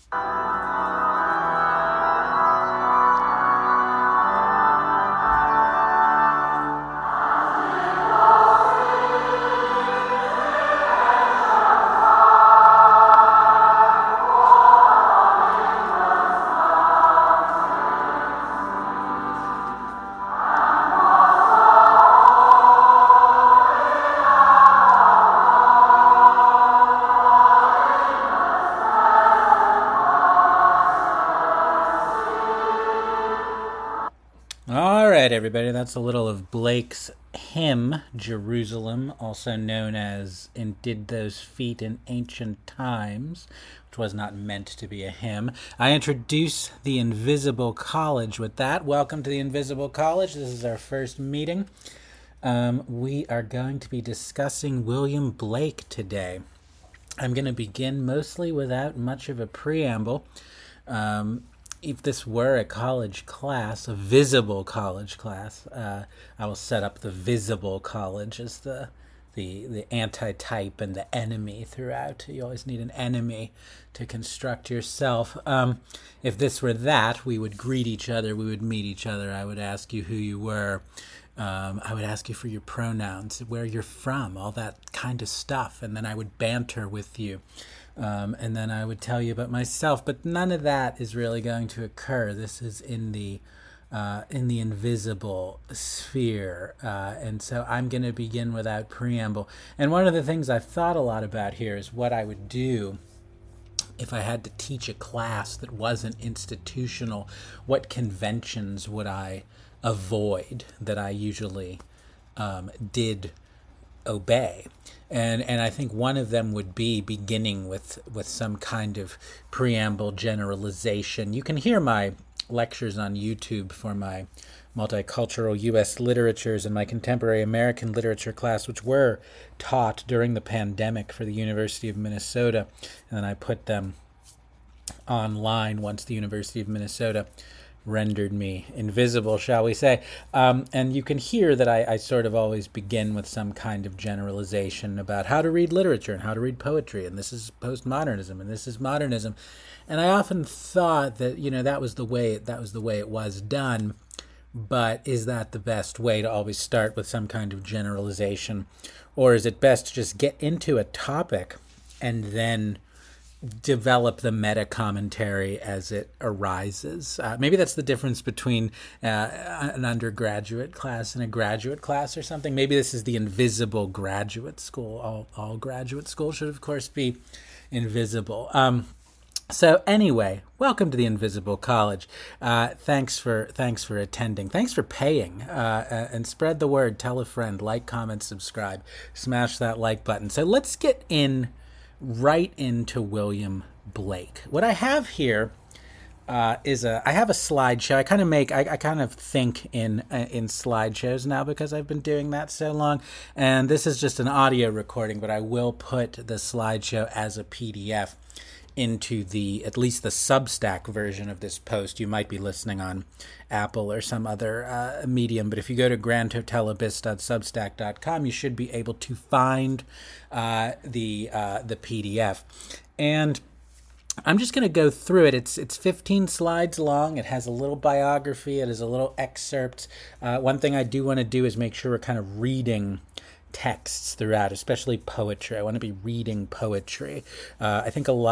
All right, everybody, that's a little of Blake's hymn, Jerusalem, also known as "And Did Those Feet in Ancient Times," which was not meant to be a hymn. I introduce the Invisible College with that. Welcome to the Invisible College. This is our first meeting. We are going to be discussing William Blake today. I'm going to begin mostly without much of a preamble. If this were a college class, a visible college class, I will set up the visible college as the antitype and the enemy throughout. You always need an enemy to construct yourself. If this were that, we would greet each other, we would meet each other. I would ask you who you were. I would ask you for your pronouns, where you're from, all that kind of stuff. And then I would banter with you. And then I would tell you about myself, but none of that is really going to occur. This is in the invisible sphere, and so I'm going to begin without preamble. And one of the things I've thought a lot about here is what I would do if I had to teach a class that wasn't institutional. What conventions would I avoid that I usually did obey? And I think one of them would be beginning with some kind of preamble generalization. You can hear my lectures on YouTube for my multicultural U.S. literatures and my contemporary American literature class, which were taught during the pandemic for the University of Minnesota. And then I put them online once the University of Minnesota rendered me invisible, shall we say. And you can hear that I sort of always begin with some kind of generalization about how to read literature and how to read poetry, and this is postmodernism and this is modernism. And I often thought that, that was the way it was done. But is that the best way to always start with some kind of generalization? Or is it best to just get into a topic and then develop the meta commentary as it arises? Maybe that's the difference between an undergraduate class and a graduate class or something. Maybe this is the invisible graduate school. All graduate school should, of course, be invisible. So anyway, welcome to the Invisible College. Thanks for attending. Thanks for paying. And spread the word. Tell a friend. Like, comment, subscribe. Smash that like button. So let's get right into William Blake. What I have here is I have a slideshow. I kind of think in slideshows now because I've been doing that so long. And this is just an audio recording, but I will put the slideshow as a PDF into at least the Substack version of this post. You might be listening on Apple or some other medium, but if you go to grandhotelabyss.substack.com, you should be able to find the PDF. And I'm just going to go through it. It's 15 slides long. It has a little biography. It has a little excerpt. One thing I do want to do is make sure we're kind of reading texts throughout, especially poetry. I want to be reading poetry. I think there's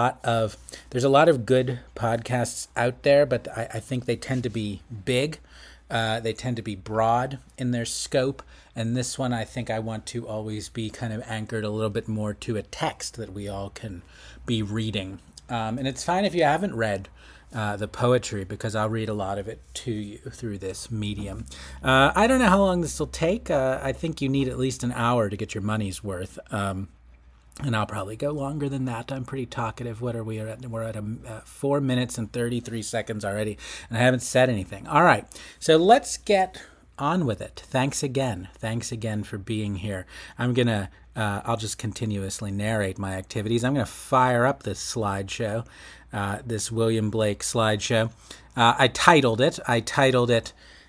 a lot of good podcasts out there, but I think they tend to be big. They tend to be broad in their scope. And this one, I think I want to always be kind of anchored a little bit more to a text that we all can be reading. And it's fine if you haven't read the poetry, because I'll read a lot of it to you through this medium. I don't know how long this will take. I think you need at least an hour to get your money's worth. And I'll probably go longer than that. I'm pretty talkative. What are we at? We're at 4 minutes and 33 seconds already, and I haven't said anything. All right, so let's get on with it. Thanks again for being here. I'll just continuously narrate my activities. I'm going to fire up this slideshow, this William Blake slideshow. I titled it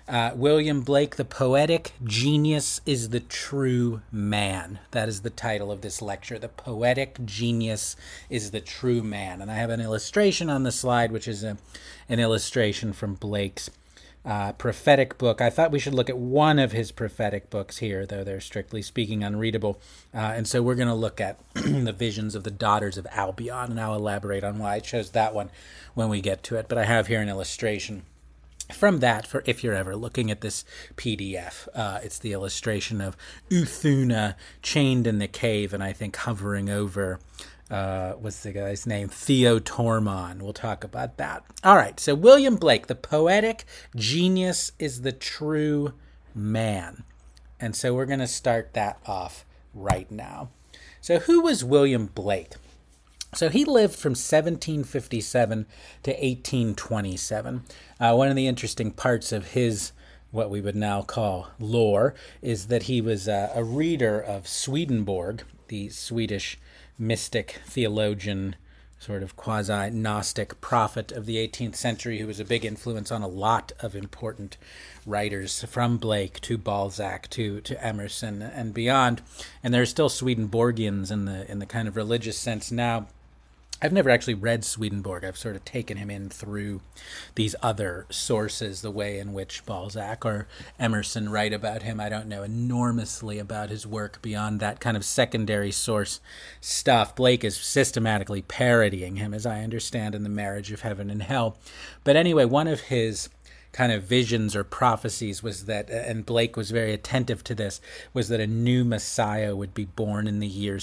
William Blake, The Poetic Genius is the True Man. That is the title of this lecture. The Poetic Genius is the True Man. And I have an illustration on the slide, which is an illustration from Blake's prophetic book. I thought we should look at one of his prophetic books here, though they're strictly speaking unreadable. And so we're going to look at the visions of the daughters of Albion, and I'll elaborate on why I chose that one when we get to it. But I have here an illustration from that for if you're ever looking at this PDF. It's the illustration of Uthuna chained in the cave, and I think hovering over what's the guy's name? Theo Tormon. We'll talk about that. All right, so William Blake, The Poetic Genius is the True Man. And so we're going to start that off right now. So who was William Blake? So he lived from 1757 to 1827. One of the interesting parts of his, what we would now call lore, is that he was a reader of Swedenborg, the Swedish mystic, theologian, sort of quasi-Gnostic prophet of the 18th century, who was a big influence on a lot of important writers, from Blake to Balzac to Emerson and beyond. And there are still Swedenborgians in the kind of religious sense now. I've never actually read Swedenborg. I've sort of taken him in through these other sources, the way in which Balzac or Emerson write about him. I don't know enormously about his work beyond that kind of secondary source stuff. Blake is systematically parodying him, as I understand, in The Marriage of Heaven and Hell. But anyway, one of his kind of visions or prophecies was that, and Blake was very attentive to this, was that a new Messiah would be born in the year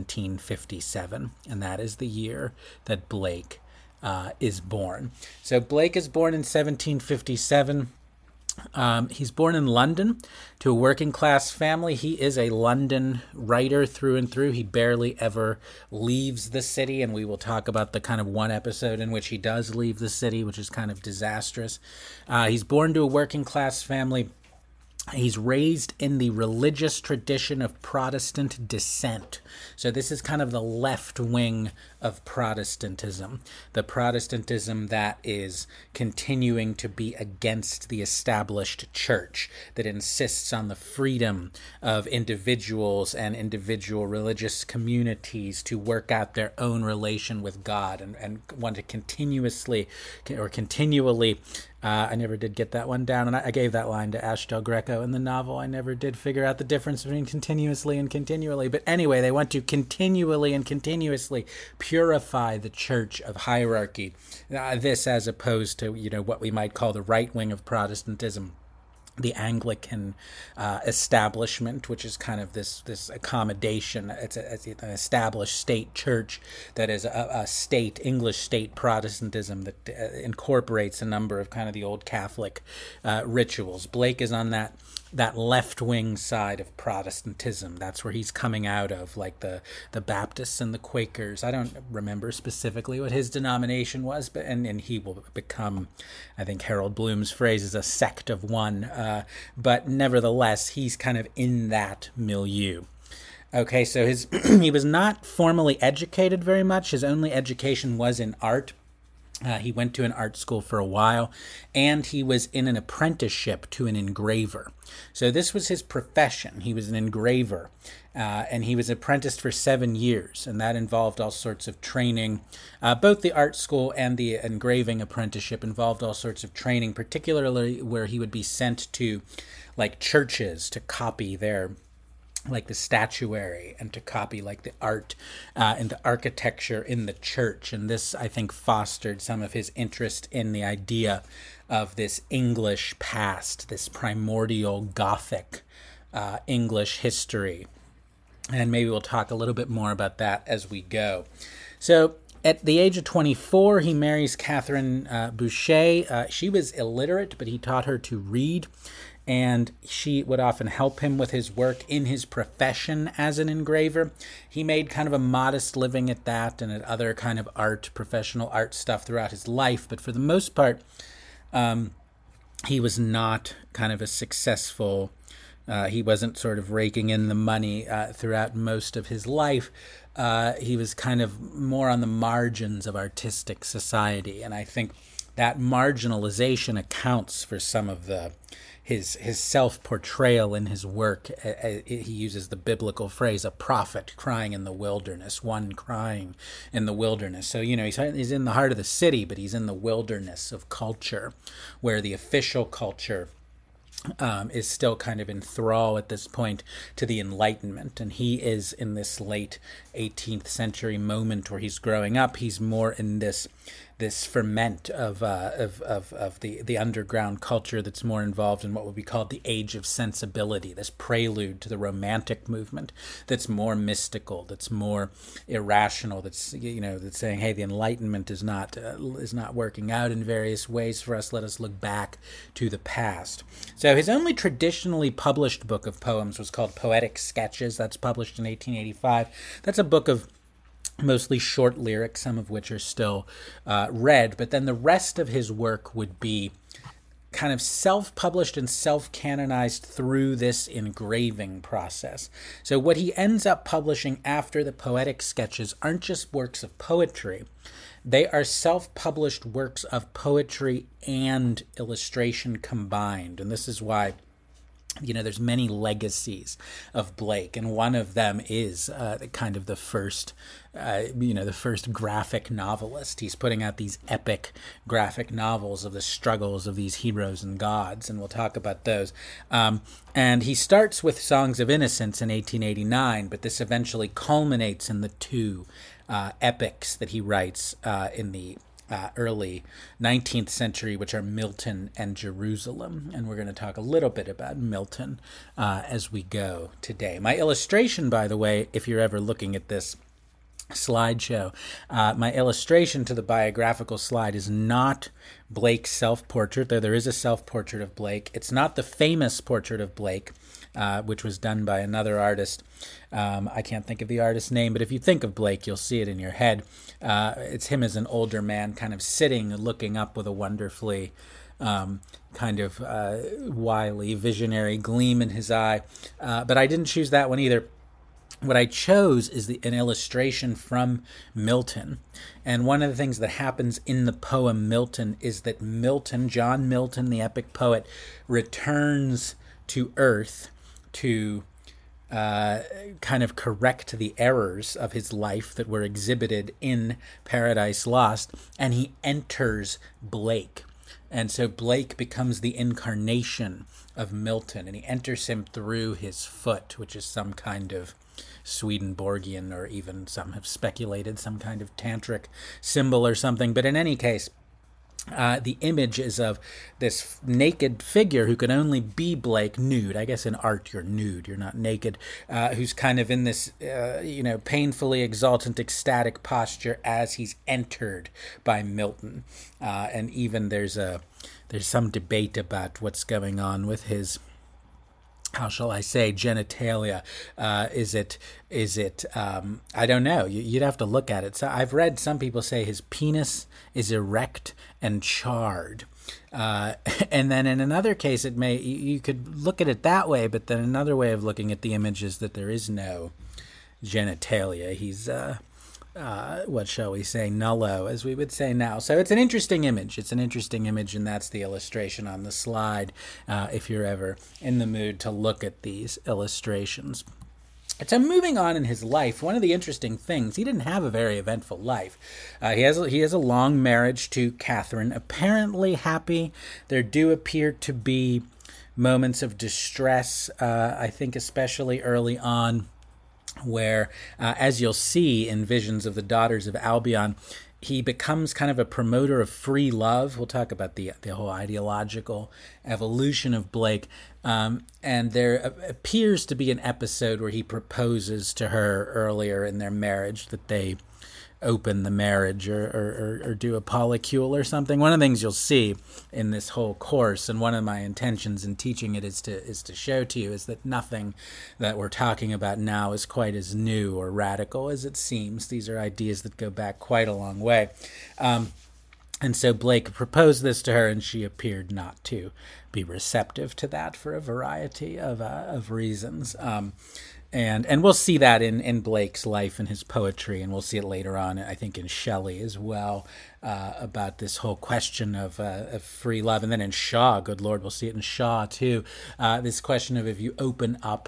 1757, and that is the year that Blake is born. So Blake is born in 1757. He's born in London to a working class family. He is a London writer through and through. He barely ever leaves the city, and we will talk about the kind of one episode in which he does leave the city, which is kind of disastrous. He's born to a working class family. He's raised in the religious tradition of Protestant dissent. So this is kind of the left wing of Protestantism, the Protestantism that is continuing to be against the established church, that insists on the freedom of individuals and individual religious communities to work out their own relation with God, and want to continually I never did get that one down, and I gave that line to Ash Del Greco in the novel. I never did figure out the difference between continuously and continually. But anyway, they want to continually and continuously purify the church of hierarchy. This as opposed to, what we might call the right wing of Protestantism, the Anglican establishment, which is kind of this accommodation. It's an established state church that is a state, English state Protestantism that incorporates a number of kind of the old Catholic rituals. Blake is on that left-wing side of Protestantism. That's where he's coming out of, like the Baptists and the Quakers. I don't remember specifically what his denomination was, but and he will become, I think Harold Bloom's phrase is, a sect of one. But nevertheless, he's kind of in that milieu. Okay, so he was not formally educated very much. His only education was in art. He went to an art school for a while, and he was in an apprenticeship to an engraver. So this was his profession. He was an engraver, and he was apprenticed for 7 years, and that involved all sorts of training. Both the art school and the engraving apprenticeship involved all sorts of training, particularly where he would be sent to, like, churches to copy their, like, the statuary, and to copy, like, the art and the architecture in the church. And this, I think, fostered some of his interest in the idea of this English past, this primordial Gothic English history. And maybe we'll talk a little bit more about that as we go. So at the age of 24, he marries Catherine Boucher. She was illiterate, but he taught her to read, and she would often help him with his work in his profession as an engraver. He made kind of a modest living at that and at other kind of art, professional art stuff throughout his life, but for the most part, he was not kind of a successful, he wasn't sort of raking in the money throughout most of his life. He was kind of more on the margins of artistic society, and I think that marginalization accounts for some of his self-portrayal in his work. He uses the biblical phrase, a prophet crying in the wilderness, one crying in the wilderness. So, he's in the heart of the city, but he's in the wilderness of culture, where the official culture is still kind of in thrall at this point to the Enlightenment. And he is in this late 18th century moment where he's growing up. He's more in this ferment of the underground culture that's more involved in what would be called the Age of Sensibility, this prelude to the Romantic movement that's more mystical, that's more irrational, that's saying, hey, the Enlightenment is not working out in various ways for us. Let us look back to the past. So his only traditionally published book of poems was called Poetic Sketches. That's published in 1885. That's a book of mostly short lyrics, some of which are still read, but then the rest of his work would be kind of self-published and self-canonized through this engraving process. So what he ends up publishing after the Poetic Sketches aren't just works of poetry. They are self-published works of poetry and illustration combined, and this is why there's many legacies of Blake, and one of them is kind of the first graphic novelist. He's putting out these epic graphic novels of the struggles of these heroes and gods, and we'll talk about those. And he starts with Songs of Innocence in 1889, but this eventually culminates in the two epics that he writes in the early 19th century, which are Milton and Jerusalem. And we're going to talk a little bit about Milton as we go today. My illustration, by the way, if you're ever looking at this slideshow, my illustration to the biographical slide is not Blake's self-portrait, though there is a self-portrait of Blake. It's not the famous portrait of Blake, which was done by another artist. I can't think of the artist's name, but if you think of Blake, you'll see it in your head. It's him as an older man, kind of sitting, looking up with a wonderfully wily, visionary gleam in his eye. But I didn't choose that one either. What I chose is an illustration from Milton. And one of the things that happens in the poem Milton is that Milton, John Milton, the epic poet, returns to Earth to kind of correct the errors of his life that were exhibited in Paradise Lost, and he enters Blake. And so Blake becomes the incarnation of Milton, and he enters him through his foot, which is some kind of Swedenborgian, or even some have speculated some kind of tantric symbol or something. But in any case, the image is of this naked figure who can only be Blake, nude. I guess in art you're nude, you're not naked, who's kind of in this, painfully exultant, ecstatic posture as he's entered by Milton. And even there's some debate about what's going on with his, how shall I say, genitalia. Is it, I don't know. You'd have to look at it. So I've read some people say his penis is erect and charred. And then in another case, you could look at it that way, but then another way of looking at the image is that there is no genitalia. He's, what shall we say, nullo, as we would say now. So it's an interesting image. And that's the illustration on the slide, if you're ever in the mood to look at these illustrations. So moving on in his life, one of the interesting things, he didn't have a very eventful life. He has a long marriage to Catherine, apparently happy. There do appear to be moments of distress, I think especially early on, where, as you'll see in Visions of the Daughters of Albion, he becomes kind of a promoter of free love. We'll talk about the whole ideological evolution of Blake. And there appears to be an episode where he proposes to her earlier in their marriage, that they open the marriage or do a polycule or something. One of the things you'll see in this whole course, and one of my intentions in teaching it is to show to you, is that nothing that we're talking about now is quite as new or radical as it seems. These are ideas that go back quite a long way. And so Blake proposed this to her, and she appeared not to be receptive to that for a variety of reasons. And we'll see that in Blake's life and his poetry, and we'll see it later on, I think, in Shelley as well, about this whole question of free love. And then in Shaw, good Lord, we'll see it in Shaw too, this question of if you open up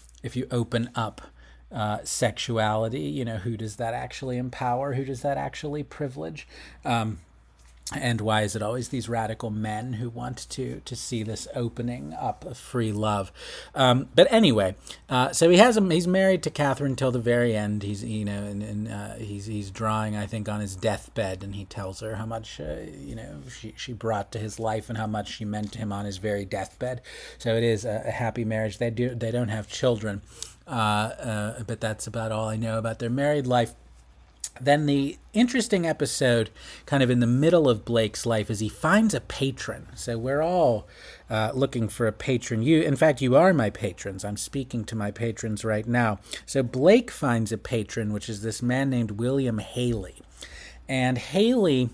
sexuality, who does that actually empower? Who does that actually privilege? And why is it always these radical men who want to see this opening up of free love? But anyway, so he's married to Catherine till the very end. He's he's drawing, I think, on his deathbed, and he tells her how much she brought to his life and how much she meant to him on his very deathbed. So it is a happy marriage. They don't have children, but that's about all I know about their married life. Then the interesting episode kind of in the middle of Blake's life is he finds a patron. So we're all looking for a patron. In fact, you are my patrons. I'm speaking to my patrons right now. So Blake finds a patron, which is this man named William Haley. And Haley,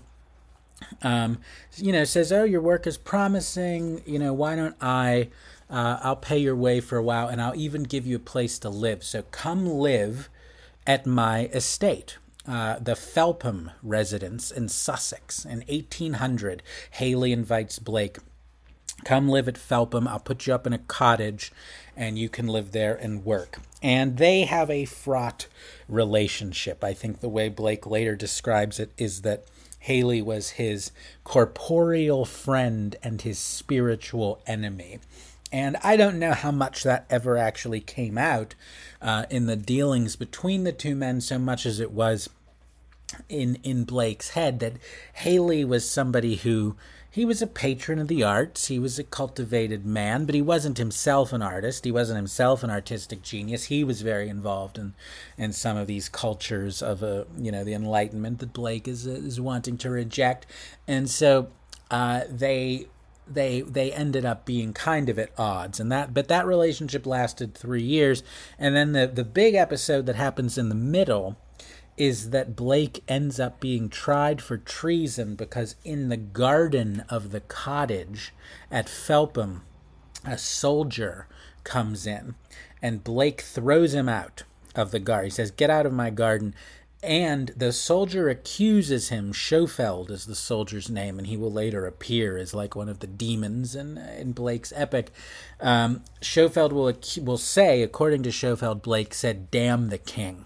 says, oh, your work is promising. Why don't I'll pay your way for a while, and I'll even give you a place to live. So come live at my estate. The Felpham residence in Sussex. In 1800, Haley invites Blake, come live at Felpham. I'll put you up in a cottage, and you can live there and work. And they have a fraught relationship. I think the way Blake later describes it is that Haley was his corporeal friend and his spiritual enemy. And I don't know how much that ever actually came out in the dealings between the two men, so much as it was in Blake's head that Haley was somebody who, he was a patron of the arts, he was a cultivated man, but he wasn't himself an artist, he wasn't himself an artistic genius. He was very involved in some of these cultures of the Enlightenment that Blake is wanting to reject. And so they ended up being kind of at odds, but that relationship lasted 3 years. And then the big episode that happens in the middle is that Blake ends up being tried for treason because in the garden of the cottage at Felpham, a soldier comes in, and Blake throws him out of the garden. He says, get out of my garden. And the soldier accuses him. Schofield is the soldier's name, and he will later appear as like one of the demons in Blake's epic. Schofield will say, according to Schofield, Blake said, damn the king.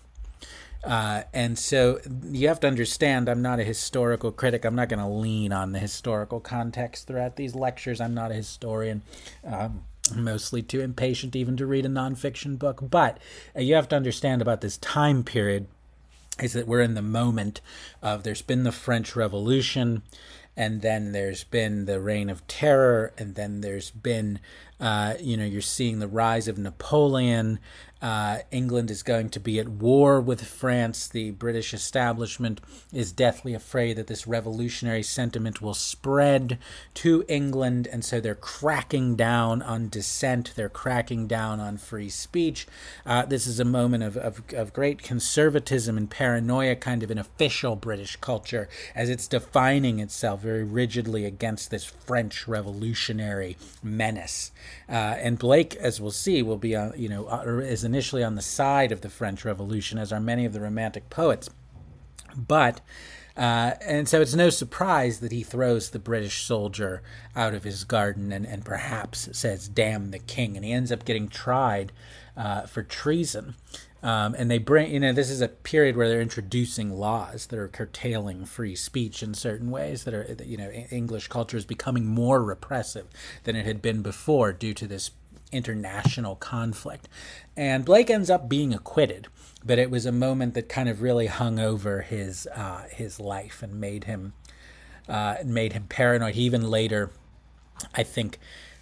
And so you have to understand, I'm not a historical critic. I'm not going to lean on the historical context throughout these lectures. I'm not a historian. I'm mostly too impatient even to read a nonfiction book. But you have to understand about this time period is that we're in the moment of, there's been the French Revolution, and then there's been the Reign of Terror, and then there's been, you're seeing the rise of Napoleon. England is going to be at war with France. The British establishment is deathly afraid that this revolutionary sentiment will spread to England, and so they're cracking down on dissent. They're cracking down on free speech. This is a moment of great conservatism and paranoia, kind of an official British culture, as it's defining itself very rigidly against this French revolutionary menace. And Blake, as we'll see, will be is initially on the side of the French Revolution, as are many of the Romantic poets. But, and so it's no surprise that he throws the British soldier out of his garden and perhaps says, damn the king. And he ends up getting tried for treason. And they bring, this is a period where they're introducing laws that are curtailing free speech in certain ways, that are, English culture is becoming more repressive than it had been before due to this international conflict. And Blake ends up being acquitted, but it was a moment that kind of really hung over his life and made him paranoid. He even later, I think,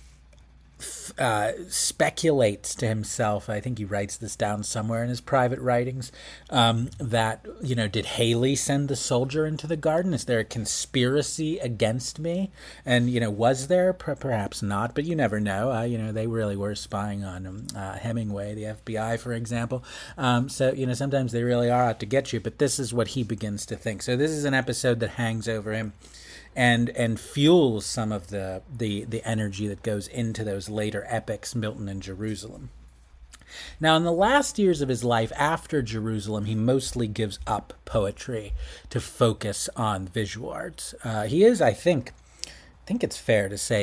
speculates to himself, I think he writes this down somewhere in his private writings, that, did Haley send the soldier into the garden? Is there a conspiracy against me? And, was there? Perhaps not, but you never know. They really were spying on Hemingway, the FBI, for example. So, sometimes they really are out to get you, but this is what he begins to think. So this is an episode that hangs over him and fuels some of the energy that goes into those later epics, Milton and Jerusalem. Now, in the last years of his life after Jerusalem, he mostly gives up poetry to focus on visual arts. He is, I think it's fair to say,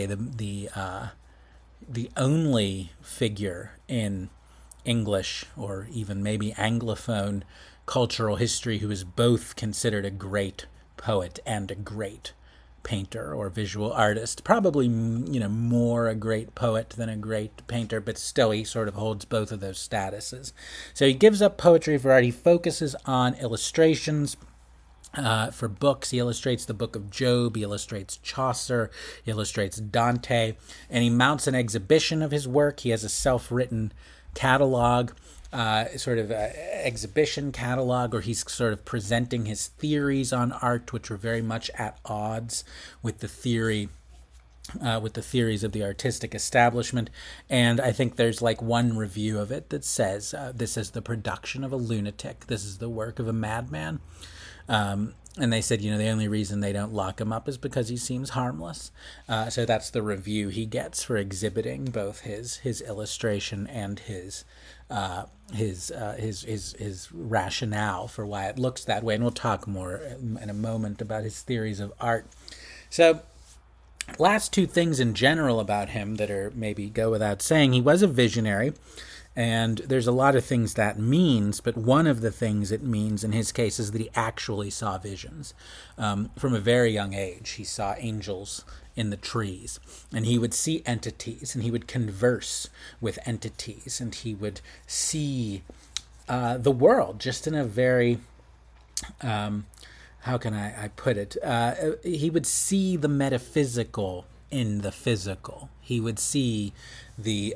the only figure in English or even maybe Anglophone cultural history who is both considered a great poet and a great painter or visual artist. Probably, more a great poet than a great painter, but still he sort of holds both of those statuses. So he gives up poetry for art. He focuses on illustrations. For books, he illustrates the Book of Job, he illustrates Chaucer, he illustrates Dante, and he mounts an exhibition of his work. He has a self-written catalog, exhibition catalog, where he's sort of presenting his theories on art, which are very much at odds with the theories of the artistic establishment. And I think there's like one review of it that says, this is the production of a lunatic. This is the work of a madman. And they said, the only reason they don't lock him up is because he seems harmless. So that's the review he gets for exhibiting both his illustration and his rationale for why it looks that way. And we'll talk more in a moment about his theories of art. So last two things in general about him that are maybe go without saying. He was a visionary. And there's a lot of things that means, but one of the things it means in his case is that he actually saw visions. From a very young age, he saw angels in the trees, and he would see entities, and he would converse with entities, and he would see the world just in a very, how can I put it? He would see the metaphysical in the physical. He would see the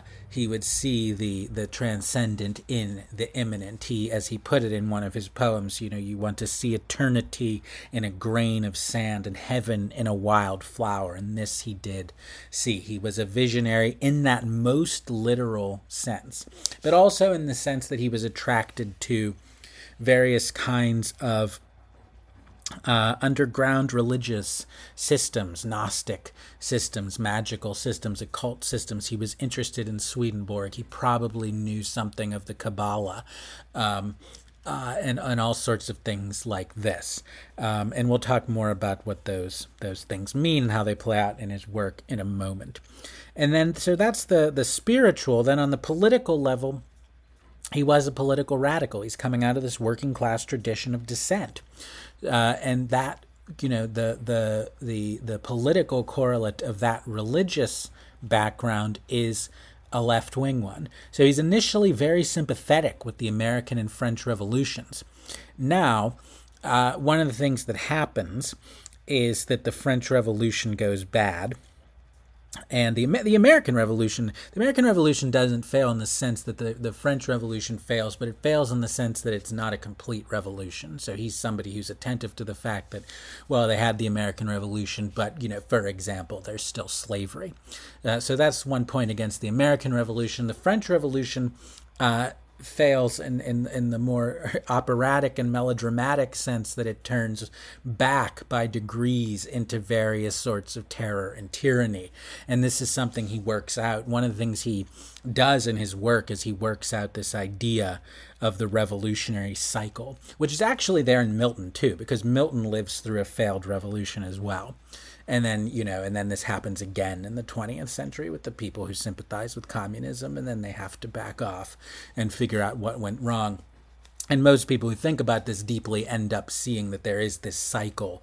transcendent in the immanent. He, as he put it in one of his poems, you want to see eternity in a grain of sand and heaven in a wild flower. And this he did see. He was a visionary in that most literal sense, but also in the sense that he was attracted to various kinds of underground religious systems, Gnostic systems, magical systems, occult systems. He was interested in Swedenborg. He probably knew something of the Kabbalah, and all sorts of things like this. And we'll talk more about what those things mean and how they play out in his work in a moment. And then, so that's the spiritual. Then on the political level, he was a political radical. He's coming out of this working class tradition of dissent. And that, the political correlate of that religious background is a left-wing one. So he's initially very sympathetic with the American and French revolutions. Now, one of the things that happens is that the French Revolution goes bad. And the American Revolution doesn't fail in the sense that the French Revolution fails, but it fails in the sense that it's not a complete revolution. So he's somebody who's attentive to the fact that, well, they had the American Revolution, but, for example, there's still slavery. So that's one point against the American Revolution. The French Revolution fails in the more operatic and melodramatic sense that it turns back by degrees into various sorts of terror and tyranny. And this is something he works out. One of the things he does in his work is he works out this idea of the revolutionary cycle, which is actually there in Milton too, because Milton lives through a failed revolution as well. And then, and then this happens again in the 20th century with the people who sympathize with communism, and then they have to back off and figure out what went wrong. And most people who think about this deeply end up seeing that there is this cycle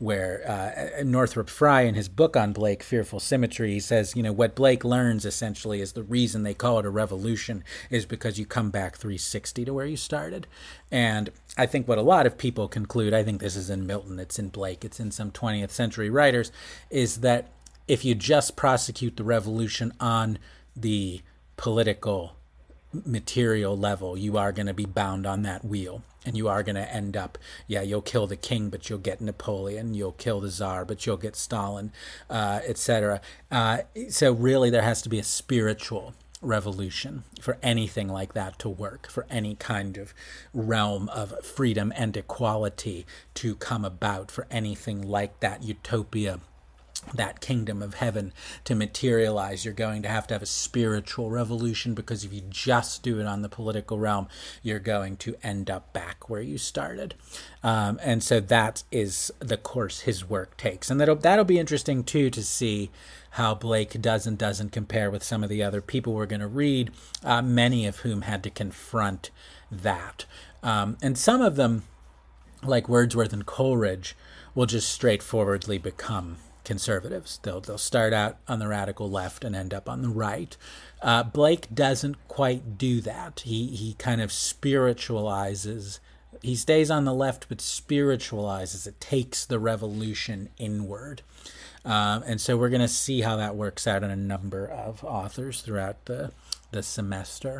where Northrop Frye, in his book on Blake, Fearful Symmetry, he says, what Blake learns essentially is the reason they call it a revolution is because you come back 360 to where you started. And I think what a lot of people conclude, I think this is in Milton, it's in Blake, it's in some 20th century writers, is that if you just prosecute the revolution on the political material level, you are going to be bound on that wheel, and you are going to end up, you'll kill the king, but you'll get Napoleon, you'll kill the Tsar, but you'll get Stalin, etc. So really there has to be a spiritual revolution for anything like that to work, for any kind of realm of freedom and equality to come about, for anything like that utopia that kingdom of heaven to materialize, you're going to have a spiritual revolution, because if you just do it on the political realm, you're going to end up back where you started. And so that is the course his work takes. And that'll be interesting, too, to see how Blake does and doesn't compare with some of the other people we're going to read, many of whom had to confront that. And some of them, like Wordsworth and Coleridge, will just straightforwardly become conservatives. They'll start out on the radical left and end up on the right. Blake doesn't quite do that. He kind of spiritualizes. He stays on the left, but spiritualizes. It takes the revolution inward. And so we're going to see how that works out in a number of authors throughout the semester.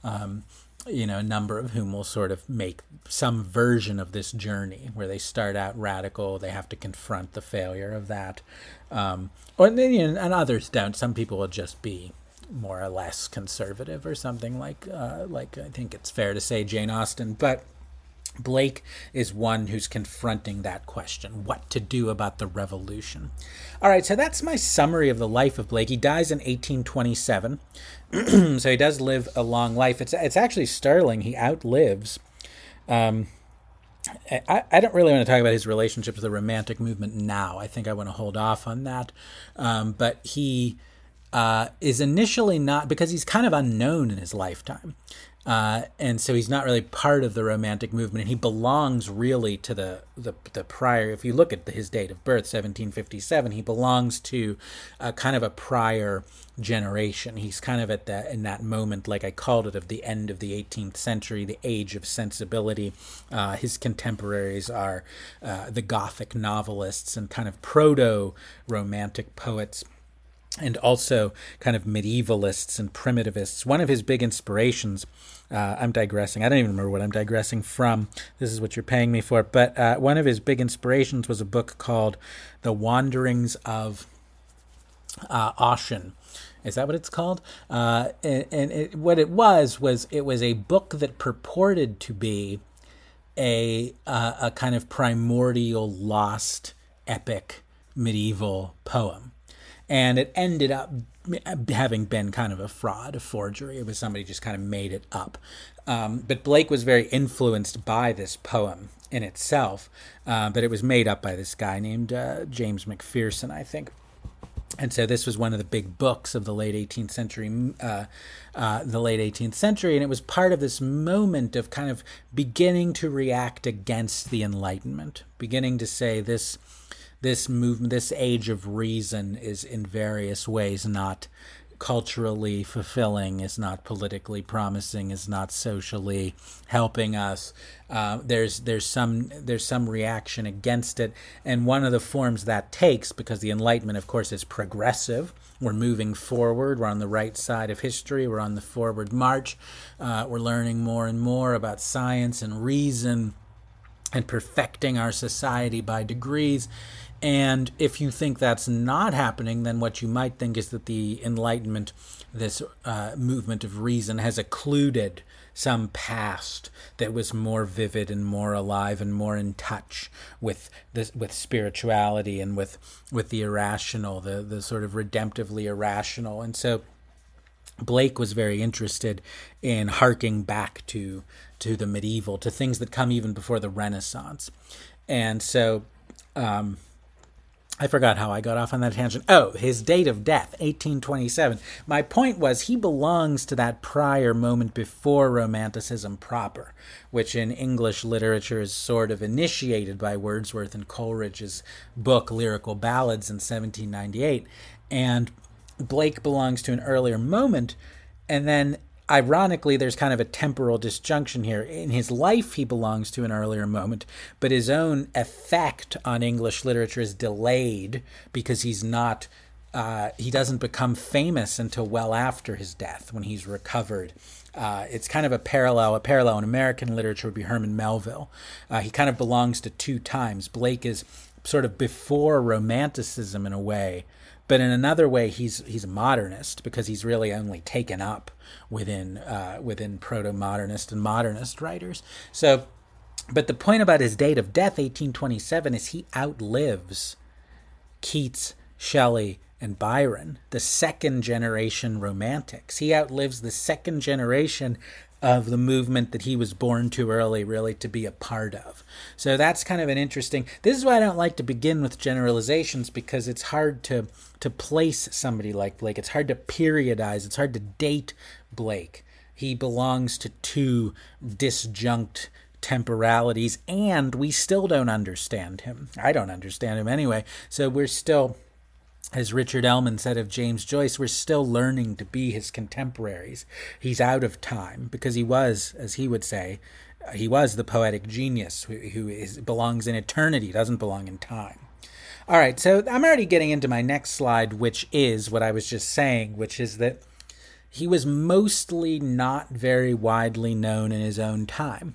A number of whom will sort of make some version of this journey where they start out radical, they have to confront the failure of that. And others don't. Some people will just be more or less conservative or something like I think it's fair to say Jane Austen. But Blake is one who's confronting that question, what to do about the revolution. All right, so that's my summary of the life of Blake. He dies in 1827, so he does live a long life. It's actually sterling. He outlives. I don't really want to talk about his relationship to the Romantic movement now. I think I want to hold off on that. But he is initially not, because he's kind of unknown in his lifetime. And so he's not really part of the Romantic movement, and he belongs really to the prior. If you look at his date of birth, 1757, he belongs to kind of a prior generation. He's kind of in that moment, like I called it, of the end of the 18th century, the age of sensibility. His contemporaries are the Gothic novelists and kind of proto-Romantic poets, and also kind of medievalists and primitivists. One of his big inspirations, I'm digressing. I don't even remember what I'm digressing from. This is what you're paying me for. But one of his big inspirations was a book called The Wanderings of Ossian. Is that what it's called? What it was a book that purported to be a kind of primordial, lost, epic, medieval poem. And it ended up having been kind of a fraud, a forgery. It was somebody just kind of made it up. But Blake was very influenced by this poem in itself, but it was made up by this guy named James Macpherson, I think. And so this was one of the big books of the late 18th century, and it was part of this moment of kind of beginning to react against the Enlightenment, beginning to say this movement, this age of reason, is in various ways not culturally fulfilling, is not politically promising, is not socially helping us. There's some reaction against it, and one of the forms that takes, because the Enlightenment, of course, is progressive. We're moving forward. We're on the right side of history. We're on the forward march. We're learning more and more about science and reason and perfecting our society by degrees. And if you think that's not happening, then what you might think is that the Enlightenment, this movement of reason, has occluded some past that was more vivid and more alive and more in touch with spirituality and with the irrational, the sort of redemptively irrational. And so Blake was very interested in harking back to the medieval, to things that come even before the Renaissance. And so I forgot how I got off on that tangent. Oh, his date of death, 1827. My point was he belongs to that prior moment before Romanticism proper, which in English literature is sort of initiated by Wordsworth and Coleridge's book Lyrical Ballads in 1798. And Blake belongs to an earlier moment, and then ironically, there's kind of a temporal disjunction here. In his life, he belongs to an earlier moment, but his own effect on English literature is delayed because he doesn't become famous until well after his death, when he's recovered. It's kind of a parallel. A parallel in American literature would be Herman Melville. He kind of belongs to two times. Blake is sort of before Romanticism in a way, but in another way, he's a modernist, because he's really only taken up within proto-modernist and modernist writers. So, but the point about his date of death, 1827, is he outlives Keats Shelley, and Byron, the second generation romantics. He outlives the second generation of the movement that he was born too early really to be a part of. So that's kind of an interesting, this is why I don't like to begin with generalizations, because it's hard to place somebody like Blake. It's hard to periodize, it's hard to date Blake. He belongs to two disjunct temporalities, and we still don't understand him. I don't understand him anyway. So we're still, as Richard Ellman said of James Joyce, we're still learning to be his contemporaries. He's out of time because he was, as he would say, he was the poetic genius who belongs in eternity, doesn't belong in time. All right, so I'm already getting into my next slide, which is what I was just saying, which is that he was mostly not very widely known in his own time.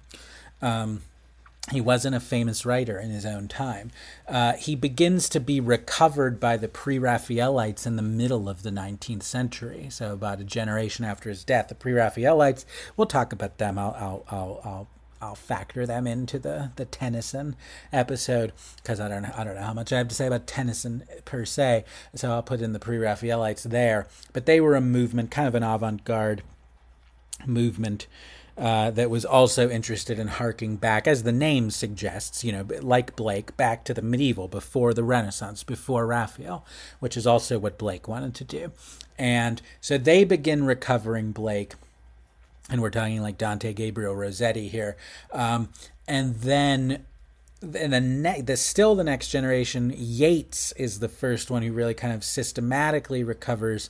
He wasn't a famous writer in his own time. He begins to be recovered by the Pre-Raphaelites in the middle of the 19th century, so about a generation after his death. The Pre-Raphaelites, we'll talk about them. I'll factor them into the Tennyson episode, because I don't know how much I have to say about Tennyson per se, so I'll put in the Pre-Raphaelites there. But they were a movement, kind of an avant-garde movement, that was also interested in harking back, as the name suggests, like Blake, back to the medieval, before the Renaissance, before Raphael, which is also what Blake wanted to do. And so they begin recovering Blake, and we're talking like Dante Gabriel Rossetti here. And then still the next generation, Yeats is the first one who really kind of systematically recovers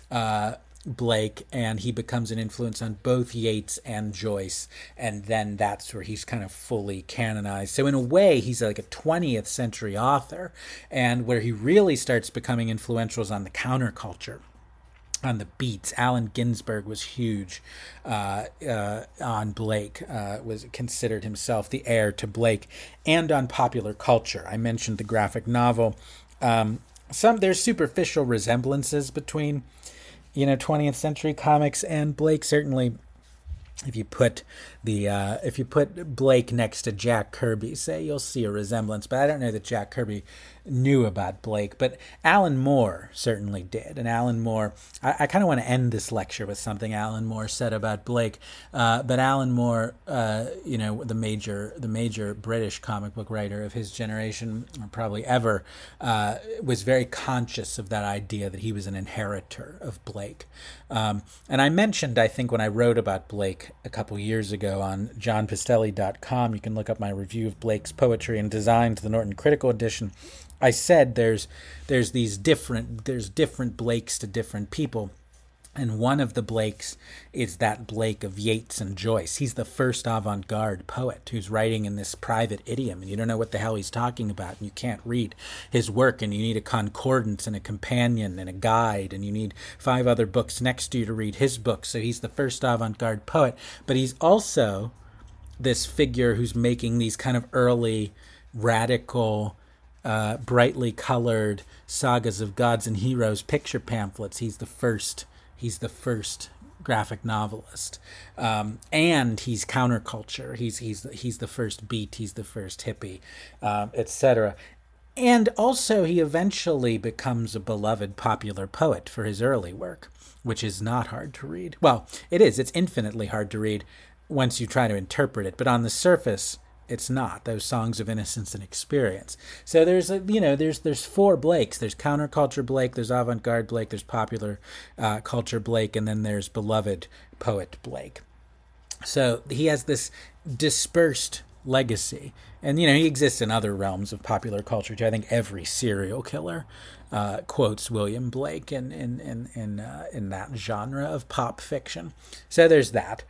Blake, and he becomes an influence on both Yeats and Joyce, and then that's where he's kind of fully canonized. So in a way, he's like a 20th century author, and where he really starts becoming influential is on the counterculture, on the beats. Allen Ginsberg was huge on Blake, was considered himself the heir to Blake, and on popular culture. I mentioned the graphic novel. There's superficial resemblances between 20th century comics and Blake. Certainly, if you put Blake next to Jack Kirby, say, you'll see a resemblance. But I don't know that Jack Kirby knew about Blake, but Alan Moore certainly did. And Alan Moore, I kind of want to end this lecture with something Alan Moore said about Blake. But Alan Moore, the major British comic book writer of his generation, or probably ever, was very conscious of that idea that he was an inheritor of Blake. And I mentioned, I think, when I wrote about Blake a couple years ago on johnpistelli.com, you can look up my review of Blake's poetry and design to the Norton Critical Edition. I said there's different Blakes to different people, and one of the Blakes is that Blake of Yeats and Joyce. He's the first avant-garde poet who's writing in this private idiom, and you don't know what the hell he's talking about, and you can't read his work, and you need a concordance and a companion and a guide, and you need 5 other books next to you to read his book. So he's the first avant-garde poet, but he's also this figure who's making these kind of early radical, brightly colored sagas of gods and heroes picture pamphlets. He's the first graphic novelist, and he's counterculture. He's the first beat. He's the first hippie, etc. And also, he eventually becomes a beloved popular poet for his early work, which is not hard to read. Well, it is. It's infinitely hard to read once you try to interpret it. But on the surface, it's not. Those songs of innocence and experience. So there's 4 Blakes. There's counterculture Blake, there's avant-garde Blake, there's popular culture Blake, and then there's beloved poet Blake. So he has this dispersed legacy, and he exists in other realms of popular culture too. I think every serial killer quotes William Blake in that genre of pop fiction. So there's that.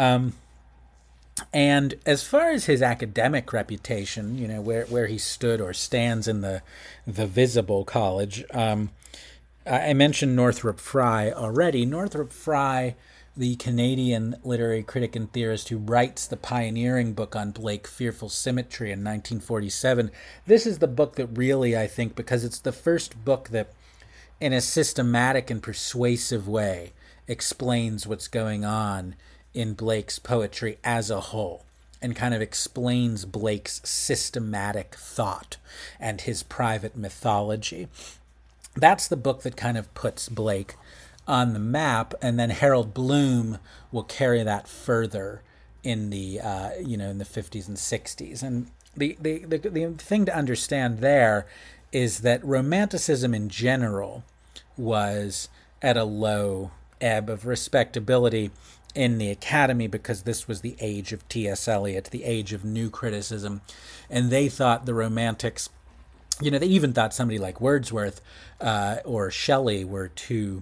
And as far as his academic reputation, where he stood or stands in the visible college, I mentioned Northrop Frye already. Northrop Frye, the Canadian literary critic and theorist who writes the pioneering book on Blake, Fearful Symmetry, in 1947. This is the book that really, I think, because it's the first book that, in a systematic and persuasive way, explains what's going on in Blake's poetry as a whole, and kind of explains Blake's systematic thought and his private mythology. that's the book that kind of puts Blake on the map, and then Harold Bloom will carry that further in the in the 50s and 60s. And the thing to understand there is that Romanticism in general was at a low ebb of respectability in the academy, because this was the age of T.S. Eliot, the age of new criticism, and they thought the Romantics, they even thought somebody like Wordsworth or Shelley were too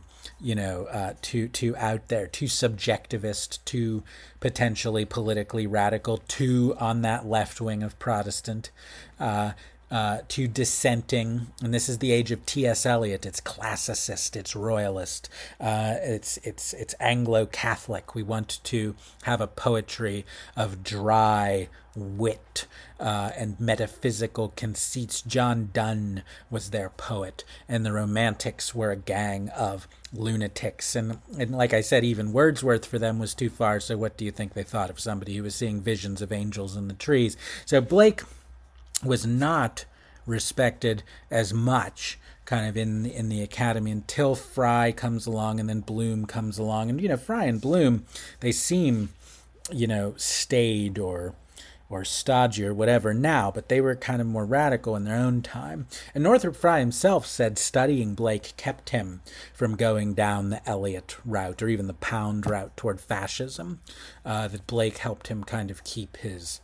out there, too subjectivist, too potentially politically radical, too on that left wing of Protestant, too dissenting. And this is the age of T.S. Eliot. It's classicist, it's royalist, it's Anglo-Catholic. We want to have a poetry of dry wit and metaphysical conceits. John Donne was their poet, and the Romantics were a gang of lunatics. And like I said, even Wordsworth for them was too far. So what do you think they thought of somebody who was seeing visions of angels in the trees? So Blake was not respected as much kind of in the academy until Fry comes along, and then Bloom comes along. And Fry and Bloom, they seem staid or stodgy or whatever now, but they were kind of more radical in their own time. And Northrop Frye himself said studying Blake kept him from going down the Eliot route or even the Pound route toward fascism, that Blake helped him kind of keep his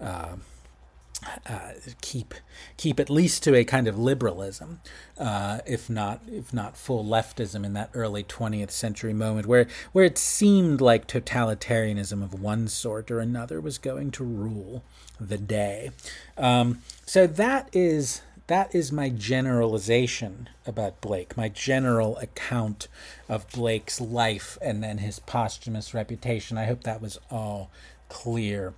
keep at least to a kind of liberalism, if not full leftism in that early 20th century moment where it seemed like totalitarianism of one sort or another was going to rule the day. So that is my generalization about Blake, my general account of Blake's life and then his posthumous reputation. I hope that was all clear.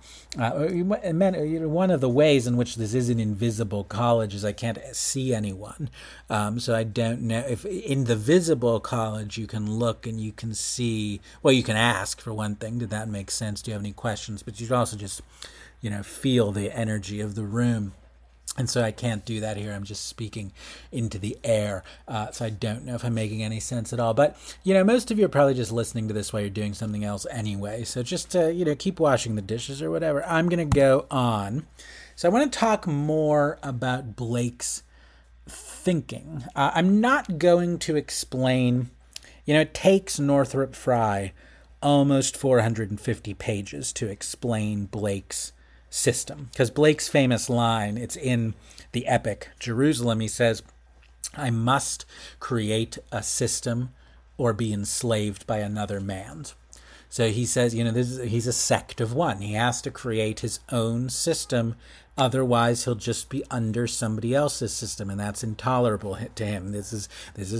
One of the ways in which this is an invisible college is I can't see anyone. So I don't know if in the visible college you can look and you can see, well, you can ask for one thing, did that make sense? Do you have any questions? But you should also just, feel the energy of the room. And so I can't do that here. I'm just speaking into the air. So I don't know if I'm making any sense at all. But, most of you are probably just listening to this while you're doing something else anyway. So just, keep washing the dishes or whatever. I'm going to go on. So I want to talk more about Blake's thinking. I'm not going to explain, it takes Northrop Frye almost 450 pages to explain Blake's system, because Blake's famous line, it's in the epic Jerusalem, he says, I must create a system or be enslaved by another man's. So he says, he's a sect of one. He has to create his own system. Otherwise, he'll just be under somebody else's system, and that's intolerable to him. This is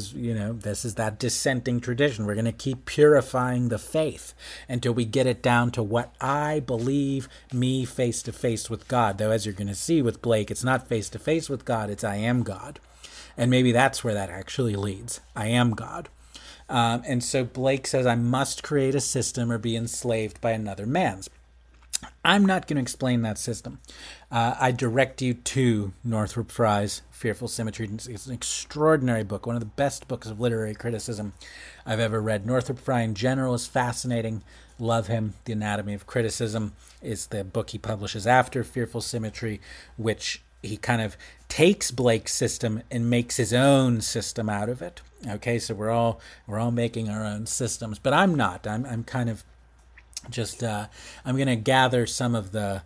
that dissenting tradition. We're going to keep purifying the faith until we get it down to what I believe, me face to face with God. Though, as you're going to see with Blake, it's not face to face with God, it's I am God. And maybe that's where that actually leads. I am God. And so Blake says, I must create a system or be enslaved by another man's. I'm not going to explain that system. I direct you to Northrop Frye's Fearful Symmetry. It's an extraordinary book, one of the best books of literary criticism I've ever read. Northrop Frye in general is fascinating. Love him. The Anatomy of Criticism is the book he publishes after Fearful Symmetry, which he kind of takes Blake's system and makes his own system out of it. Okay, so we're all making our own systems, but I'm not. I'm kind of just I'm going to gather some of the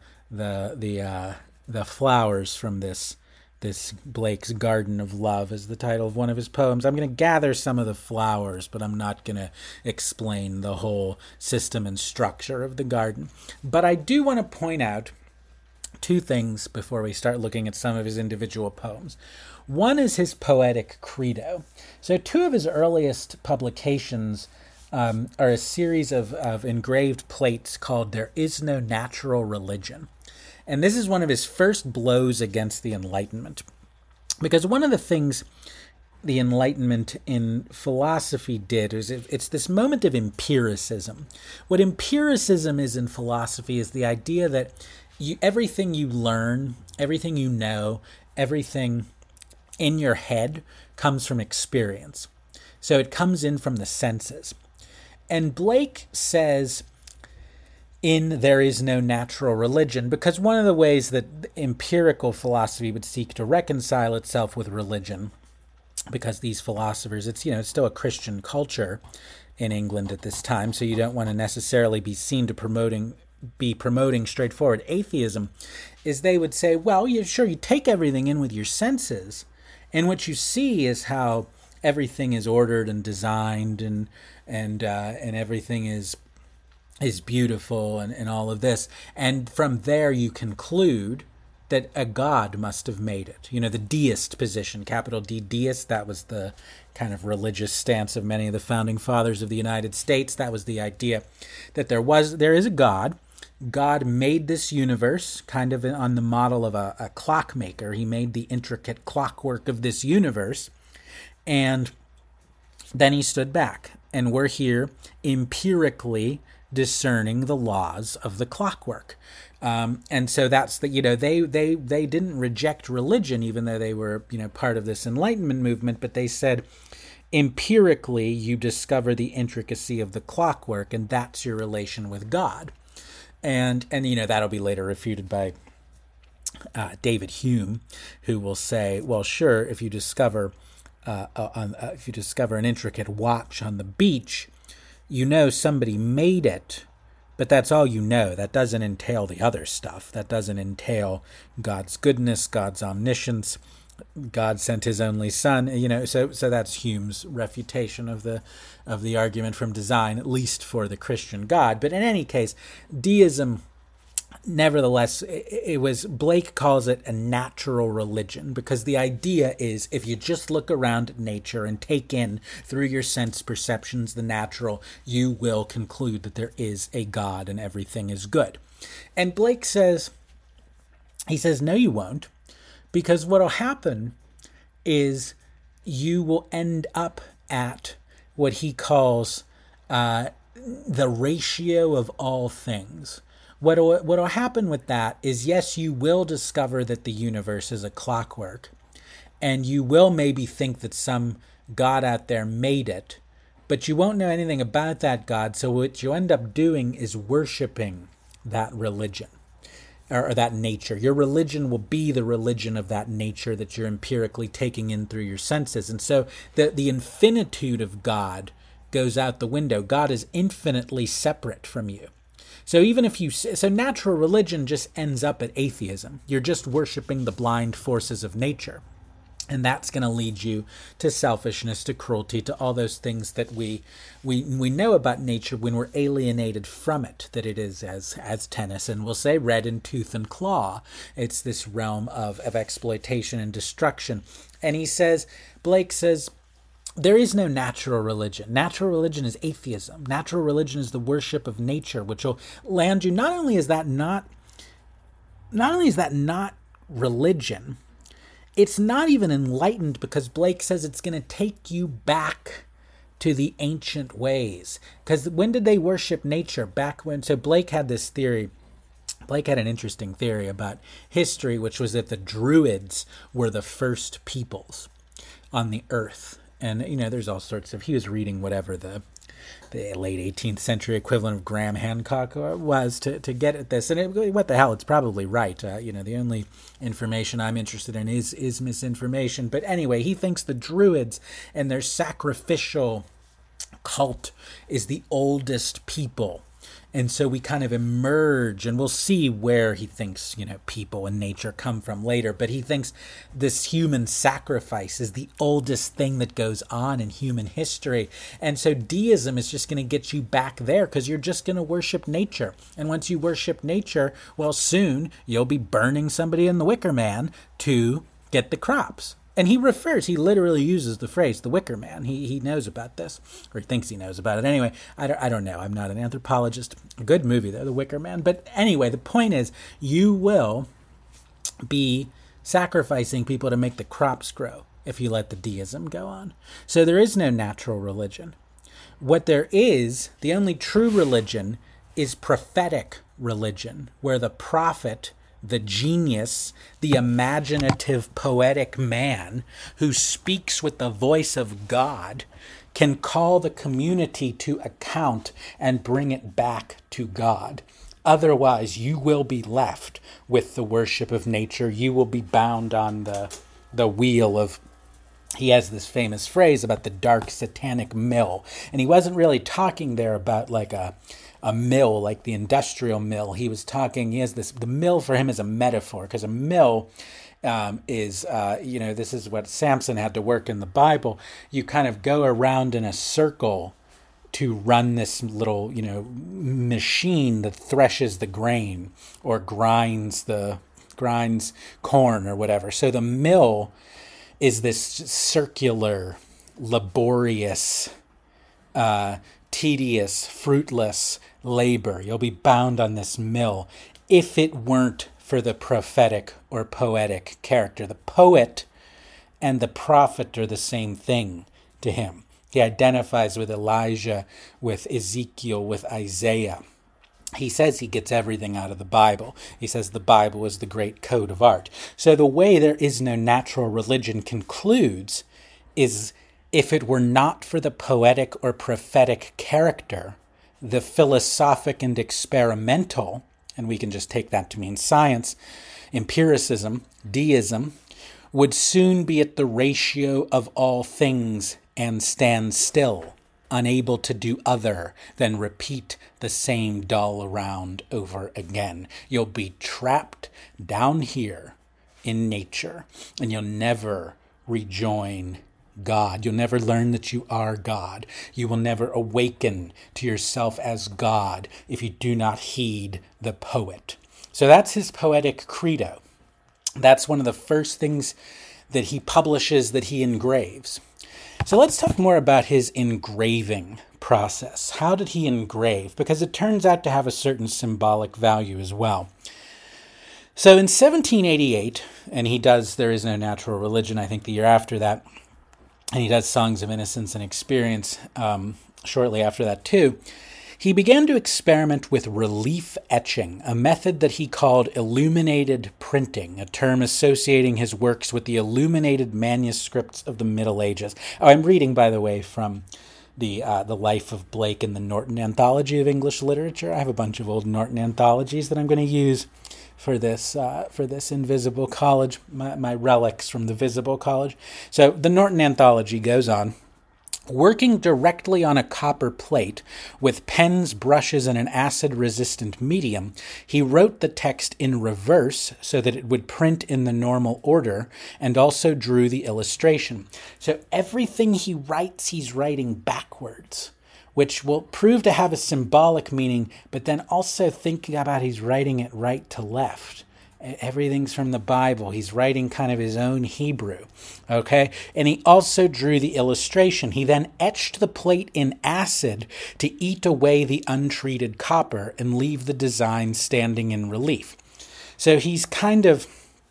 flowers from this Blake's Garden of Love is the title of one of his poems. I'm going to gather some of the flowers, but I'm not going to explain the whole system and structure of the garden. But I do want to point out two things before we start looking at some of his individual poems. One is his poetic credo. So two of his earliest publications are a series of engraved plates called There Is No Natural Religion. And this is one of his first blows against the Enlightenment. Because one of the things the Enlightenment in philosophy did is it's this moment of empiricism. What empiricism is in philosophy is the idea that everything you learn, everything you know, everything in your head comes from experience. So it comes in from the senses. And Blake says in There Is No Natural Religion, because one of the ways that empirical philosophy would seek to reconcile itself with religion, because these philosophers, it's still a Christian culture in England at this time, so you don't want to necessarily be seen to be promoting straightforward atheism, is they would say, well, you take everything in with your senses, and what you see is how everything is ordered and designed, and everything is beautiful, and all of this, and from there you conclude that a god must have made it. The deist position, capital D, deist, that was the kind of religious stance of many of the founding fathers of the United States. That was the idea that there is a God. God made this universe kind of on the model of a clockmaker. He made the intricate clockwork of this universe, and then he stood back, and we're here empirically discerning the laws of the clockwork. And so that's they didn't reject religion, even though they were part of this Enlightenment movement, but they said empirically you discover the intricacy of the clockwork, and that's your relation with God. And that'll be later refuted by David Hume, who will say, well, sure, if you discover an intricate watch on the beach, somebody made it, but that's all That doesn't entail the other stuff. That doesn't entail God's goodness, God's omniscience. God sent his only son, so that's Hume's refutation of the argument from design, at least for the Christian God. But in any case, deism, nevertheless, Blake calls it a natural religion, because the idea is if you just look around at nature and take in through your sense perceptions the natural, you will conclude that there is a God and everything is good. And Blake says, no, you won't. Because what will happen is you will end up at what he calls the ratio of all things. What will happen with that is, yes, you will discover that the universe is a clockwork, and you will maybe think that some God out there made it, but you won't know anything about that God, so what you end up doing is worshiping that religion. Or that nature. Your religion will be the religion of that nature that you're empirically taking in through your senses. And so the infinitude of God goes out the window. God is infinitely separate from you. So natural religion just ends up at atheism. You're just worshiping the blind forces of nature. And that's going to lead you to selfishness, to cruelty, to all those things that we know about nature when we're alienated from it, that it is, as Tennyson will say, red in tooth and claw. It's this realm of exploitation and destruction. And Blake says, there is no natural religion. Natural religion is atheism. Natural religion is the worship of nature, which will land you, not only is that not religion, it's not even enlightened, because Blake says it's going to take you back to the ancient ways. Because when did they worship nature? Back when? So Blake had this theory. Blake had an interesting theory about history, which was that the Druids were the first peoples on the earth. And, there's all sorts of, he was reading whatever the late 18th century equivalent of Graham Hancock was to get at this. And what the hell, it's probably right. The only information I'm interested in is misinformation. But anyway, he thinks the Druids and their sacrificial cult is the oldest people. And so we kind of emerge, and we'll see where he thinks, people and nature come from later. But he thinks this human sacrifice is the oldest thing that goes on in human history. And so deism is just going to get you back there, because you're just going to worship nature. And once you worship nature, well, soon you'll be burning somebody in the Wicker Man to get the crops. And he literally uses the phrase, the Wicker Man. He knows about this, or he thinks he knows about it. Anyway, I don't know. I'm not an anthropologist. Good movie, though, The Wicker Man. But anyway, the point is, you will be sacrificing people to make the crops grow if you let the deism go on. So there is no natural religion. What there is, the only true religion, is prophetic religion, where the prophet the genius, the imaginative, poetic man who speaks with the voice of God, can call the community to account and bring it back to God. Otherwise, you will be left with the worship of nature. You will be bound on the wheel of... He has this famous phrase about the dark satanic mill. And he wasn't really talking there about like a mill, like the industrial mill. He was talking, the mill for him is a metaphor, because a mill is, this is what Samson had to work in the Bible. You kind of go around in a circle to run this little, machine that threshes the grain or grinds corn or whatever. So the mill is this circular, laborious, tedious, fruitless labor. You'll be bound on this mill if it weren't for the prophetic or poetic character. The poet and the prophet are the same thing to him. He identifies with Elijah, with Ezekiel, with Isaiah. He says he gets everything out of the Bible. He says the Bible is the great code of art. So the way there is no natural religion concludes is, if it were not for the poetic or prophetic character, the philosophic and experimental, and we can just take that to mean science, empiricism, deism, would soon be at the ratio of all things and stand still, unable to do other than repeat the same dull round over again. You'll be trapped down here in nature, and you'll never rejoin God. You'll never learn that you are God. You will never awaken to yourself as God if you do not heed the poet. So that's his poetic credo. That's one of the first things that he publishes, that he engraves. So let's talk more about his engraving process. How did he engrave? Because it turns out to have a certain symbolic value as well. So in 1788, and he does There Is No Natural Religion, I think the year after that, and he does Songs of Innocence and Experience shortly after that too, he began to experiment with relief etching, a method that he called illuminated printing, a term associating his works with the illuminated manuscripts of the Middle Ages. Oh, I'm reading, by the way, from the Life of Blake in the Norton Anthology of English Literature. I have a bunch of old Norton anthologies that I'm going to use for this Invisible College, my relics from the Visible College. So the Norton Anthology goes on. Working directly on a copper plate with pens, brushes, and an acid-resistant medium, he wrote the text in reverse so that it would print in the normal order, and also drew the illustration. So everything he writes, he's writing backwards, which will prove to have a symbolic meaning, but then also thinking about he's writing it right to left. Everything's from the Bible. He's writing kind of his own Hebrew, okay? And he also drew the illustration. He then etched the plate in acid to eat away the untreated copper and leave the design standing in relief. So he's kind of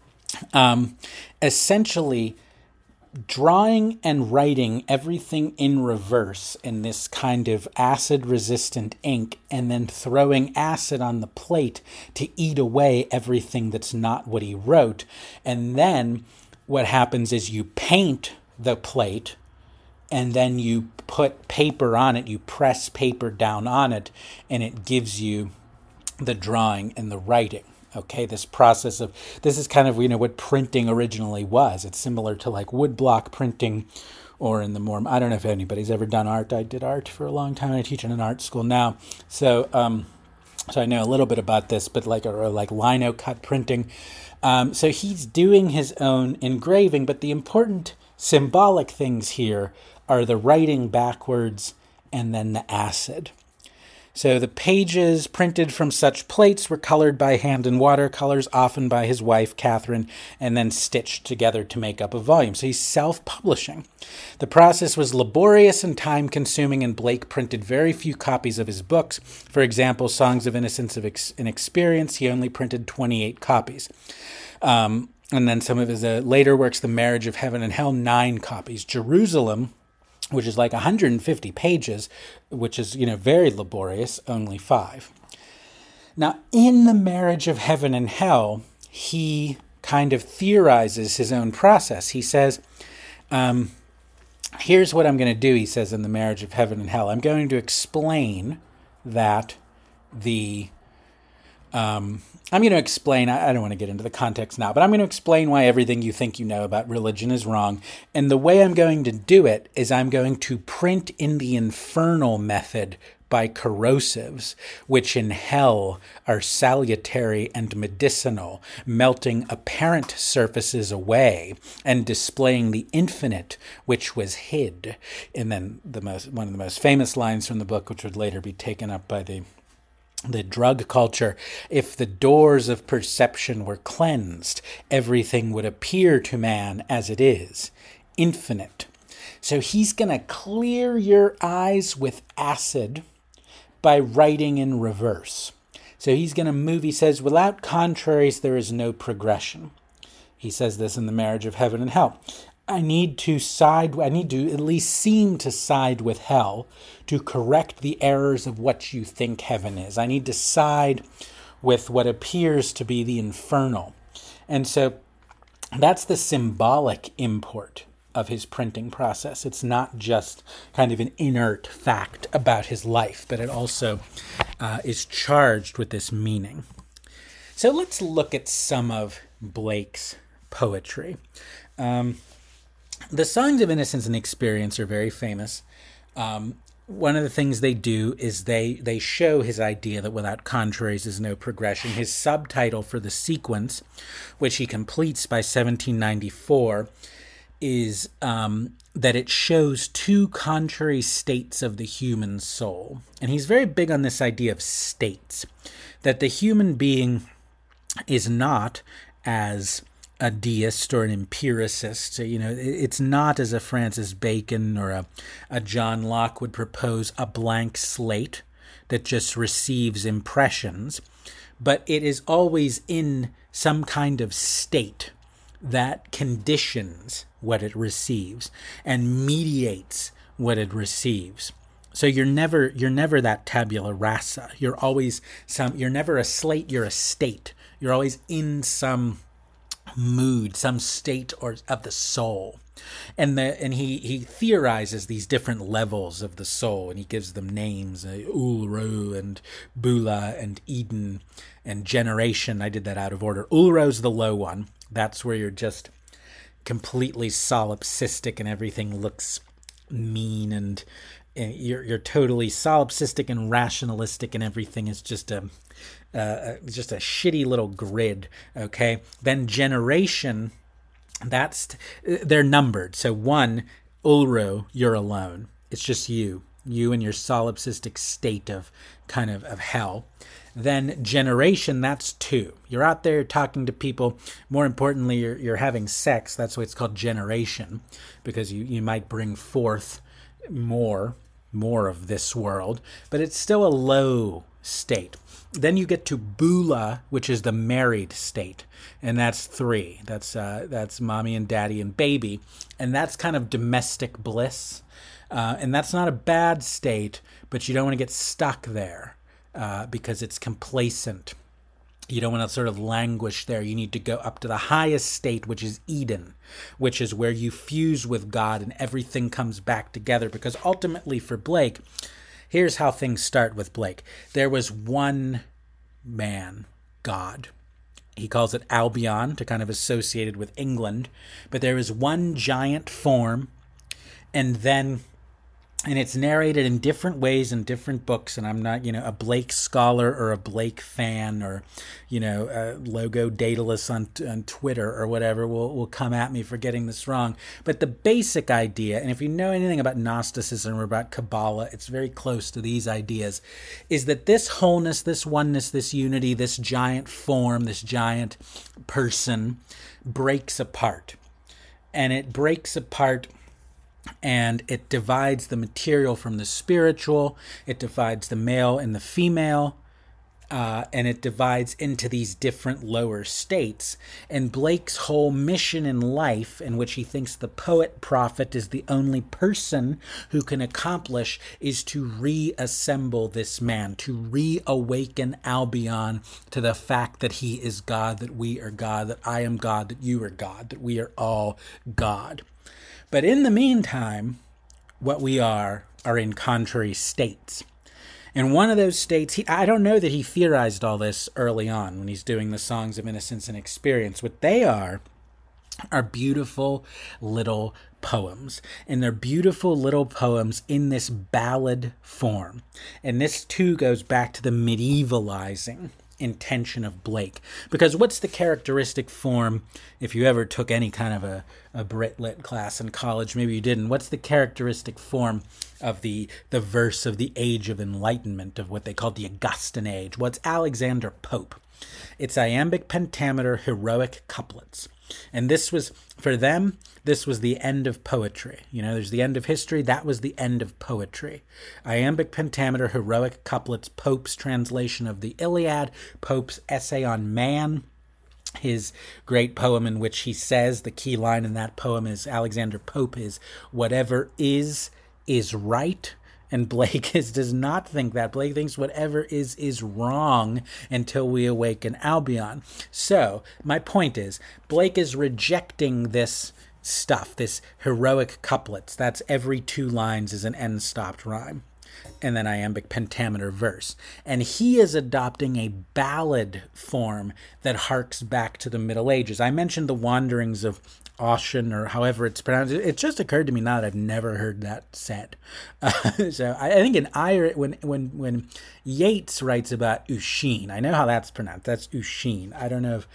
essentially drawing and writing everything in reverse in this kind of acid-resistant ink, and then throwing acid on the plate to eat away everything that's not what he wrote. And then what happens is you paint the plate, and then you put paper on it, you press paper down on it, and it gives you the drawing and the writing. Okay, this is kind of, what printing originally was. It's similar to like woodblock printing, or in the more, I don't know if anybody's ever done art. I did art for a long time. I teach in an art school now. So I know a little bit about this, but like lino cut printing. So he's doing his own engraving, but the important symbolic things here are the writing backwards and then the acid. So the pages printed from such plates were colored by hand in watercolors, often by his wife, Catherine, and then stitched together to make up a volume. So he's self-publishing. The process was laborious and time-consuming, and Blake printed very few copies of his books. For example, Songs of Innocence and Experience, he only printed 28 copies. And then some of his later works, The Marriage of Heaven and Hell, 9 copies. Jerusalem, which is like 150 pages, which is, very laborious, only 5. Now, in The Marriage of Heaven and Hell, he kind of theorizes his own process. He says, here's what I'm going to do, he says in The Marriage of Heaven and Hell. I'm going to explain that I'm going to explain, I don't want to get into the context now, but I'm going to explain why everything you think you know about religion is wrong. And the way I'm going to do it is I'm going to print in the infernal method by corrosives, which in hell are salutary and medicinal, melting apparent surfaces away and displaying the infinite which was hid. And then one of the most famous lines from the book, which would later be taken up by the drug culture: if the doors of perception were cleansed, everything would appear to man as it is, infinite. So he's going to clear your eyes with acid by writing in reverse. So he's going to move, he says, without contraries, there is no progression. He says this in The Marriage of Heaven and Hell. I need to at least seem to side with hell to correct the errors of what you think heaven is. I need to side with what appears to be the infernal. And so that's the symbolic import of his printing process. It's not just kind of an inert fact about his life, but it also is charged with this meaning. So let's look at some of Blake's poetry. The Songs of Innocence and Experience are very famous. One of the things they do is they show his idea that without contraries is no progression. His subtitle for the sequence, which he completes by 1794, is that it shows two contrary states of the human soul. And he's very big on this idea of states, that the human being is not as a deist or an empiricist. So, it's not, as a Francis Bacon or a John Locke would propose, a blank slate that just receives impressions, but it is always in some kind of state that conditions what it receives and mediates what it receives. So you're never that tabula rasa. You're never a slate, you're a state. You're always in some mood, some state of the soul. And he theorizes these different levels of the soul, and he gives them names: Ulro and Bula and Eden and generation. I did that out of order. Ulro's the low one. That's where you're just completely solipsistic and everything looks mean, and you're totally solipsistic and rationalistic, and everything is just a shitty little grid. Okay, then generation, they're numbered. So 1, Ulro, you're alone. It's just you and your solipsistic state of kind of hell. Then generation, that's 2. You're out there talking to people. More importantly, you're having sex. That's why it's called generation, because you might bring forth more of this world, but it's still a low state. Then you get to Bula, which is the married state, and that's 3. That's mommy and daddy and baby, and that's kind of domestic bliss, and that's not a bad state, but you don't want to get stuck there because it's complacent. You don't want to sort of languish there. You need to go up to the highest state, which is Eden, which is where you fuse with God and everything comes back together. Because ultimately for Blake, here's how things start with Blake. There was one man, God. He calls it Albion to kind of associate it with England. But there is one giant form, and it's narrated in different ways in different books, and I'm not, a Blake scholar or a Blake fan or, a Logo Daedalus on Twitter or whatever will come at me for getting this wrong. But the basic idea, and if you know anything about Gnosticism or about Kabbalah, it's very close to these ideas, is that this wholeness, this oneness, this unity, this giant form, this giant person breaks apart. And it breaks apart, and it divides the material from the spiritual. It divides the male and the female. and it divides into these different lower states. And Blake's whole mission in life, in which he thinks the poet prophet is the only person who can accomplish, is to reassemble this man, to reawaken Albion to the fact that he is God, that we are God, that I am God, that you are God, that we are all God. But in the meantime, what we are in contrary states. And one of those states, I don't know that he theorized all this early on when he's doing the Songs of Innocence and Experience. What they are beautiful little poems. And they're beautiful little poems in this ballad form. And this too goes back to the medievalizing intention of Blake. Because what's the characteristic form, if you ever took any kind of a Brit Lit class in college, maybe you didn't, what's the characteristic form of the verse of the Age of Enlightenment, of what they called the Augustan Age? What's Alexander Pope? It's iambic pentameter heroic couplets. And this was, for them, this was the end of poetry. You know, there's the end of history. That was the end of poetry. Iambic pentameter heroic couplets, Pope's translation of the Iliad, Pope's essay on man, his great poem in which he says, the key line in that poem is, Alexander Pope is, whatever is right. And Blake does not think that. Blake thinks whatever is wrong until we awaken Albion. So my point is, Blake is rejecting this stuff, this heroic couplets. That's every 2 lines is an end-stopped rhyme, and then iambic pentameter verse. And he is adopting a ballad form that harks back to the Middle Ages. I mentioned the wanderings of Ossian, or however it's pronounced. It just occurred to me now that I've never heard that said. So I think in Irish, when Yeats writes about Usheen, I know how that's pronounced. That's Usheen. I don't know if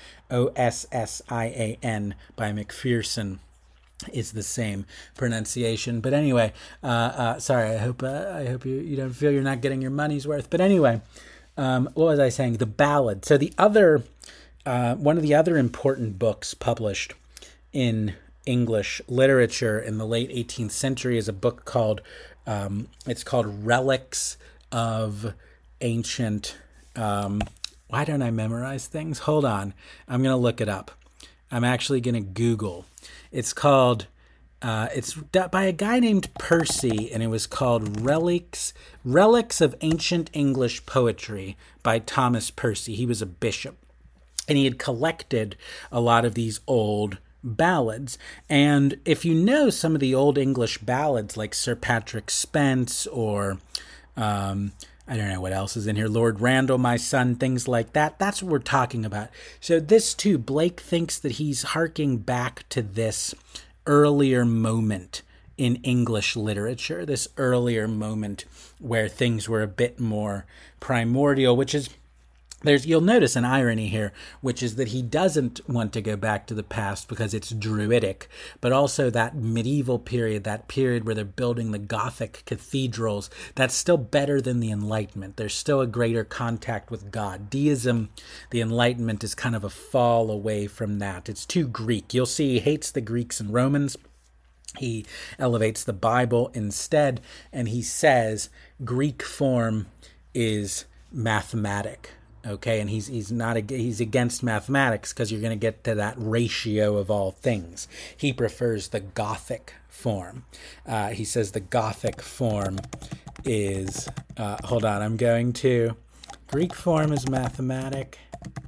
Ossian by Macpherson is the same pronunciation. But anyway, sorry. I hope you don't feel you're not getting your money's worth. But anyway, what was I saying? The ballad. So the other one of the other important books published in English literature in the late 18th century is a book called, it's called Relics of Ancient, why don't I memorize things? Hold on. I'm going to look it up. I'm actually going to Google. It's called, it's by a guy named Percy, and it was called Relics of Ancient English Poetry by Thomas Percy. He was a bishop, and he had collected a lot of these old ballads. And if you know some of the old English ballads like Sir Patrick Spence, or I don't know what else is in here, Lord Randall, My Son, things like that, that's what we're talking about. So this too, Blake thinks that he's harking back to this earlier moment in English literature, this earlier moment where things were a bit more primordial, which is, you'll notice an irony here, which is that he doesn't want to go back to the past because it's druidic, but also that medieval period, that period where they're building the Gothic cathedrals, that's still better than the Enlightenment. There's still a greater contact with God. Deism, the Enlightenment, is kind of a fall away from that. It's too Greek. You'll see he hates the Greeks and Romans. He elevates the Bible instead, and he says Greek form is mathematic. Okay, and he's against mathematics because you're going to get to that ratio of all things. He prefers the Gothic form. He says the Gothic form is, hold on, I'm going to, Greek form is mathematic.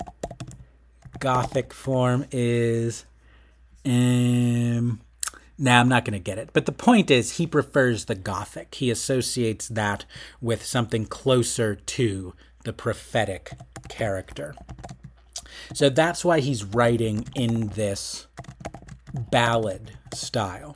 Gothic form is, now I'm not going to get it. But the point is, he prefers the Gothic. He associates that with something closer to the prophetic character. So that's why he's writing in this ballad style.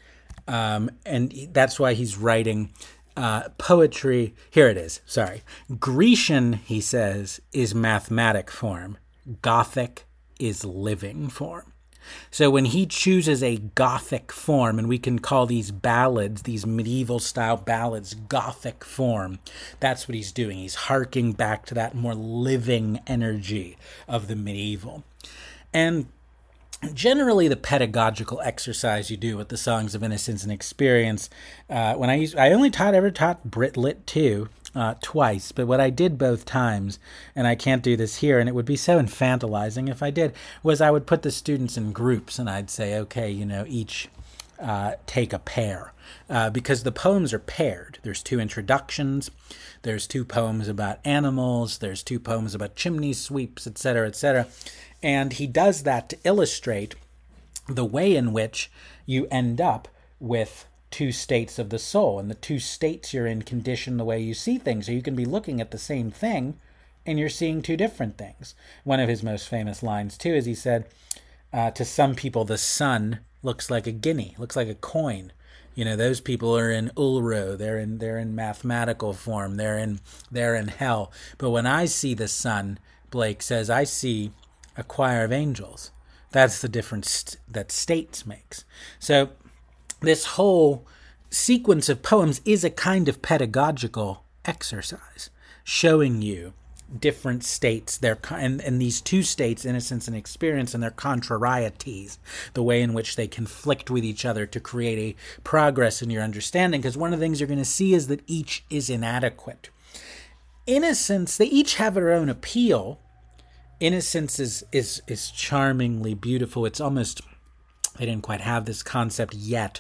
And that's why he's writing poetry. Here it is. Sorry. Grecian, he says, is mathematic form. Gothic is living form. So when he chooses a Gothic form, and we can call these ballads, these medieval style ballads, Gothic form, that's what he's doing. He's harking back to that more living energy of the medieval. And generally the pedagogical exercise you do with the Songs of Innocence and Experience, when I ever taught Brit Lit 2, twice, but what I did both times, and I can't do this here, and it would be so infantilizing if I did, was I would put the students in groups and I'd say, okay, each take a pair, because the poems are paired. There's 2 introductions, there's 2 poems about animals, there's 2 poems about chimney sweeps, etc., etc. And he does that to illustrate the way in which you end up with 2 states of the soul, and the 2 states you're in condition the way you see things. So you can be looking at the same thing and you're seeing 2 different things. One of his most famous lines too is he said, to some people the sun looks like a guinea, looks like a coin. Those people are in Ulro, they're in mathematical form, they're in hell. But when I see the sun, Blake says, I see a choir of angels. That's the difference that states makes. So this whole sequence of poems is a kind of pedagogical exercise, showing you different states, and these 2 states, innocence and experience, and their contrarieties, the way in which they conflict with each other to create a progress in your understanding. Because one of the things you're going to see is that each is inadequate. Innocence, they each have their own appeal. Innocence is charmingly beautiful. It's almost, they didn't quite have this concept yet.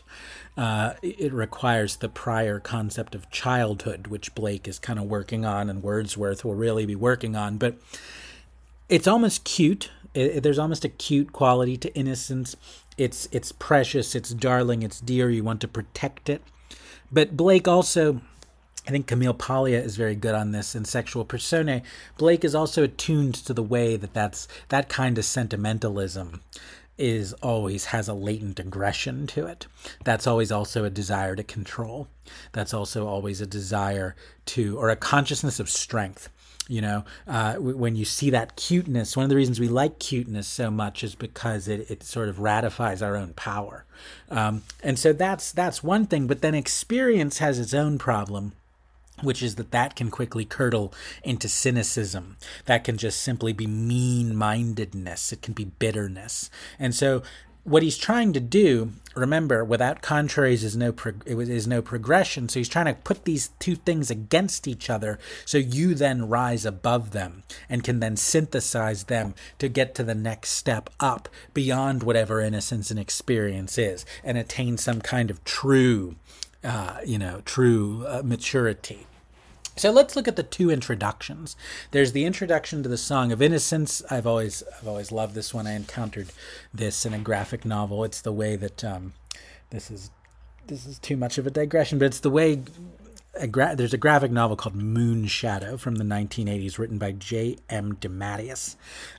It requires the prior concept of childhood, which Blake is kind of working on and Wordsworth will really be working on. But it's almost cute. There's almost a cute quality to innocence. It's precious, it's darling, it's dear. You want to protect it. But Blake also, I think Camille Paglia is very good on this in Sexual Personae. Blake is also attuned to the way that kind of sentimentalism always has a latent aggression to it. That's always also a desire to control. That's also always a desire or a consciousness of strength. When you see that cuteness, one of the reasons we like cuteness so much is because it sort of ratifies our own power. And so that's one thing. But then experience has its own problem, which is that can quickly curdle into cynicism. That can just simply be mean-mindedness. It can be bitterness. And so what he's trying to do, remember, without contraries is no progression. So he's trying to put these 2 things against each other so you then rise above them and can then synthesize them to get to the next step up beyond whatever innocence and experience is and attain some kind of true maturity. So let's look at the 2 introductions. There's the introduction to the Song of Innocence. I've always loved this one. I encountered this in a graphic novel. It's the way that this is too much of a digression, but it's the way there's a graphic novel called Moon Shadow from the 1980s, written by J.M. DeMatteis,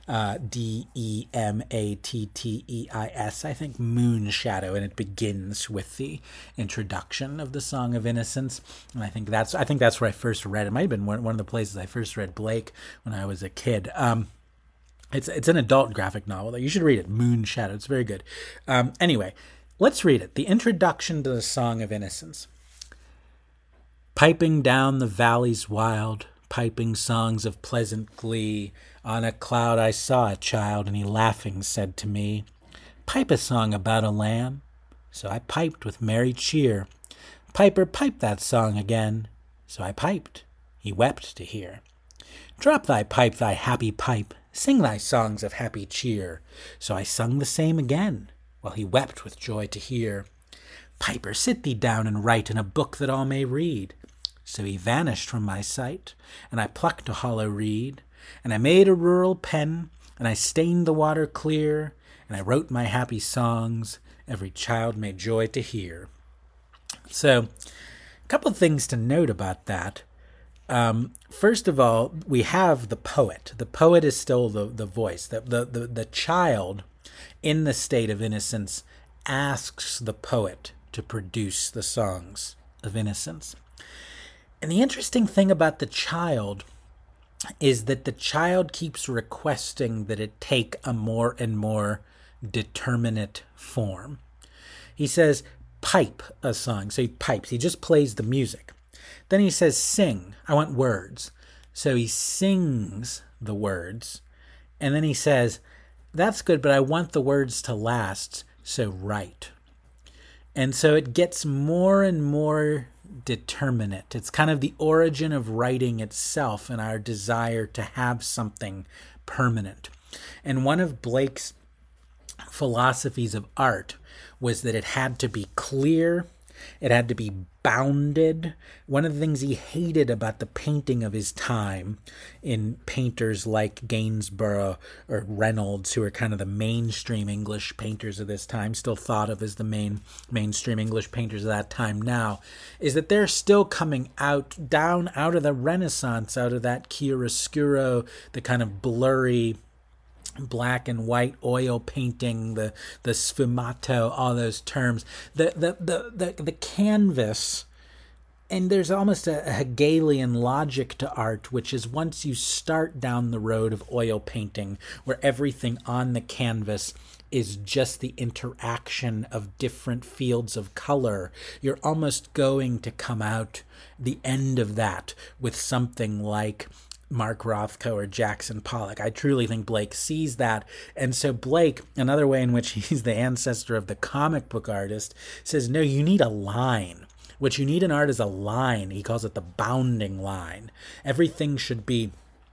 Dematteis, I think, Moon Shadow, and it begins with the introduction of the Song of Innocence. And I think that's where I first read it. It might have been one of the places I first read Blake when I was a kid. It's an adult graphic novel, though. You should read it, Moon Shadow. It's very good. Anyway, let's read it. The introduction to the Song of Innocence. Piping down the valleys wild, piping songs of pleasant glee, on a cloud I saw a child, and he laughing said to me, pipe a song about a lamb. So I piped with merry cheer. Piper, pipe that song again. So I piped. He wept to hear. Drop thy pipe, thy happy pipe. Sing thy songs of happy cheer. So I sung the same again, while he wept with joy to hear. Piper, sit thee down and write in a book that all may read. So he vanished from my sight, and I plucked a hollow reed, and I made a rural pen, and I stained the water clear, and I wrote my happy songs, every child may joy to hear. So, a couple of things to note about that. First of all, we have the poet. The poet is still the voice. The child, in the state of innocence, asks the poet to produce the songs of innocence. And the interesting thing about the child is that the child keeps requesting that it take a more and more determinate form. He says, pipe a song. So he pipes. He just plays the music. Then he says, sing. I want words. So he sings the words. And then he says, that's good, but I want the words to last. So write. And so it gets more and more determinate. It's kind of the origin of writing itself and our desire to have something permanent. And one of Blake's philosophies of art was that it had to be clear, it had to be bounded. One of the things he hated about the painting of his time in painters like Gainsborough or Reynolds, who are kind of the mainstream English painters of this time, still thought of as the mainstream English painters of that time now, is that they're still coming down out of the Renaissance, out of that chiaroscuro, the kind of blurry black and white oil painting, the sfumato, all those terms, the canvas. And there's almost a Hegelian logic to art, which is once you start down the road of oil painting, where everything on the canvas is just the interaction of different fields of color, you're almost going to come out the end of that with something like Mark Rothko or Jackson Pollock. I truly think Blake sees that. And so Blake, another way in which he's the ancestor of the comic book artist, says, no, you need a line. What you need in art is a line. He calls it the bounding line. Everything should be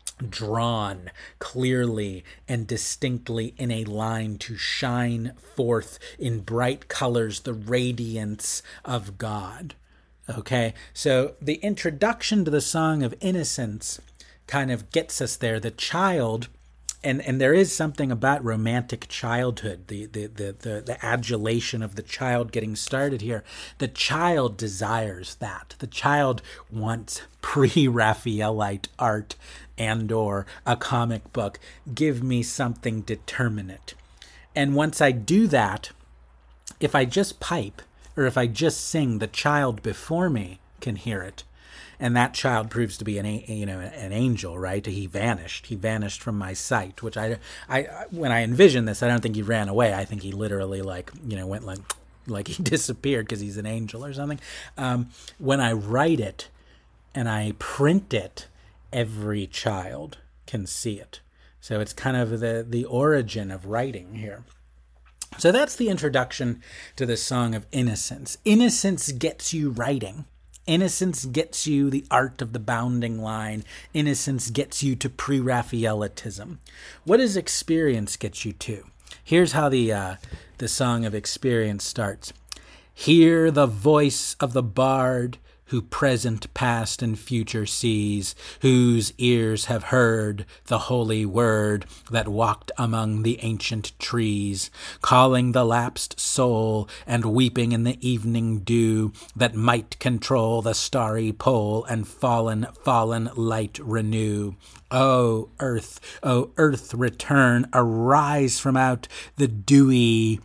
drawn clearly and distinctly in a line to shine forth in bright colors the radiance of God. Okay, so the introduction to the Song of Innocence kind of gets us there. The child, and there is something about romantic childhood, the adulation of the child getting started here. The child desires that. The child wants pre-Raphaelite art and or a comic book. Give me something determinate. And once I do that, if I just pipe or if I just sing, the child before me can hear it. And that child proves to be an angel, right? He vanished from my sight, which I when I envision this, I don't think he ran away. I think he literally went like he disappeared because he's an angel or something. When I write it and I print it, every child can see it. So it's kind of the origin of writing here. So that's the introduction to the Song of Innocence. Innocence gets you writing. Innocence gets you the art of the bounding line. Innocence gets you to pre-Raphaelitism. What does experience get you to? Here's how the Song of Experience starts. Hear the voice of the bard, who present, past, and future sees, whose ears have heard the holy word that walked among the ancient trees, calling the lapsed soul and weeping in the evening dew that might control the starry pole and fallen light renew. O earth, return, arise from out the dewy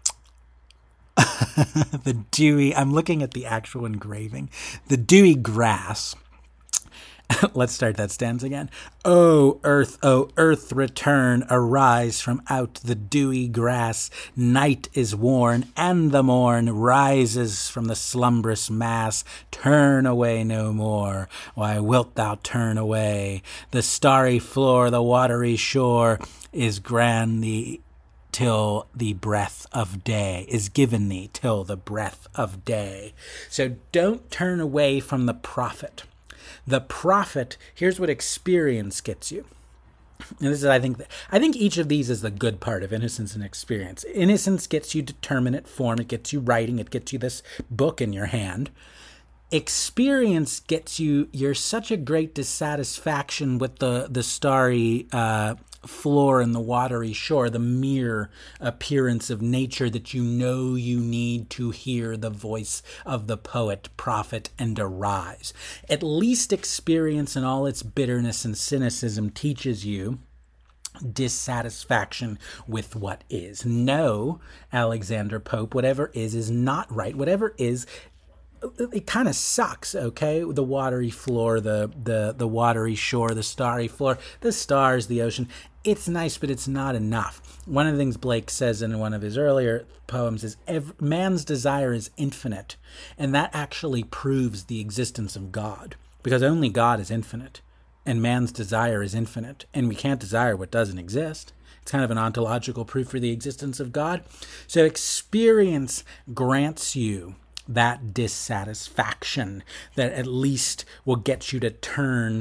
I'm looking at the actual engraving. The dewy grass. Let's start that stanza again. O earth, return, arise from out the dewy grass. Night is worn, and the morn rises from the slumbrous mass. Turn away no more. Why wilt thou turn away? The starry floor, the watery shore, is grand till the breath of day, is given thee till the breath of day. So don't turn away from the prophet. The prophet, here's what experience gets you. And this is, I think each of these is the good part of innocence and experience. Innocence gets you determinate form. It gets you writing. It gets you this book in your hand. Experience gets you're such a great dissatisfaction with the starry floor and the watery shore, the mere appearance of nature, that you need to hear the voice of the poet, prophet, and arise. At least experience in all its bitterness and cynicism teaches you dissatisfaction with what is. No, Alexander Pope, whatever is not right. Whatever is, it kind of sucks, okay? The watery floor, the watery shore, the starry floor, the stars, the ocean. It's nice, but it's not enough. One of the things Blake says in one of his earlier poems is man's desire is infinite, and that actually proves the existence of God, because only God is infinite, and man's desire is infinite, and we can't desire what doesn't exist. It's kind of an ontological proof for the existence of God. So experience grants you that dissatisfaction that at least will get you to turn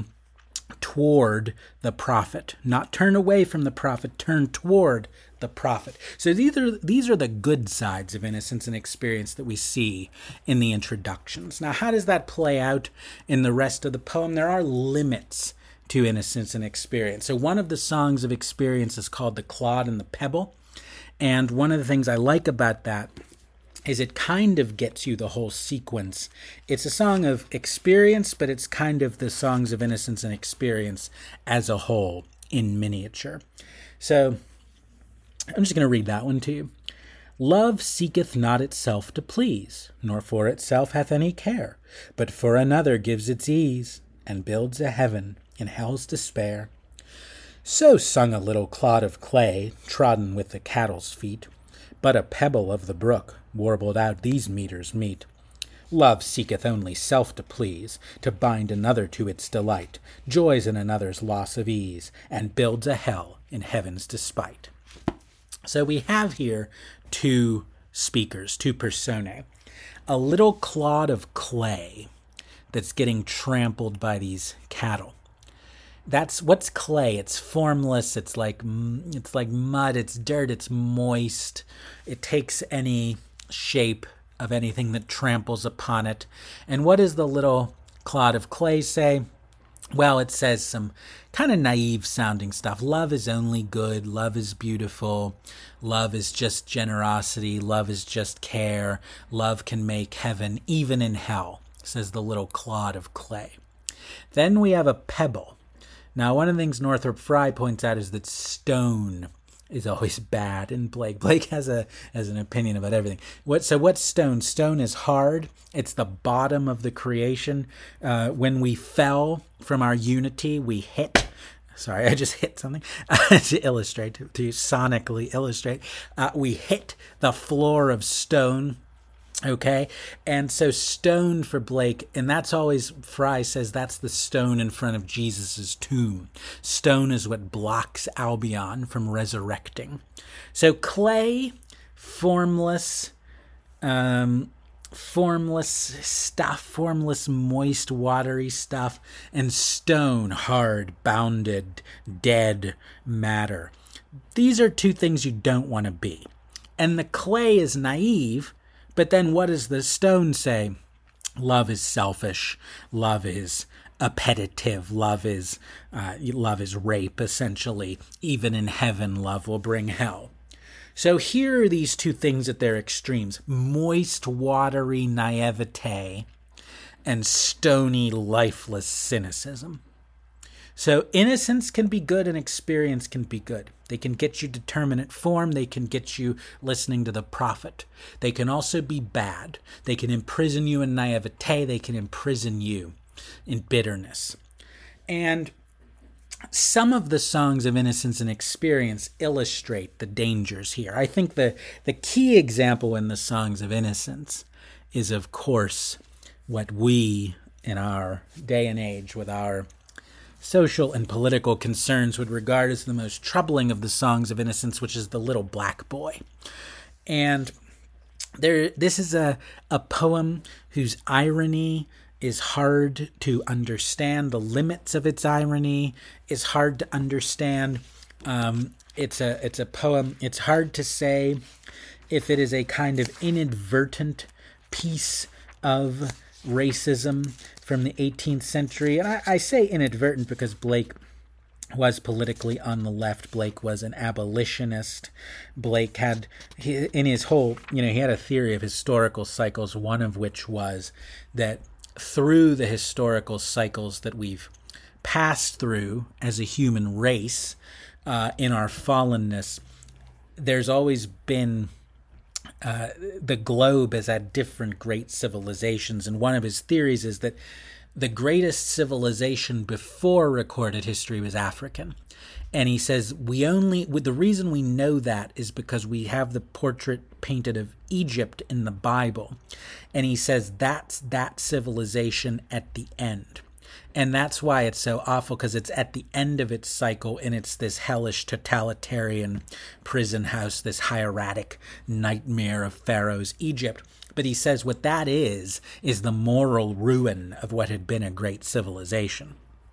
toward the prophet, not turn away from the prophet, turn toward the prophet. So these are the good sides of Innocence and Experience that we see in the introductions. Now, how does that play out in the rest of the poem? There are limits to Innocence and Experience. So one of the songs of Experience is called The Clod and the Pebble. And one of the things I like about that is it kind of gets you the whole sequence. It's a song of experience, but it's kind of the songs of Innocence and Experience as a whole in miniature. So I'm just going to read that one to you. Love seeketh not itself to please, nor for itself hath any care, but for another gives its ease, and builds a heaven in hell's despair. So sung a little clod of clay, trodden with the cattle's feet, but a pebble of the brook warbled out these meters meet. Love seeketh only self to please, to bind another to its delight, joys in another's loss of ease, and builds a hell in heaven's despite. So we have here two speakers, two personae. A little clod of clay that's getting trampled by these cattle. That's what's clay. It's formless. It's like mud. It's dirt. It's moist. It takes any shape of anything that tramples upon it. And what does the little clod of clay say? Well, it says some kind of naive sounding stuff. Love is only good. Love is beautiful. Love is just generosity. Love is just care. Love can make heaven even in hell, says the little clod of clay. Then we have a pebble. Now, one of the things Northrop Frye points out is that stone is always bad in Blake. Blake has an opinion about everything. What's stone? Stone is hard. It's the bottom of the creation. When we fell from our unity, we hit. Sorry, I just hit something to illustrate, to sonically illustrate. We hit the floor of stone. Okay, and so stone for Blake, and that's always, Frye says that's the stone in front of Jesus's tomb. Stone is what blocks Albion from resurrecting. So clay, formless stuff, formless, moist, watery stuff, and stone, hard, bounded, dead matter. These are two things you don't want to be. And the clay is naive. But then what does the stone say? Love is selfish. Love is appetitive. Love is rape, essentially. Even in heaven, love will bring hell. So here are these two things at their extremes. Moist, watery naivete and stony, lifeless cynicism. So innocence can be good and experience can be good. They can get you determinate form. They can get you listening to the prophet. They can also be bad. They can imprison you in naivete. They can imprison you in bitterness. And some of the songs of Innocence and Experience illustrate the dangers here. I think the key example in the songs of Innocence is, of course, what we in our day and age with our social and political concerns would regard as the most troubling of the songs of Innocence, which is the little black boy. And this is a poem whose irony is hard to understand. The limits of its irony is hard to understand. It's a poem. It's hard to say if it is a kind of inadvertent piece of racism from the 18th century. And I say inadvertent because Blake was politically on the left. Blake was an abolitionist. Blake had, in his whole, he had a theory of historical cycles, one of which was that through the historical cycles that we've passed through as a human race, in our fallenness, there's always been the globe has had different great civilizations, and one of his theories is that the greatest civilization before recorded history was African. And he says the reason we know that is because we have the portrait painted of Egypt in the Bible. And he says that's that civilization at the end. And that's why it's so awful, because it's at the end of its cycle, and it's this hellish totalitarian prison house, this hieratic nightmare of Pharaoh's Egypt. But he says what that is the moral ruin of what had been a great civilization.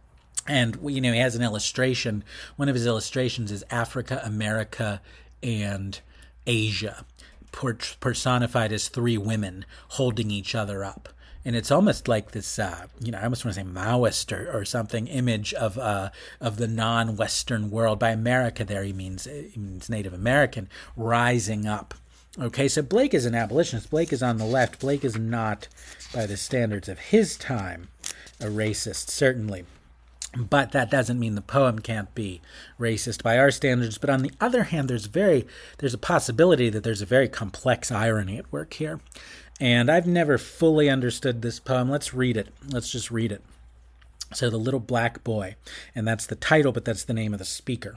And, he has an illustration. One of his illustrations is Africa, America, and Asia, personified as three women holding each other up. And it's almost like this, I almost want to say Maoist or something image of the non-Western world. By America there, he means Native American, rising up. Okay, so Blake is an abolitionist. Blake is on the left. Blake is not, by the standards of his time, a racist, certainly. But that doesn't mean the poem can't be racist by our standards. But on the other hand, there's a possibility that there's a very complex irony at work here. And I've never fully understood this poem. Let's read it. Let's just read it. So The Little Black Boy, and that's the title, but that's the name of the speaker.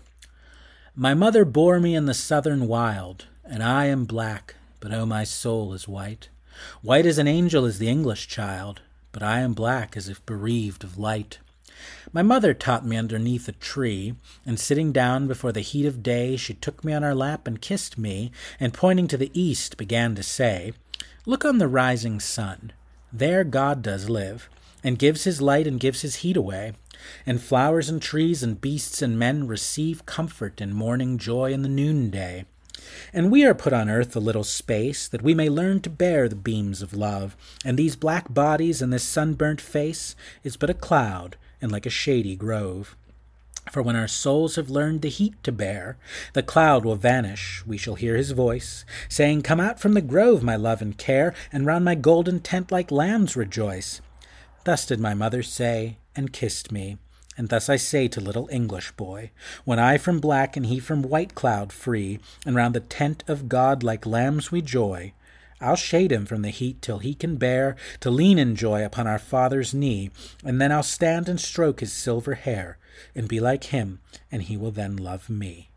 My mother bore me in the southern wild, and I am black, but oh, my soul is white. White as an angel is the English child, but I am black as if bereaved of light. My mother taught me underneath a tree, and sitting down before the heat of day, she took me on her lap and kissed me, and pointing to the east began to say, Look on the rising sun. There God does live, and gives his light and gives his heat away. And flowers and trees and beasts and men receive comfort and morning joy in the noonday. And we are put on earth a little space, that we may learn to bear the beams of love. And these black bodies and this sunburnt face is but a cloud, and like a shady grove. For when our souls have learned the heat to bear, the cloud will vanish, we shall hear his voice, saying, Come out from the grove, my love and care, and round my golden tent like lambs rejoice. Thus did my mother say, and kissed me, and thus I say to little English boy, when I from black and he from white cloud free, and round the tent of God like lambs we joy, I'll shade him from the heat till he can bear to lean in joy upon our Father's knee, and then I'll stand and stroke his silver hair, and be like him, and he will then love me.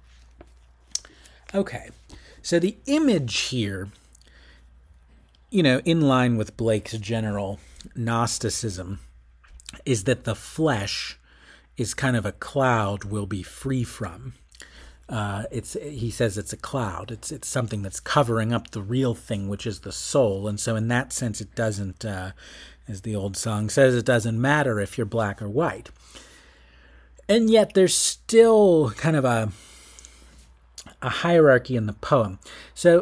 Okay, so the image here, in line with Blake's general Gnosticism, is that the flesh is kind of a cloud we'll be free from. He says it's a cloud. It's something that's covering up the real thing, which is the soul. And so in that sense, it doesn't, as the old song says, it doesn't matter if you're black or white. And yet there's still kind of a hierarchy in the poem. So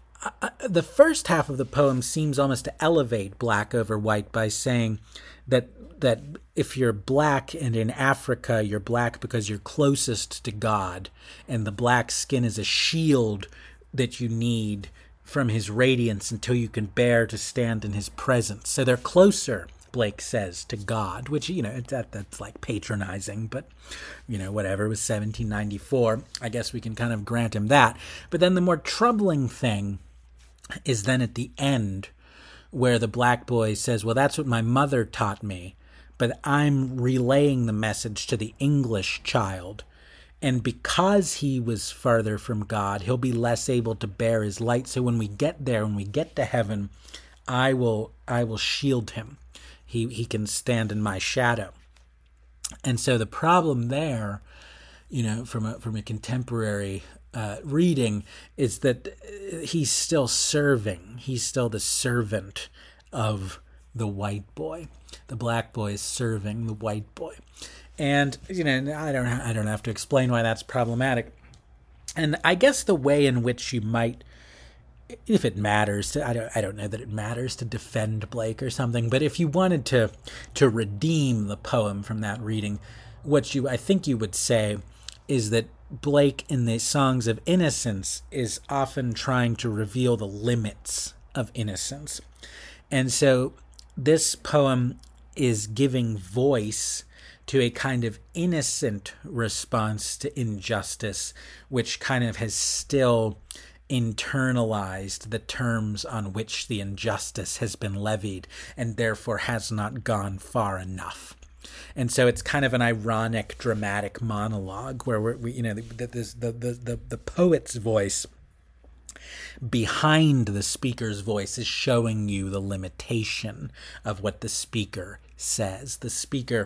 the first half of the poem seems almost to elevate black over white by saying that if you're black and in Africa, you're black because you're closest to God, and the black skin is a shield that you need from his radiance until you can bear to stand in his presence. So they're closer, Blake says, to God, which, that's like patronizing, but, whatever. It was 1794. I guess we can kind of grant him that. But then the more troubling thing is then at the end, where the black boy says, well, that's what my mother taught me, but I'm relaying the message to the English child. And because he was farther from God, he'll be less able to bear his light. So when we get there, when we get to heaven, I will shield him. He can stand in my shadow. And so the problem there, from a contemporary reading, is that he's still serving. He's still the servant of the white boy. The black boy is serving the white boy. And, I don't have to explain why that's problematic. And I guess the way in which you might, if it matters, I don't know that it matters to defend Blake or something, but if you wanted to redeem the poem from that reading, I think you would say is that Blake in the Songs of Innocence is often trying to reveal the limits of innocence. And so this poem is giving voice to a kind of innocent response to injustice, which kind of has still internalized the terms on which the injustice has been levied and therefore has not gone far enough. And so it's kind of an ironic, dramatic monologue where the poet's voice behind the speaker's voice is showing you the limitation of what the speaker says. The speaker,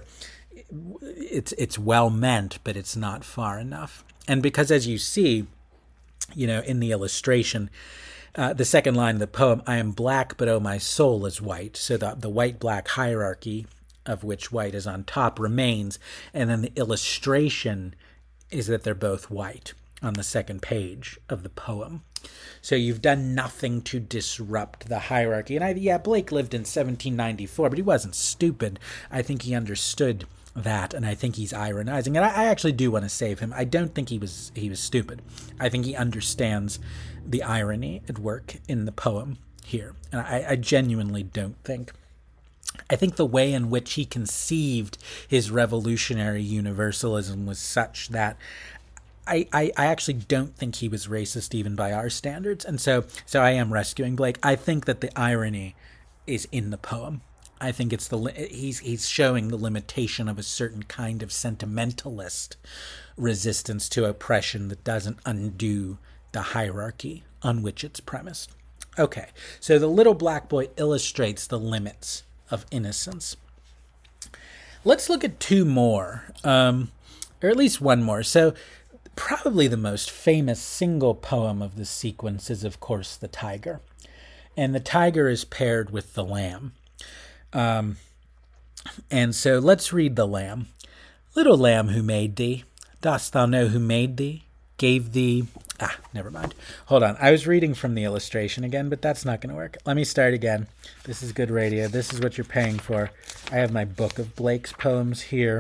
it's well meant, but it's not far enough. And because, as you see, in the illustration, The second line of the poem, I am black, but oh, my soul is white. So the white-black hierarchy, of which white is on top, remains. And then the illustration is that they're both white on the second page of the poem. So you've done nothing to disrupt the hierarchy. And Blake lived in 1794, but he wasn't stupid. I think he understood that, and I think he's ironizing. And I actually do want to save him. I don't think he was stupid. I think he understands the irony at work in the poem here. And I genuinely don't think. I think the way in which he conceived his revolutionary universalism was such that I actually don't think he was racist even by our standards. And so I am rescuing Blake. I think that the irony is in the poem. I think it's he's showing the limitation of a certain kind of sentimentalist resistance to oppression that doesn't undo the hierarchy on which it's premised. Okay, so the little black boy illustrates the limits of innocence. Let's look at two more, or at least one more. So probably the most famous single poem of the sequence is, of course, The Tiger. And the tiger is paired with the lamb. And so let's read the lamb. Little lamb who made thee, dost thou know who made thee? Gave thee... never mind. Hold on. I was reading from the illustration again, but that's not going to work. Let me start again. This is good radio. This is what you're paying for. I have my book of Blake's poems here.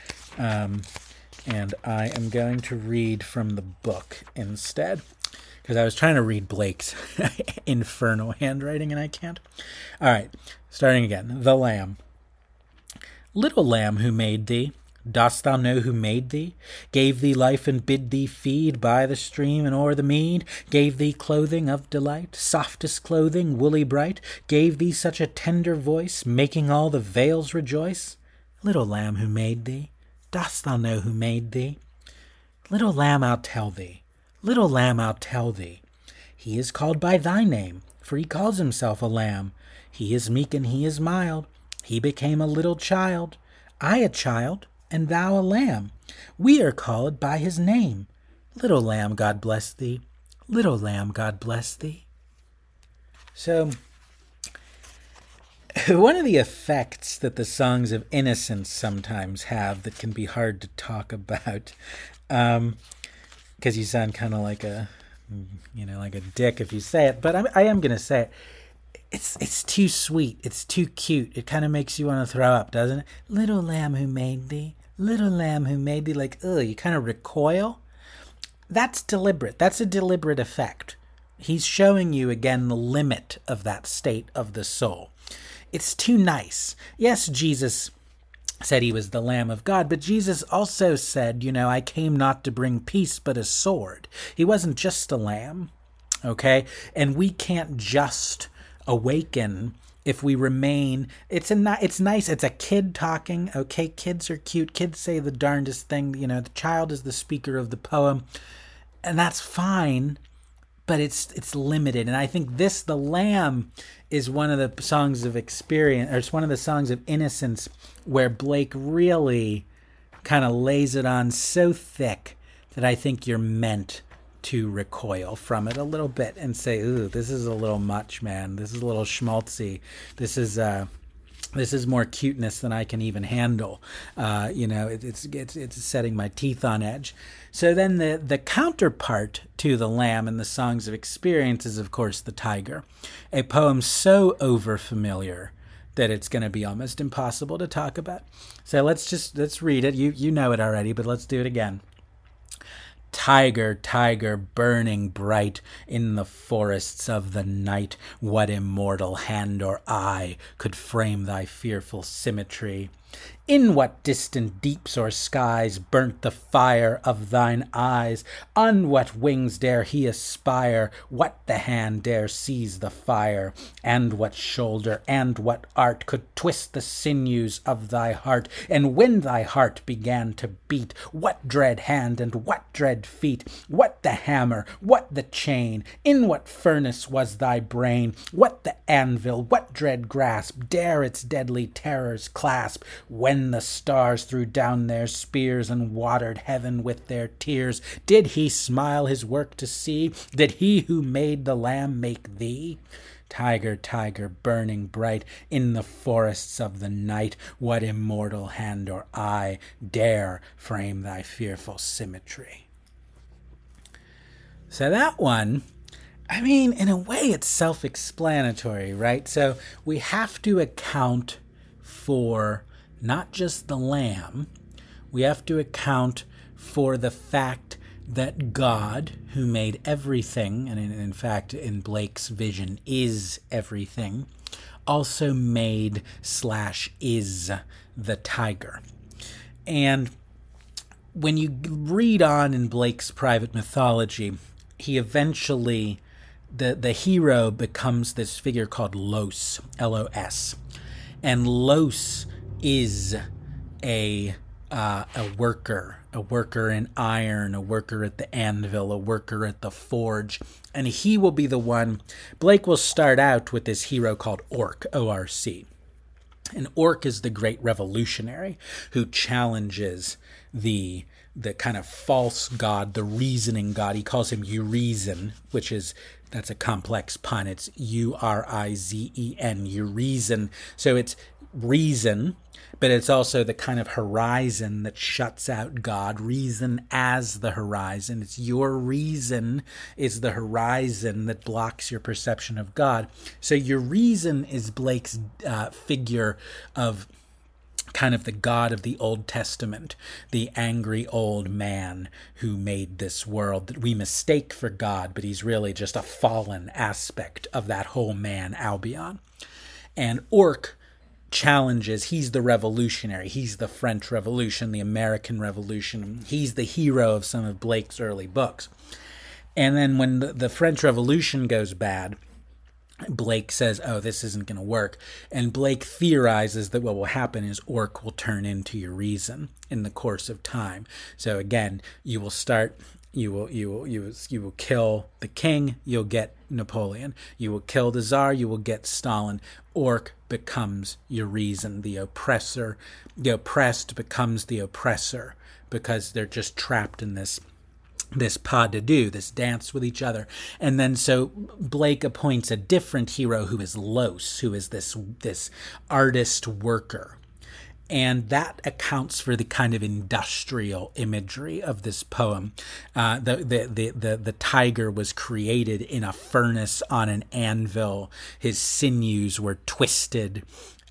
And I am going to read from the book instead, because I was trying to read Blake's infernal handwriting, and I can't. All right, starting again. The lamb. Little lamb who made thee, dost thou know who made thee? Gave thee life and bid thee feed by the stream and o'er the mead? Gave thee clothing of delight, softest clothing, woolly bright? Gave thee such a tender voice, making all the vales rejoice? Little lamb who made thee, dost thou know who made thee? Little lamb, I'll tell thee. Little lamb, I'll tell thee. He is called by thy name, for he calls himself a lamb. He is meek and he is mild. He became a little child. I a child, and thou a lamb. We are called by his name. Little lamb, God bless thee. Little lamb, God bless thee. So, one of the effects that the songs of innocence sometimes have that can be hard to talk about, because you sound kind of like a dick if you say it, but I am going to say it. It's too sweet. It's too cute. It kind of makes you want to throw up, doesn't it? Little lamb who made thee. Little lamb who made thee. Like, you kind of recoil. That's deliberate. That's a deliberate effect. He's showing you, again, the limit of that state of the soul. It's too nice. Yes, Jesus said he was the Lamb of God, but Jesus also said, I came not to bring peace, but a sword. He wasn't just a lamb, okay? And we can't just awaken if we remain. It's nice. It's a kid talking, okay? Kids are cute. Kids say the darndest thing. The child is the speaker of the poem, and that's fine. But it's limited, and I think the Lamb is one of the songs of experience, or it's one of the songs of innocence, where Blake really kind of lays it on so thick that I think you're meant to recoil from it a little bit and say, "Ooh, this is a little much, man. This is a little schmaltzy. This is more cuteness than I can even handle." It's setting my teeth on edge. So then the counterpart to the Lamb in the Songs of Experience is, of course, The Tiger, a poem so overfamiliar that it's going to be almost impossible to talk about. So let's read it. You know it already, but let's do it again. Tiger, tiger, burning bright in the forests of the night, what immortal hand or eye could frame thy fearful symmetry? In what distant deeps or skies burnt the fire of thine eyes? On what wings dare he aspire? What the hand dare seize the fire? And what shoulder and what art could twist the sinews of thy heart? And when thy heart began to beat, what dread hand and what dread feet? What the hammer? What the chain? In what furnace was thy brain? What the anvil? What dread grasp dare its deadly terrors clasp? when the stars threw down their spears and watered heaven with their tears? Did he smile his work to see? Did he who made the Lamb make thee? Tiger, tiger, burning bright in the forests of the night, what immortal hand or eye dare frame thy fearful symmetry? So that one, I mean, in a way it's self-explanatory, right? So we have to account for not just the lamb, we have to account for the fact that God, who made everything, and in fact in Blake's vision is everything, also made / is the tiger. And when you read on in Blake's private mythology, he eventually, the hero becomes this figure called Los, L-O-S. And Los is a worker in iron, a worker at the anvil, a worker at the forge, and he will be the one. Blake will start out with this hero called Orc, O-R-C. And Orc is the great revolutionary who challenges the kind of false god, the reasoning god. He calls him Urizen, that's a complex pun. It's U-R-I-Z-E-N, Urizen. So it's reason, but it's also the kind of horizon that shuts out God. Reason as the horizon. It's your reason is the horizon that blocks your perception of God. So your reason is Blake's figure of kind of the God of the Old Testament, the angry old man who made this world that we mistake for God, but he's really just a fallen aspect of that whole man, Albion. And Orc challenges, he's the revolutionary, he's the French Revolution, the American Revolution, he's the hero of some of Blake's early books. And then when the French Revolution goes bad, Blake says, oh, this isn't going to work. And Blake theorizes that what will happen is Orc will turn into Urizen in the course of time. So again, you will kill the king, you'll get Napoleon. You will kill the Tsar, you will get Stalin. Orc becomes Urizen, the oppressor. The oppressed becomes the oppressor because they're just trapped in this pas de deux, this dance with each other. And then so Blake appoints a different hero who is Los, who is this artist worker. And that accounts for the kind of industrial imagery of this poem. The tiger was created in a furnace on an anvil. His sinews were twisted,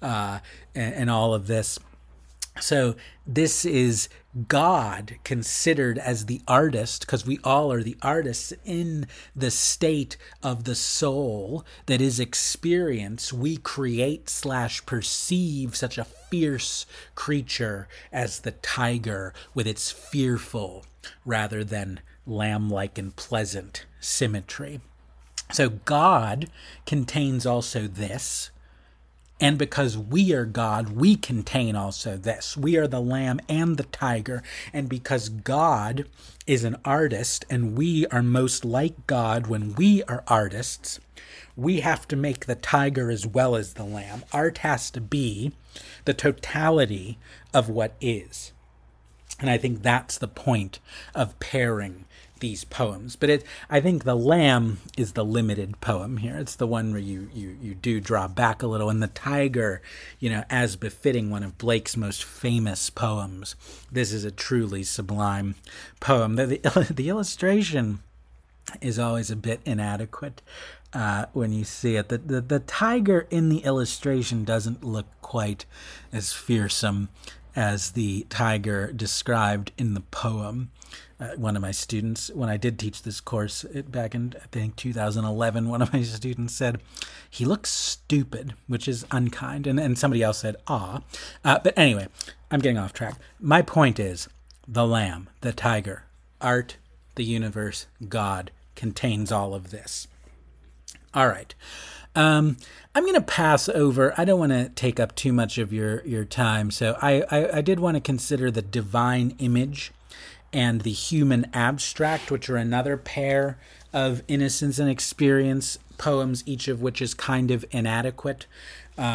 and all of this. So this is God considered as the artist, because we all are the artists in the state of the soul that is experience. We create / perceive such a fierce creature as the tiger with its fearful rather than lamb-like and pleasant symmetry. So God contains also this. And because we are God, we contain also this. We are the lamb and the tiger. And because God is an artist and we are most like God when we are artists, we have to make the tiger as well as the lamb. Art has to be the totality of what is. And I think that's the point of pairing these poems. But I think the lamb is the limited poem here. It's the one where you do draw back a little. And the tiger, as befitting one of Blake's most famous poems, this is a truly sublime poem. The illustration is always a bit inadequate when you see it. The tiger in the illustration doesn't look quite as fearsome as the tiger described in the poem. One of my students, when I did teach this course back in, I think, 2011, one of my students said, he looks stupid, which is unkind. And somebody else said, ah. But anyway, I'm getting off track. My point is, the lamb, the tiger, art, the universe, God contains all of this. All right. I'm going to pass over. I don't want to take up too much of your time. So I did want to consider the divine image and the human abstract, which are another pair of innocence and experience poems, each of which is kind of inadequate.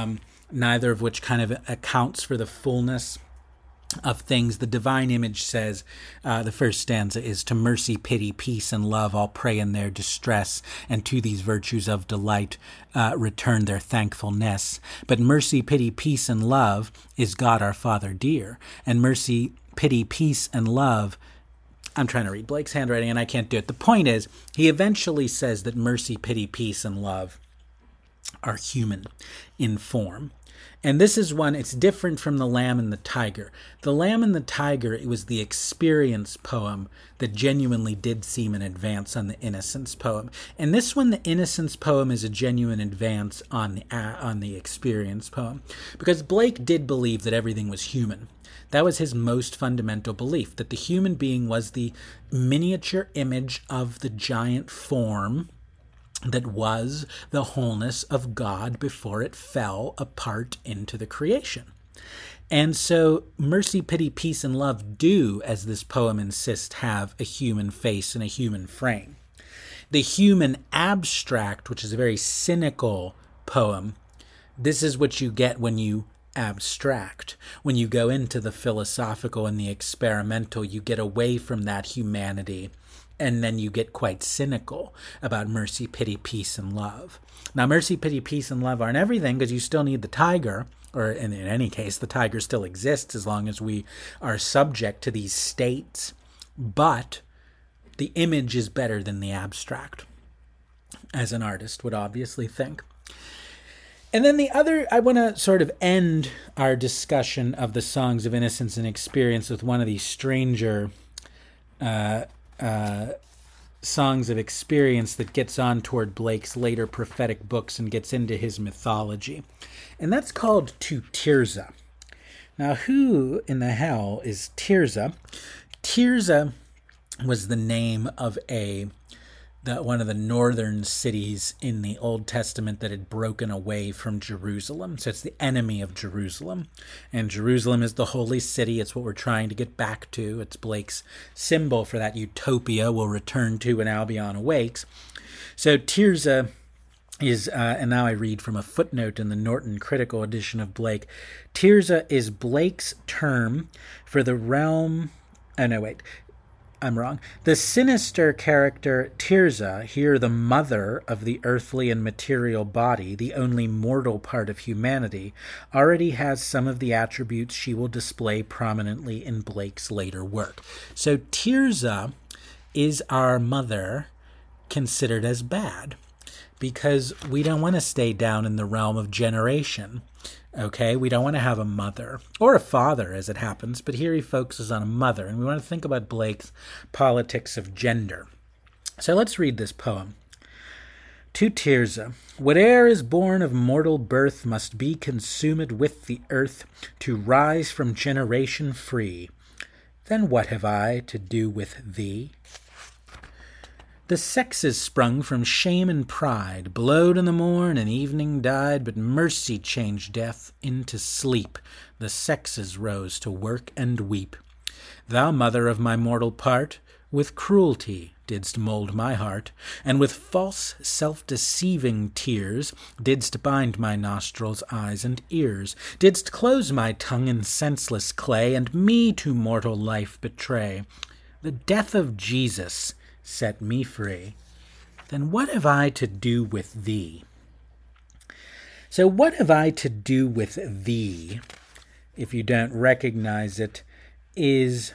neither of which kind of accounts for the fullness of things. The divine image says, the first stanza is, to mercy, pity, peace, and love all pray in their distress, and to these virtues of delight return their thankfulness. But mercy, pity, peace, and love is God our Father dear. And mercy, pity, peace, and love, I'm trying to read Blake's handwriting and I can't do it. The point is, he eventually says that mercy, pity, peace, and love are human in form. And this is one, it's different from The Lamb and the Tiger. The Lamb and the Tiger, it was the experience poem that genuinely did seem an advance on the innocence poem. And this one, the innocence poem, is a genuine advance on the experience poem. Because Blake did believe that everything was human. That was his most fundamental belief, that the human being was the miniature image of the giant form that was the wholeness of God before it fell apart into the creation. And so mercy, pity, peace, and love do, as this poem insists, have a human face and a human frame. The human abstract, which is a very cynical poem, this is what you get when you abstract. When you go into the philosophical and the experimental, you get away from that humanity, and then you get quite cynical about mercy, pity, peace, and love. Now, mercy, pity, peace, and love aren't everything, because you still need the tiger, or in any case, the tiger still exists as long as we are subject to these states. But the image is better than the abstract, as an artist would obviously think. And then the other, I want to sort of end our discussion of the Songs of Innocence and Experience with one of these stranger songs of experience that gets on toward Blake's later prophetic books and gets into his mythology. And that's called To Tirzah. Now, who in the hell is Tirzah? Tirzah was the name of one of the northern cities in the Old Testament that had broken away from Jerusalem. So it's the enemy of Jerusalem. And Jerusalem is the holy city. It's what we're trying to get back to. It's Blake's symbol for that utopia we'll return to when Albion awakes. So Tirzah is, and now I read from a footnote in the Norton Critical edition of Blake, Tirzah is Blake's term for the realm... Oh, no, wait. I'm wrong. The sinister character Tirzah, here the mother of the earthly and material body, the only mortal part of humanity, already has some of the attributes she will display prominently in Blake's later work. So Tirzah is our mother considered as bad, because we don't want to stay down in the realm of generation. Okay, we don't want to have a mother, or a father as it happens, but here he focuses on a mother, and we want to think about Blake's politics of gender. So let's read this poem. To Tirzah, whate'er is born of mortal birth must be consumed with the earth to rise from generation free. Then what have I to do with thee? The sexes sprung from shame and pride, blowed in the morn and evening died, but mercy changed death into sleep. The sexes rose to work and weep. Thou, mother of my mortal part, with cruelty didst mold my heart, and with false self-deceiving tears didst bind my nostrils, eyes, and ears, didst close my tongue in senseless clay, and me to mortal life betray. The death of Jesus set me free. Then what have I to do with thee? So what have I to do with thee, if you don't recognize it, is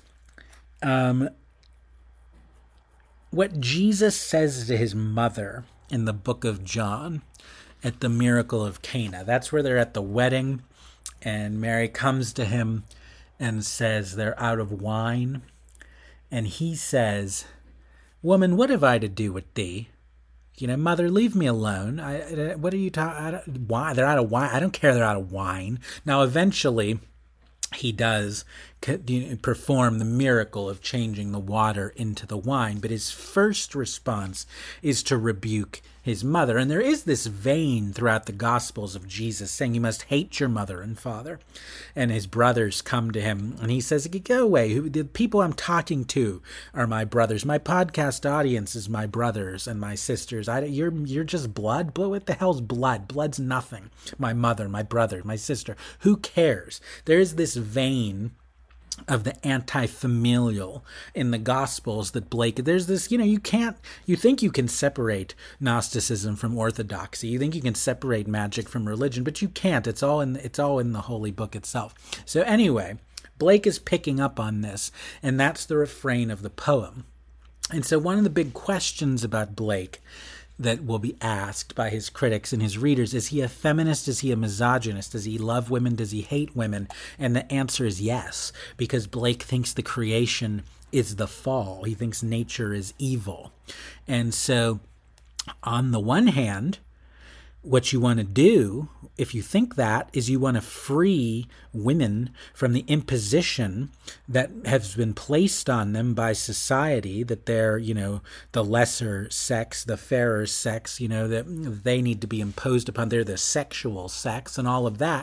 what Jesus says to his mother in the book of John at the miracle of Cana. That's where they're at the wedding, and Mary comes to him and says they're out of wine. And he says, "Woman, what have I to do with thee? Mother, leave me alone. What are you talking? Why? They're out of wine. I don't care they're out of wine." Now, eventually, he does perform the miracle of changing the water into the wine. But his first response is to rebuke his mother. And there is this vein throughout the Gospels of Jesus saying, you must hate your mother and father. And his brothers come to him and he says, go away. The people I'm talking to are my brothers. My podcast audience is my brothers and my sisters. You're just blood. What the hell's blood? Blood's nothing. My mother, my brother, my sister. Who cares? There is this vein of the anti-familial in the Gospels that Blake, there's this, you think you can separate Gnosticism from orthodoxy. You think you can separate magic from religion, but you can't. It's all in the holy book itself. So anyway, Blake is picking up on this, and that's the refrain of the poem. And so one of the big questions about Blake that will be asked by his critics and his readers, is he a feminist? Is he a misogynist? Does he love women? Does he hate women? And the answer is yes, because Blake thinks the creation is the fall. He thinks nature is evil. And so on the one hand, what you want to do, if you think that, is you want to free women from the imposition that has been placed on them by society, that they're, the lesser sex, the fairer sex, that they need to be imposed upon. They're the sexual sex and all of that.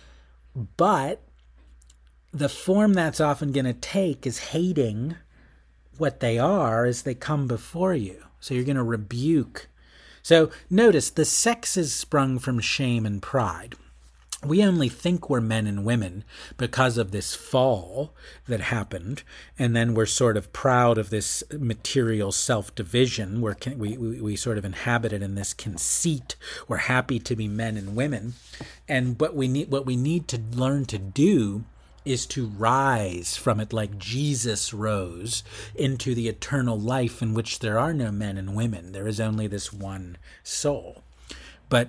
But the form that's often going to take is hating what they are as they come before you. So you're going to rebuke. So notice the sex is sprung from shame and pride. We only think we're men and women because of this fall that happened, and then we're sort of proud of this material self-division. We sort of inhabit it in this conceit. We're happy to be men and women, and what we need to learn to do is to rise from it like Jesus rose into the eternal life in which there are no men and women. There is only this one soul. But,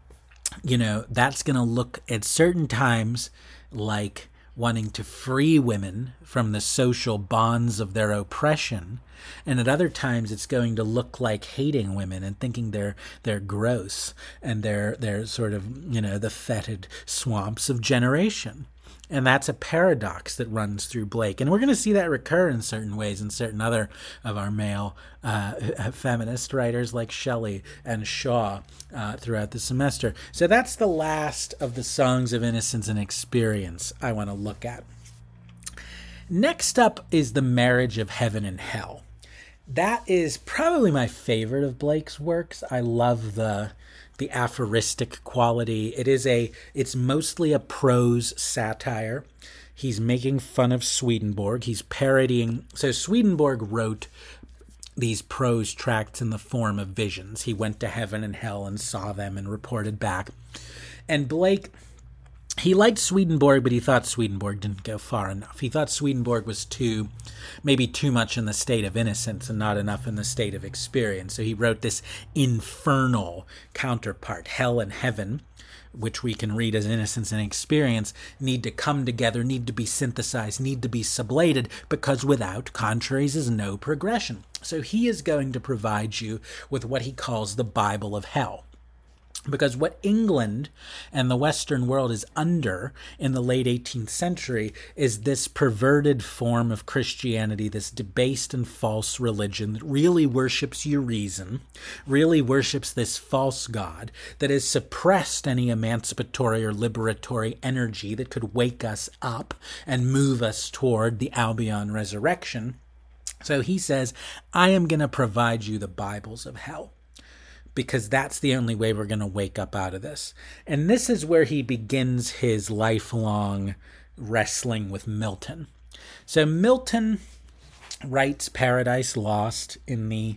that's going to look at certain times like wanting to free women from the social bonds of their oppression. And at other times it's going to look like hating women and thinking they're gross and they're sort of, the fetid swamps of generation. And that's a paradox that runs through Blake. And we're going to see that recur in certain ways in certain other of our male feminist writers like Shelley and Shaw throughout the semester. So that's the last of the Songs of Innocence and Experience I want to look at. Next up is The Marriage of Heaven and Hell. That is probably my favorite of Blake's works. I love the aphoristic quality. It's mostly a prose satire. He's making fun of Swedenborg. He's parodying. So Swedenborg wrote these prose tracts in the form of visions. He went to heaven and hell and saw them and reported back. And Blake, he liked Swedenborg, but he thought Swedenborg didn't go far enough. He thought Swedenborg was maybe too much in the state of innocence and not enough in the state of experience. So he wrote this infernal counterpart. Hell and heaven, which we can read as innocence and experience, need to come together, need to be synthesized, need to be sublated, because without contraries is no progression. So he is going to provide you with what he calls the Bible of Hell. Because what England and the Western world is under in the late 18th century is this perverted form of Christianity, this debased and false religion that really worships Urizen, really worships this false god that has suppressed any emancipatory or liberatory energy that could wake us up and move us toward the Albion resurrection. So he says, I am going to provide you the Bibles of hell, because that's the only way we're going to wake up out of this. And this is where he begins his lifelong wrestling with Milton. So Milton writes Paradise Lost in the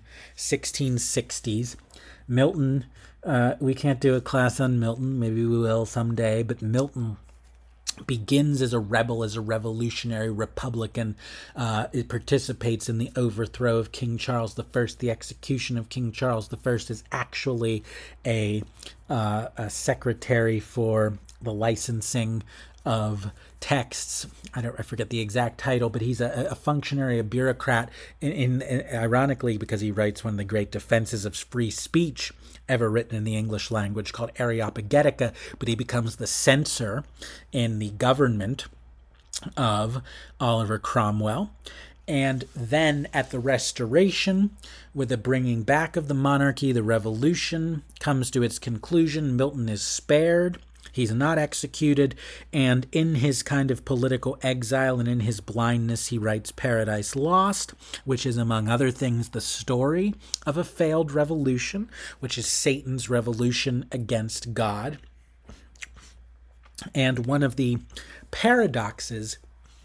1660s. Milton, we can't do a class on Milton, maybe we will someday, but Milton begins as a rebel, as a revolutionary Republican. It participates in the overthrow of King Charles I. The execution of King Charles I is actually a secretary for the licensing of texts. I forget the exact title, but he's a functionary, a bureaucrat, ironically, because he writes one of the great defenses of free speech ever written in the English language, called Areopagitica, but he becomes the censor in the government of Oliver Cromwell. And then at the Restoration, with the bringing back of the monarchy, the revolution comes to its conclusion. Milton is spared. He's not executed, and in his kind of political exile and in his blindness, he writes Paradise Lost, which is, among other things, the story of a failed revolution, which is Satan's revolution against God. And one of the paradoxes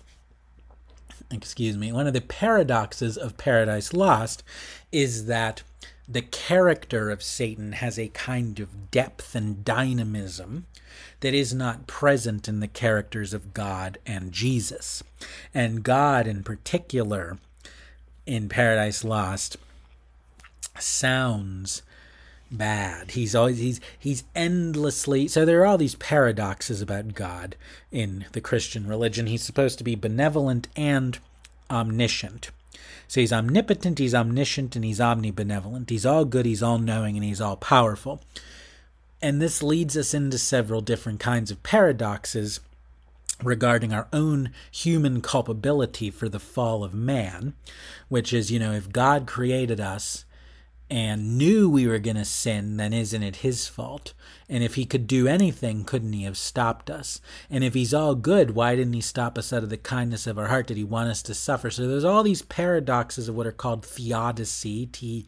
of Paradise Lost is that the character of Satan has a kind of depth and dynamism that is not present in the characters of God and Jesus. And God, in particular, in Paradise Lost, sounds bad. He's endlessly, so there are all these paradoxes about God in the Christian religion. He's supposed to be benevolent and omniscient. So he's omnipotent, he's omniscient, and he's omnibenevolent. He's all good, he's all knowing, and he's all powerful. And this leads us into several different kinds of paradoxes regarding our own human culpability for the fall of man, which is, if God created us and knew we were going to sin, then isn't it his fault? And if he could do anything, couldn't he have stopped us? And if he's all good, why didn't he stop us out of the kindness of our heart? Did he want us to suffer? So there's all these paradoxes of what are called theodicy,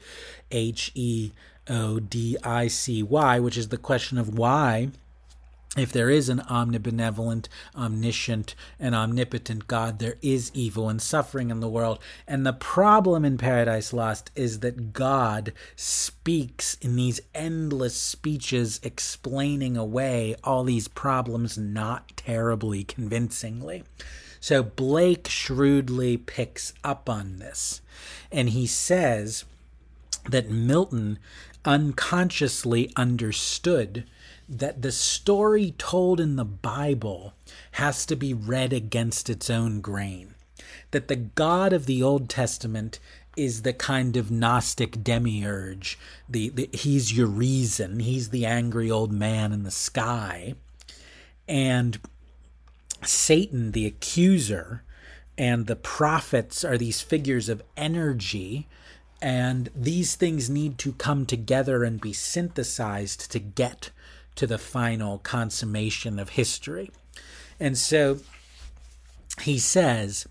Theodicy, which is the question of why, if there is an omnibenevolent, omniscient, and omnipotent God, there is evil and suffering in the world. And the problem in Paradise Lost is that God speaks in these endless speeches explaining away all these problems not terribly convincingly. So Blake shrewdly picks up on this, and he says that Milton unconsciously understood that the story told in the Bible has to be read against its own grain. That the God of the Old Testament is the kind of Gnostic demiurge. He's your reason. He's the angry old man in the sky. And Satan, the accuser, and the prophets are these figures of energy. And these things need to come together and be synthesized to get to the final consummation of history. And so he says,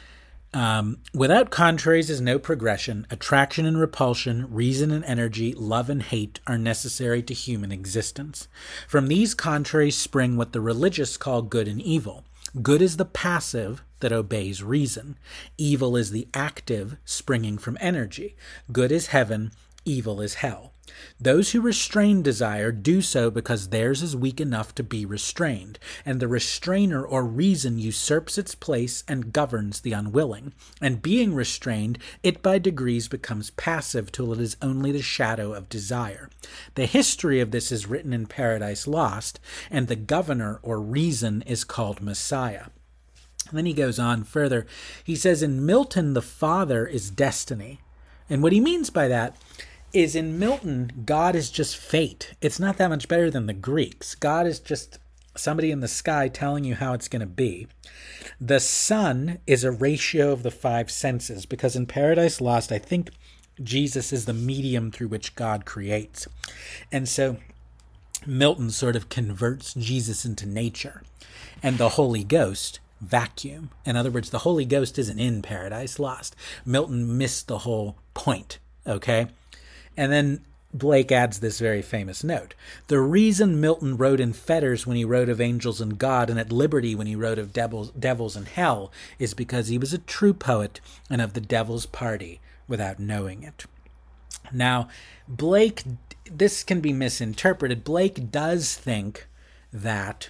without contraries is no progression. Attraction and repulsion, reason and energy, love and hate are necessary to human existence. From these contraries spring what the religious call good and evil. Good is the passive that obeys reason. Evil is the active, springing from energy. Good is heaven, evil is hell. Those who restrain desire do so because theirs is weak enough to be restrained, and the restrainer or reason usurps its place and governs the unwilling. And being restrained, it by degrees becomes passive till it is only the shadow of desire. The history of this is written in Paradise Lost, and the governor or reason is called Messiah. And then he goes on further. He says, in Milton, the Father is destiny. And what he means by that is, in Milton, God is just fate. It's not that much better than the Greeks. God is just somebody in the sky telling you how it's going to be. The Son is a ratio of the five senses, because in Paradise Lost, I think Jesus is the medium through which God creates. And so Milton sort of converts Jesus into nature, and the Holy Ghost vacuum. In other words, the Holy Ghost isn't in Paradise Lost. Milton missed the whole point, okay? And then Blake adds this very famous note. The reason Milton wrote in fetters when he wrote of angels and God, and at liberty when he wrote of devils and hell, is because he was a true poet and of the devil's party without knowing it. Now, Blake, this can be misinterpreted. Blake does think that,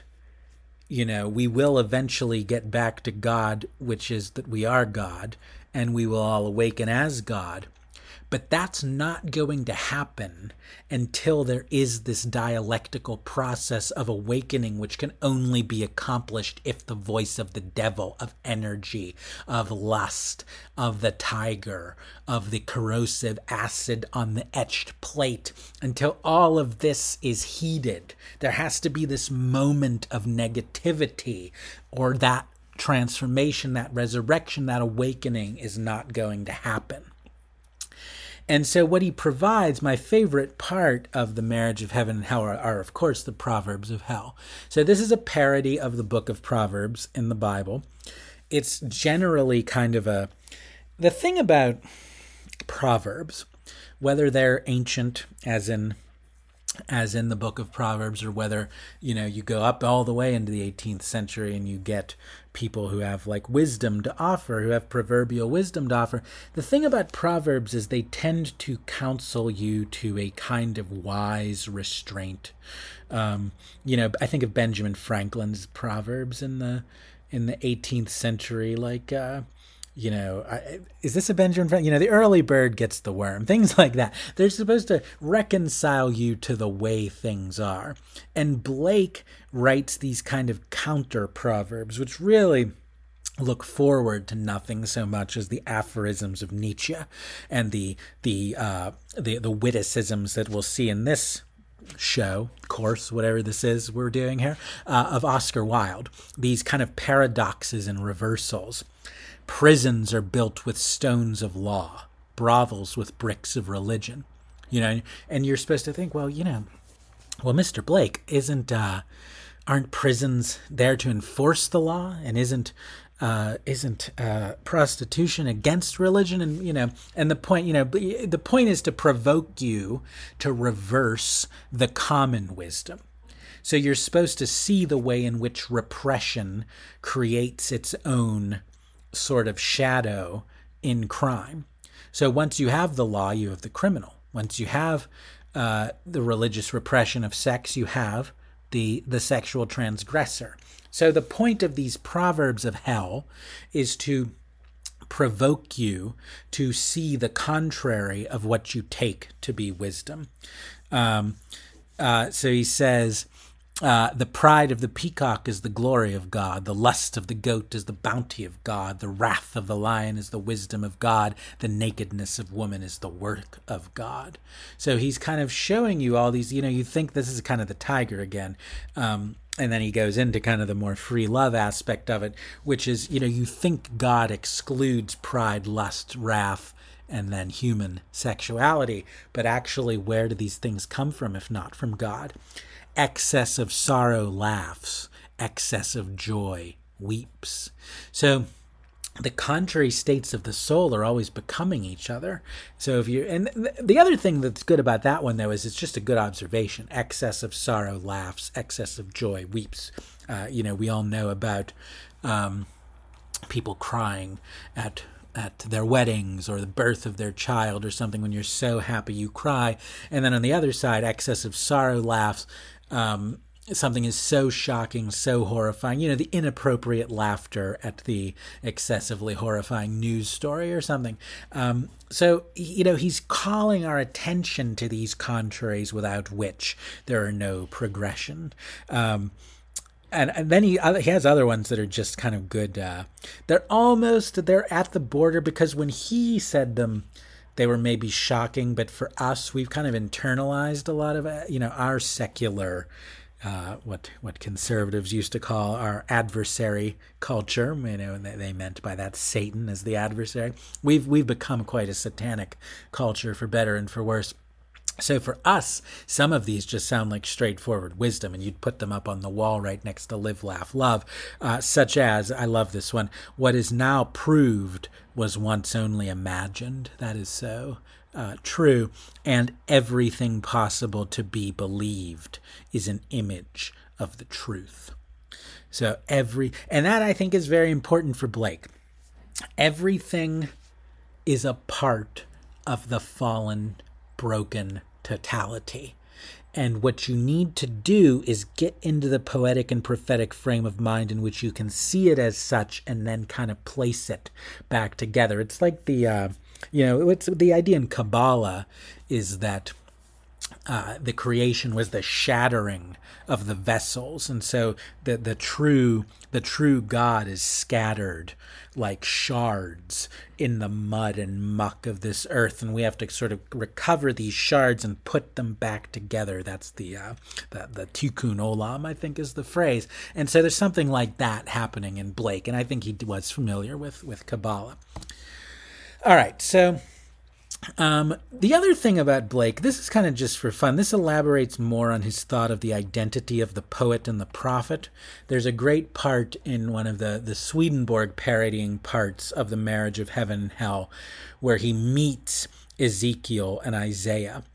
we will eventually get back to God, which is that we are God, and we will all awaken as God. But that's not going to happen until there is this dialectical process of awakening, which can only be accomplished if the voice of the devil, of energy, of lust, of the tiger, of the corrosive acid on the etched plate, until all of this is heeded. There has to be this moment of negativity, or that transformation, that resurrection, that awakening is not going to happen. And so what he provides, my favorite part of the marriage of heaven and hell are, of course, the Proverbs of hell. So this is a parody of the book of Proverbs in the Bible. It's generally kind of the thing about Proverbs, whether they're ancient, as in the book of Proverbs, or whether, you go up all the way into the 18th century and you get people who have like wisdom to offer, who have proverbial wisdom to offer. The thing about Proverbs is they tend to counsel you to a kind of wise restraint. I think of Benjamin Franklin's Proverbs in the 18th century, like, is this a Benjamin Franklin? The early bird gets the worm, things like that. They're supposed to reconcile you to the way things are. And Blake writes these kind of counter proverbs, which really look forward to nothing so much as the aphorisms of Nietzsche and the witticisms that we'll see in this show, course, whatever this is we're doing here, of Oscar Wilde. These kind of paradoxes and reversals. Prisons are built with stones of law, brothels with bricks of religion, and you're supposed to think, well, Mr. Blake, aren't prisons there to enforce the law, and isn't prostitution against religion? And the point is to provoke you to reverse the common wisdom. So you're supposed to see the way in which repression creates its own sort of shadow in crime. So once you have the law, you have the criminal. Once you have the religious repression of sex, you have the sexual transgressor. So the point of these proverbs of hell is to provoke you to see the contrary of what you take to be wisdom. So he says, the pride of the peacock is the glory of God. The lust of the goat is the bounty of God. The wrath of the lion is the wisdom of God. The nakedness of woman is the work of God. So he's kind of showing you all these, you think this is kind of the tiger again. And then he goes into kind of the more free love aspect of it, which is, you think God excludes pride, lust, wrath, and then human sexuality. But actually, where do these things come from if not from God? Excess of sorrow laughs, excess of joy weeps. So the contrary states of the soul are always becoming each other. So and the other thing that's good about that one, though, is it's just a good observation. Excess of sorrow laughs, excess of joy weeps. We all know about people crying at their weddings or the birth of their child or something. When you're so happy, you cry. And then on the other side, excess of sorrow laughs. Something is so shocking, so horrifying, the inappropriate laughter at the excessively horrifying news story or something. So he's calling our attention to these contraries without which there are no progression. And then he has other ones that are just kind of good. They're at the border, because when he said them, they were maybe shocking, but for us, we've kind of internalized a lot of, our secular, what conservatives used to call our adversary culture. And they meant by that Satan as the adversary. We've become quite a satanic culture, for better and for worse. So for us, some of these just sound like straightforward wisdom, and you'd put them up on the wall right next to Live, Laugh, Love, such as, I love this one, what is now proved was once only imagined. That is so true. And everything possible to be believed is an image of the truth. So and that I think is very important for Blake. Everything is a part of the fallen, broken totality. And what you need to do is get into the poetic and prophetic frame of mind in which you can see it as such and then kind of place it back together. It's like it's the idea in Kabbalah is that the creation was the shattering of the vessels, and so the true God is scattered like shards in the mud and muck of this earth, and we have to sort of recover these shards and put them back together. That's the tikkun olam, I think, is the phrase. And so there's something like that happening in Blake, and I think he was familiar with Kabbalah. All right, so the other thing about Blake, this is kind of just for fun. This elaborates more on his thought of the identity of the poet and the prophet. There's a great part in one of the Swedenborg parodying parts of The Marriage of Heaven and Hell where he meets Ezekiel and Isaiah,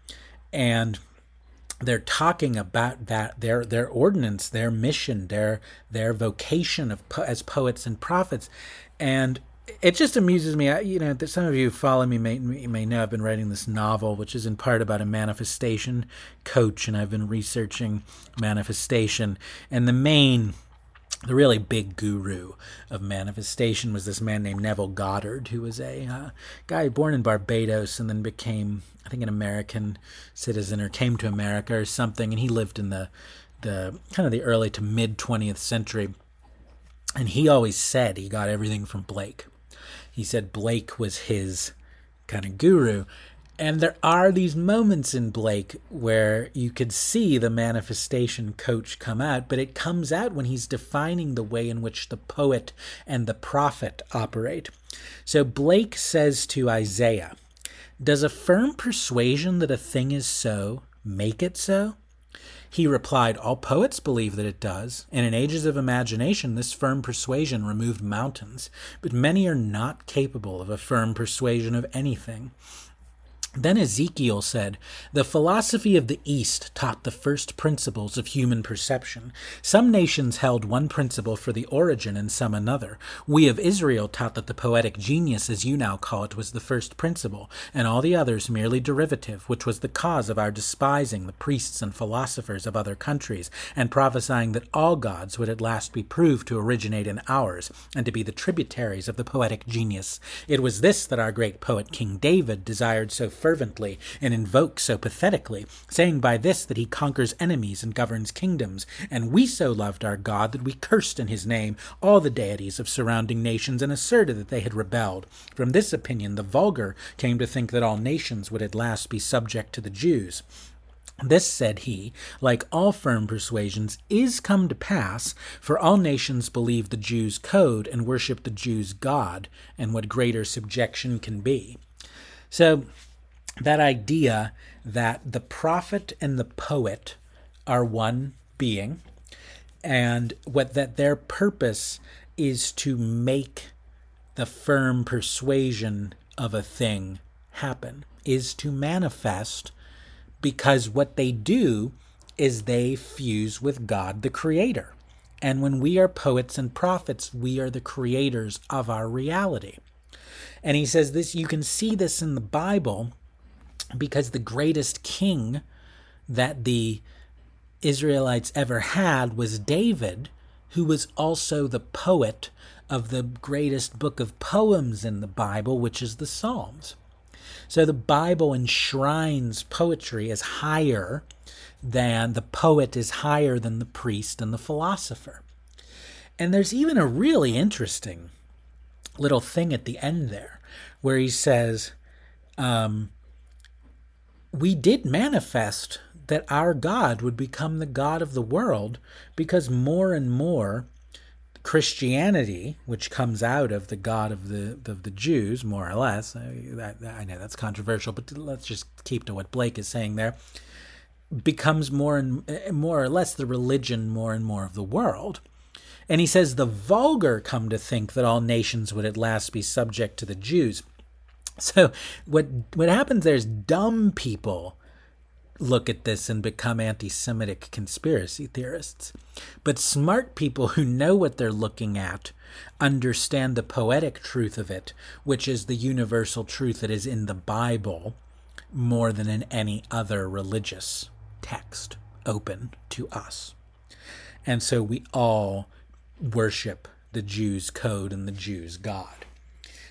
and they're talking about that their ordinance, their mission, their vocation as poets and prophets. And it just amuses me. That some of you who follow me may know I've been writing this novel, which is in part about a manifestation coach, and I've been researching manifestation. And the really big guru of manifestation was this man named Neville Goddard, who was a guy born in Barbados and then became, I think, an American citizen, or came to America or something. And he lived in the kind of the early to mid 20th century. And he always said he got everything from Blake. He said Blake was his kind of guru. And there are these moments in Blake where you could see the manifestation coach come out, but it comes out when he's defining the way in which the poet and the prophet operate. So Blake says to Isaiah, "Does a firm persuasion that a thing is so make it so?" He replied, "All poets believe that it does, and in ages of imagination this firm persuasion removed mountains, but many are not capable of a firm persuasion of anything." Then Ezekiel said, "The philosophy of the East taught the first principles of human perception. Some nations held one principle for the origin and some another. We of Israel taught that the poetic genius, as you now call it, was the first principle, and all the others merely derivative, which was the cause of our despising the priests and philosophers of other countries, and prophesying that all gods would at last be proved to originate in ours, and to be the tributaries of the poetic genius. It was this that our great poet King David desired so fervently and invokes so pathetically, saying by this that he conquers enemies and governs kingdoms. And we so loved our God that we cursed in his name all the deities of surrounding nations and asserted that they had rebelled. From this opinion the vulgar came to think that all nations would at last be subject to the Jews. This, said he, like all firm persuasions, is come to pass, for all nations believe the Jews' code and worship the Jews' God, and what greater subjection can be?" So that idea that the prophet and the poet are one being, and that their purpose is to make the firm persuasion of a thing happen, is to manifest, because what they do is they fuse with God the Creator. And when we are poets and prophets, we are the creators of our reality. And he says this, you can see this in the Bible, because the greatest king that the Israelites ever had was David, who was also the poet of the greatest book of poems in the Bible, which is the Psalms. So the Bible enshrines poetry as higher than the poet, is higher than the priest and the philosopher. And there's even a really interesting little thing at the end there, where he says, we did manifest that our God would become the God of the world, because more and more Christianity, which comes out of the God of the Jews, more or less, I know that's controversial, but let's just keep to what Blake is saying there, becomes more or less the religion more and more of the world. And he says the vulgar come to think that all nations would at last be subject to the Jews. So what happens there is dumb people look at this and become anti-Semitic conspiracy theorists. But smart people who know what they're looking at understand the poetic truth of it, which is the universal truth that is in the Bible more than in any other religious text open to us. And so we all worship the Jews' code and the Jews' God.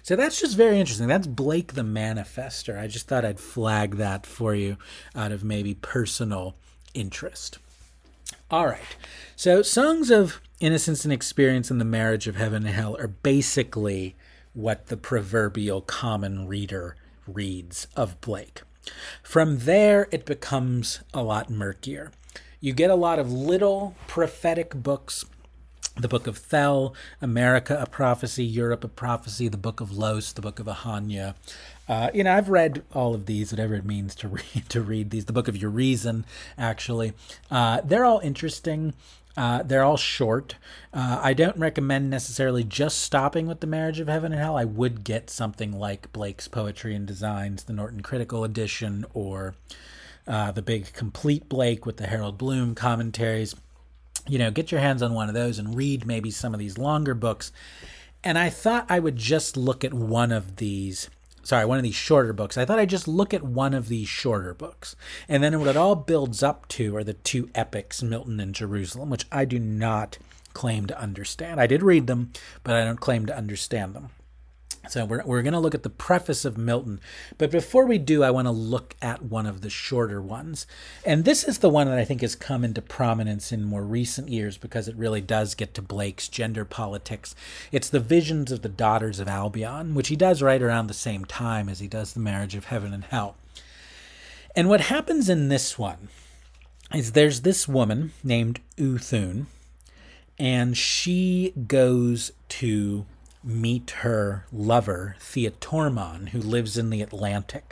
So that's just very interesting. That's Blake the Manifester. I just thought I'd flag that for you out of maybe personal interest. All right. So Songs of Innocence and Experience and the Marriage of Heaven and Hell are basically what the proverbial common reader reads of Blake. From there, it becomes a lot murkier. You get a lot of little prophetic books. The Book of Thel, America, a Prophecy, Europe, a Prophecy, the Book of Los, the Book of Ahania. I've read all of these, whatever it means to read these. The Book of Urizen, actually. They're all interesting. They're all short. I don't recommend necessarily just stopping with The Marriage of Heaven and Hell. I would get something like Blake's Poetry and Designs, the Norton Critical Edition, or the big complete Blake with the Harold Bloom commentaries. Get your hands on one of those and read maybe some of these longer books. And I thought I would just look at one of these shorter books. I thought I'd just look at one of these shorter books. And then what it all builds up to are the two epics, Milton and Jerusalem, which I do not claim to understand. I did read them, but I don't claim to understand them. So we're going to look at the preface of Milton. But before we do, I want to look at one of the shorter ones. And this is the one that I think has come into prominence in more recent years because it really does get to Blake's gender politics. It's the Visions of the Daughters of Albion, which he does right around the same time as he does The Marriage of Heaven and Hell. And what happens in this one is there's this woman named Uthun, and she goes to meet her lover, Theotormon, who lives in the Atlantic.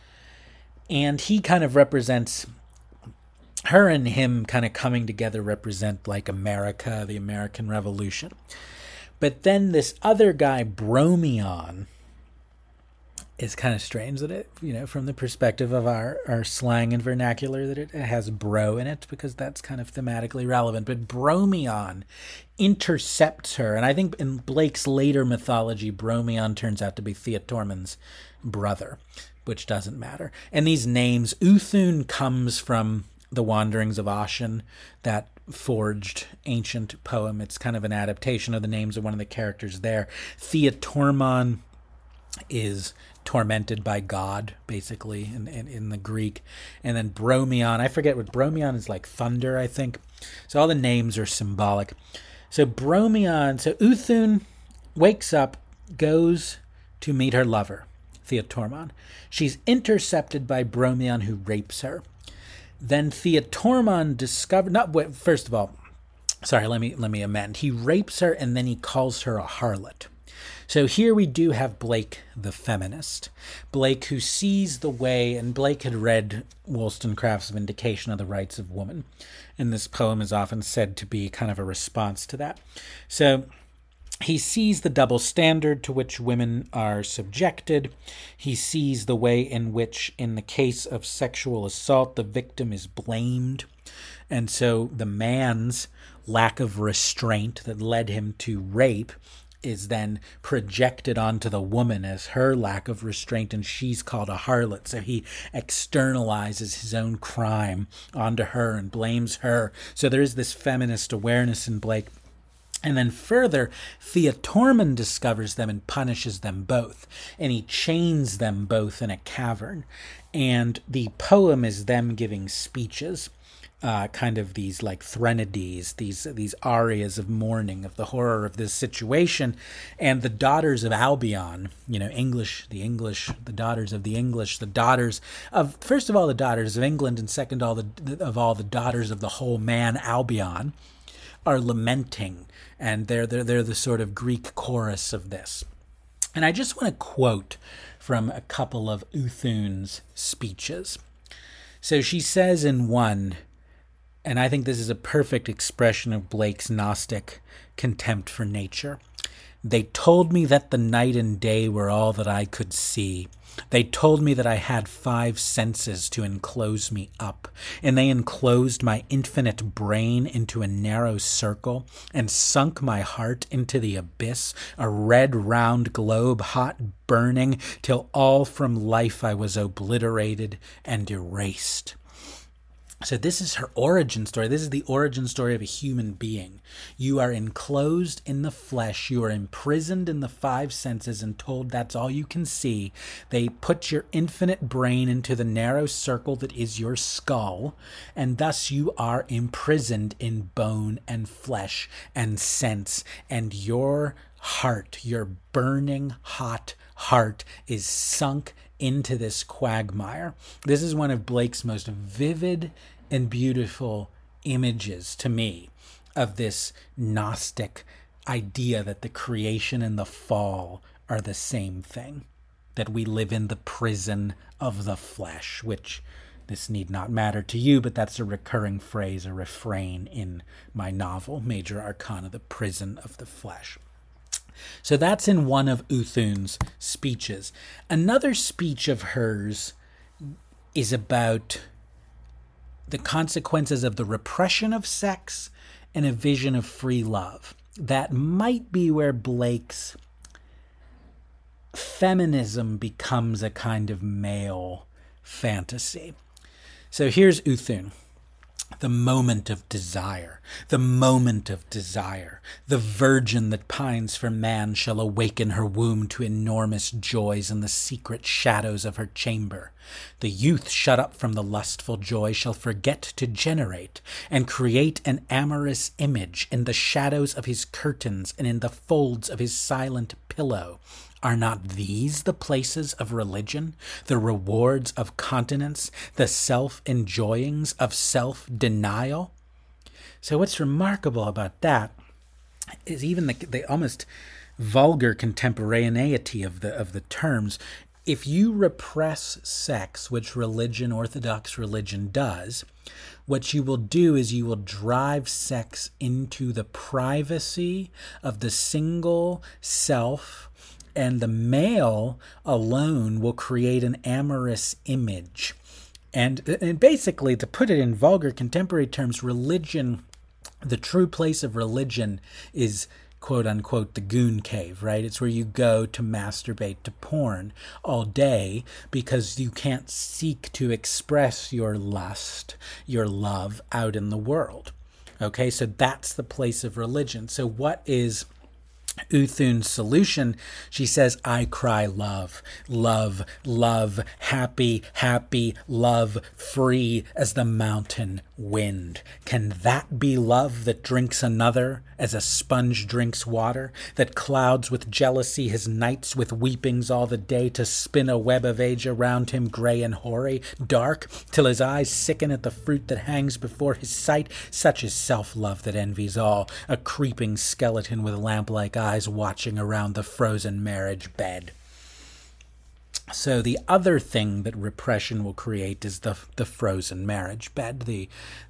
And he kind of represents, her and him kind of coming together represent like America, the American Revolution. But then this other guy, Bromion, is kind of strange that it, from the perspective of our slang and vernacular, that it has bro in it, because that's kind of thematically relevant. But Bromion intercepts her, and I think in Blake's later mythology, Bromion turns out to be Theotormon's brother, which doesn't matter. And these names, Uthun comes from The Wanderings of Ossian, that forged ancient poem. It's kind of an adaptation of the names of one of the characters there. Theotormon is tormented by God, basically, in the Greek. And then Bromion, I forget what Bromion is, like thunder, I think. So all the names are symbolic. So Uthun wakes up, goes to meet her lover, Theotormon. She's intercepted by Bromion, who rapes her. Then Theotormon first of all, sorry, let me amend. He rapes her, and then he calls her a harlot. So here we do have Blake the feminist. Blake who sees the way, and Blake had read Wollstonecraft's Vindication of the Rights of Woman, and this poem is often said to be kind of a response to that. So he sees the double standard to which women are subjected. He sees the way in which, in the case of sexual assault, the victim is blamed. And so the man's lack of restraint that led him to rape is then projected onto the woman as her lack of restraint, and she's called a harlot. So he externalizes his own crime onto her and blames her. So there is this feminist awareness in Blake. And then further, Theotormon discovers them and punishes them both. And he chains them both in a cavern. And the poem is them giving speeches. Kind of these like threnodies, these arias of mourning, of the horror of this situation. And the daughters of Albion, the daughters of the English, the daughters of, first of all, the daughters of England, and second of all, the daughters of the whole man Albion, are lamenting, and they're the sort of Greek chorus of this. And I just want to quote from a couple of Uthun's speeches. So she says in one, and I think this is a perfect expression of Blake's Gnostic contempt for nature. They told me that the night and day were all that I could see. They told me that I had 5 senses to enclose me up, and they enclosed my infinite brain into a narrow circle and sunk my heart into the abyss, a red round globe hot burning, till all from life I was obliterated and erased. So this is her origin story. This is the origin story of a human being. You are enclosed in the flesh. You are imprisoned in the five senses and told that's all you can see. They put your infinite brain into the narrow circle that is your skull, and thus you are imprisoned in bone and flesh and sense, and your heart, your burning hot heart, is sunk into this quagmire. This is one of Blake's most vivid and beautiful images to me of this Gnostic idea that the creation and the fall are the same thing, that we live in the prison of the flesh, which this need not matter to you, but that's a recurring phrase, a refrain in my novel, Major Arcana, the prison of the flesh. So that's in one of Uthun's speeches. Another speech of hers is about the consequences of the repression of sex and a vision of free love. That might be where Blake's feminism becomes a kind of male fantasy. So here's Uthun. The moment of desire, the moment of desire. The virgin that pines for man shall awaken her womb to enormous joys in the secret shadows of her chamber. The youth shut up from the lustful joy shall forget to generate and create an amorous image in the shadows of his curtains and in the folds of his silent pillow. Are not these the places of religion, the rewards of continence, the self-enjoyings of self-denial? So what's remarkable about that is even the almost vulgar contemporaneity of the terms. If you repress sex, which religion, Orthodox religion, does, what you will do is you will drive sex into the privacy of the single self, and the male alone will create an amorous image. And basically, to put it in vulgar contemporary terms, religion, the true place of religion is, quote unquote, the goon cave, right? It's where you go to masturbate to porn all day because you can't seek to express your lust, your love out in the world. Okay, so that's the place of religion. So what is Uthun's solution? She says, I cry love, love, love, happy, happy, love, free as the mountain wind. Can that be love that drinks another as a sponge drinks water, that clouds with jealousy his nights with weepings all the day to spin a web of age around him, grey and hoary, dark, till his eyes sicken at the fruit that hangs before his sight? Such is self-love that envies all, a creeping skeleton with lamp-like eyes watching around the frozen marriage bed. So the other thing that repression will create is the frozen marriage bed. The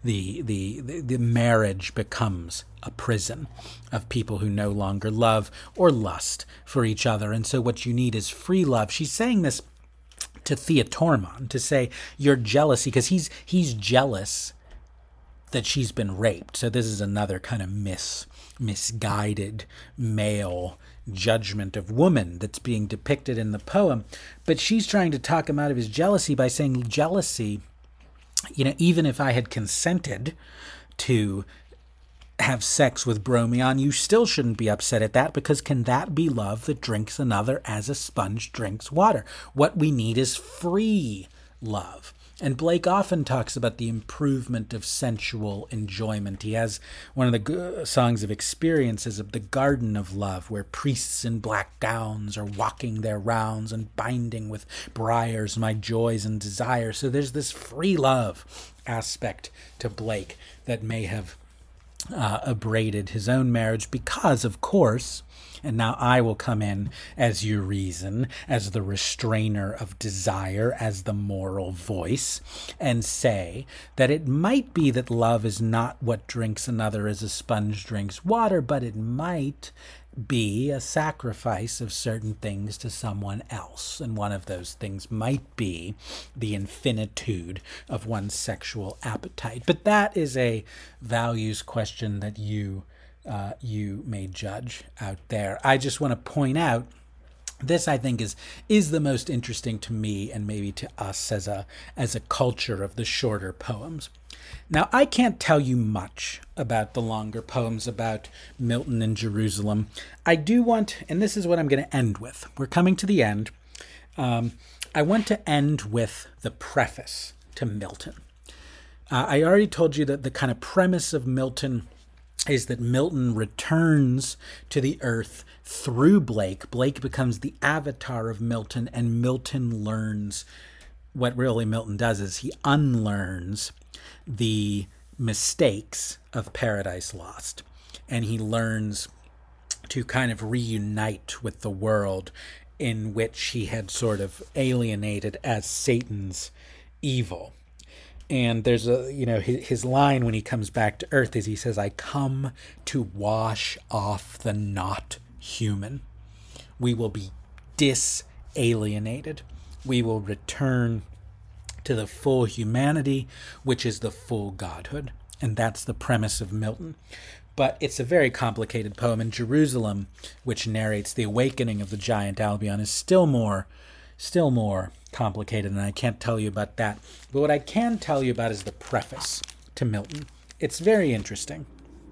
marriage becomes a prison of people who no longer love or lust for each other. And so what you need is free love. She's saying this to Theotormon, to say your jealousy, because he's jealous that she's been raped. So this is another kind of misguided male judgment of woman that's being depicted in the poem. But she's trying to talk him out of his jealousy by saying, jealousy, even if I had consented to have sex with Bromion, you still shouldn't be upset at that, because can that be love that drinks another as a sponge drinks water? What we need is free love. And Blake often talks about the improvement of sensual enjoyment. He has one of the songs of experiences of the Garden of Love, where priests in black gowns are walking their rounds and binding with briars my joys and desires. So there's this free love aspect to Blake that may have abraded his own marriage because, of course, and now I will come in as your reason, as the restrainer of desire, as the moral voice, and say that it might be that love is not what drinks another as a sponge drinks water, but it might be a sacrifice of certain things to someone else. And one of those things might be the infinitude of one's sexual appetite. But that is a values question that you may judge out there. I just want to point out This, I think, is the most interesting to me and maybe to us as a culture of the shorter poems. Now, I can't tell you much about the longer poems about Milton and Jerusalem. I do want, and this is what I'm going to end with. We're coming to the end. I want to end with the preface to Milton. I already told you that the kind of premise of Milton is that Milton returns to the earth through Blake. Blake becomes the avatar of Milton, and Milton learns what really Milton does is he unlearns the mistakes of Paradise Lost, and he learns to kind of reunite with the world in which he had sort of alienated as Satan's evil. And there's his line when he comes back to earth is he says, "I come to wash off the not human." We will be disalienated. We will return to the full humanity, which is the full godhood. And that's the premise of Milton. But it's a very complicated poem. And Jerusalem, which narrates the awakening of the giant Albion, is still more complicated, and I can't tell you about that. But what I can tell you about is the preface to Milton. It's very interesting.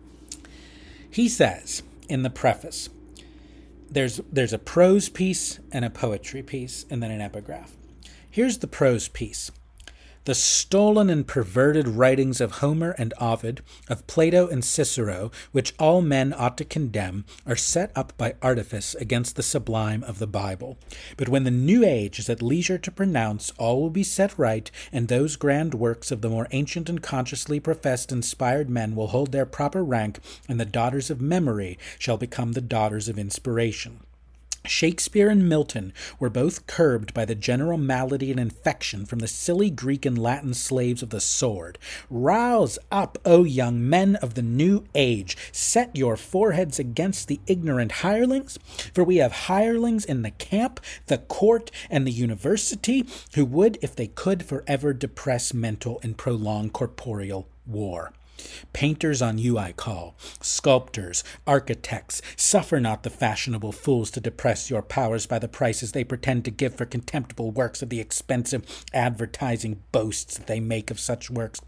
He says in the preface, there's a prose piece and a poetry piece, and then an epigraph. Here's the prose piece. The stolen and perverted writings of Homer and Ovid, of Plato and Cicero, which all men ought to condemn, are set up by artifice against the sublime of the Bible. But when the new age is at leisure to pronounce, all will be set right, and those grand works of the more ancient and consciously professed inspired men will hold their proper rank, and the daughters of memory shall become the daughters of inspiration. Shakespeare and Milton were both curbed by the general malady and infection from the silly Greek and Latin slaves of the sword. Rouse up, O young men of the new age! Set your foreheads against the ignorant hirelings, for we have hirelings in the camp, the court, and the university, who would, if they could, forever depress mental and prolong corporeal war. Painters on you I call, sculptors, architects, suffer not the fashionable fools to depress your powers by the prices they pretend to give for contemptible works of the expensive advertising boasts that they make of such works.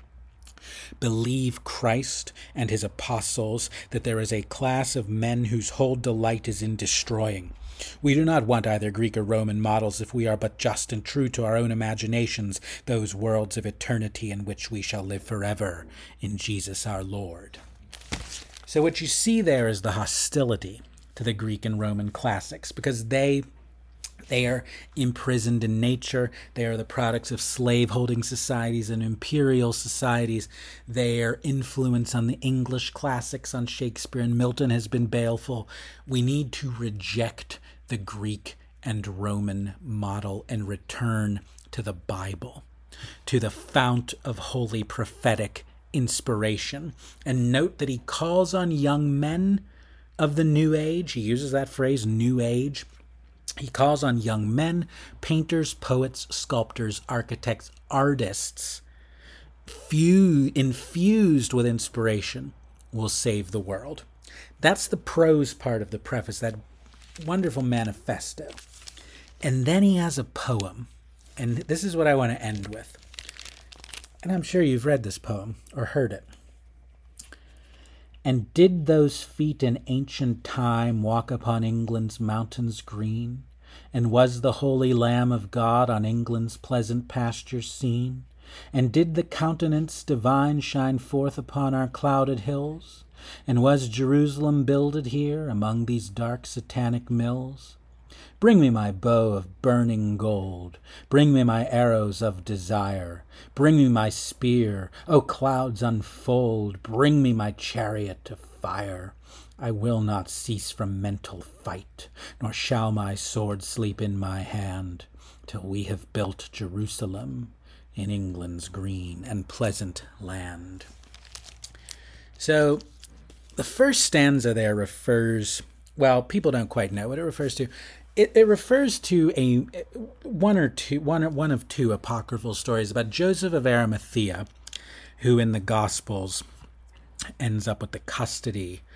Believe Christ and his apostles that there is a class of men whose whole delight is in destroying. We do not want either Greek or Roman models if we are but just and true to our own imaginations, those worlds of eternity in which we shall live forever in Jesus our Lord. So what you see there is the hostility to the Greek and Roman classics, because they are imprisoned in nature. They are the products of slave-holding societies and imperial societies. Their influence on the English classics, on Shakespeare and Milton, has been baleful. We need to reject the Greek and Roman model and return to the Bible, to the fount of holy prophetic inspiration. And note that he calls on young men of the New Age. He uses that phrase, New Age. He calls on young men, painters, poets, sculptors, architects, artists, infused with inspiration, will save the world. That's the prose part of the preface, that wonderful manifesto. And then he has a poem, and this is what I want to end with. And I'm sure you've read this poem or heard it. And did those feet in ancient time walk upon England's mountains green? And was the holy Lamb of God on England's pleasant pastures seen? And did the countenance divine shine forth upon our clouded hills? And was Jerusalem builded here among these dark satanic mills? Bring me my bow of burning gold, bring me my arrows of desire, bring me my spear, O clouds unfold, bring me my chariot of fire. I will not cease from mental fight, nor shall my sword sleep in my hand, till we have built Jerusalem in England's green and pleasant land. So, the first stanza there refers, well, people don't quite know what it refers to. It refers to one of two apocryphal stories about Joseph of Arimathea, who in the Gospels ends up with the custody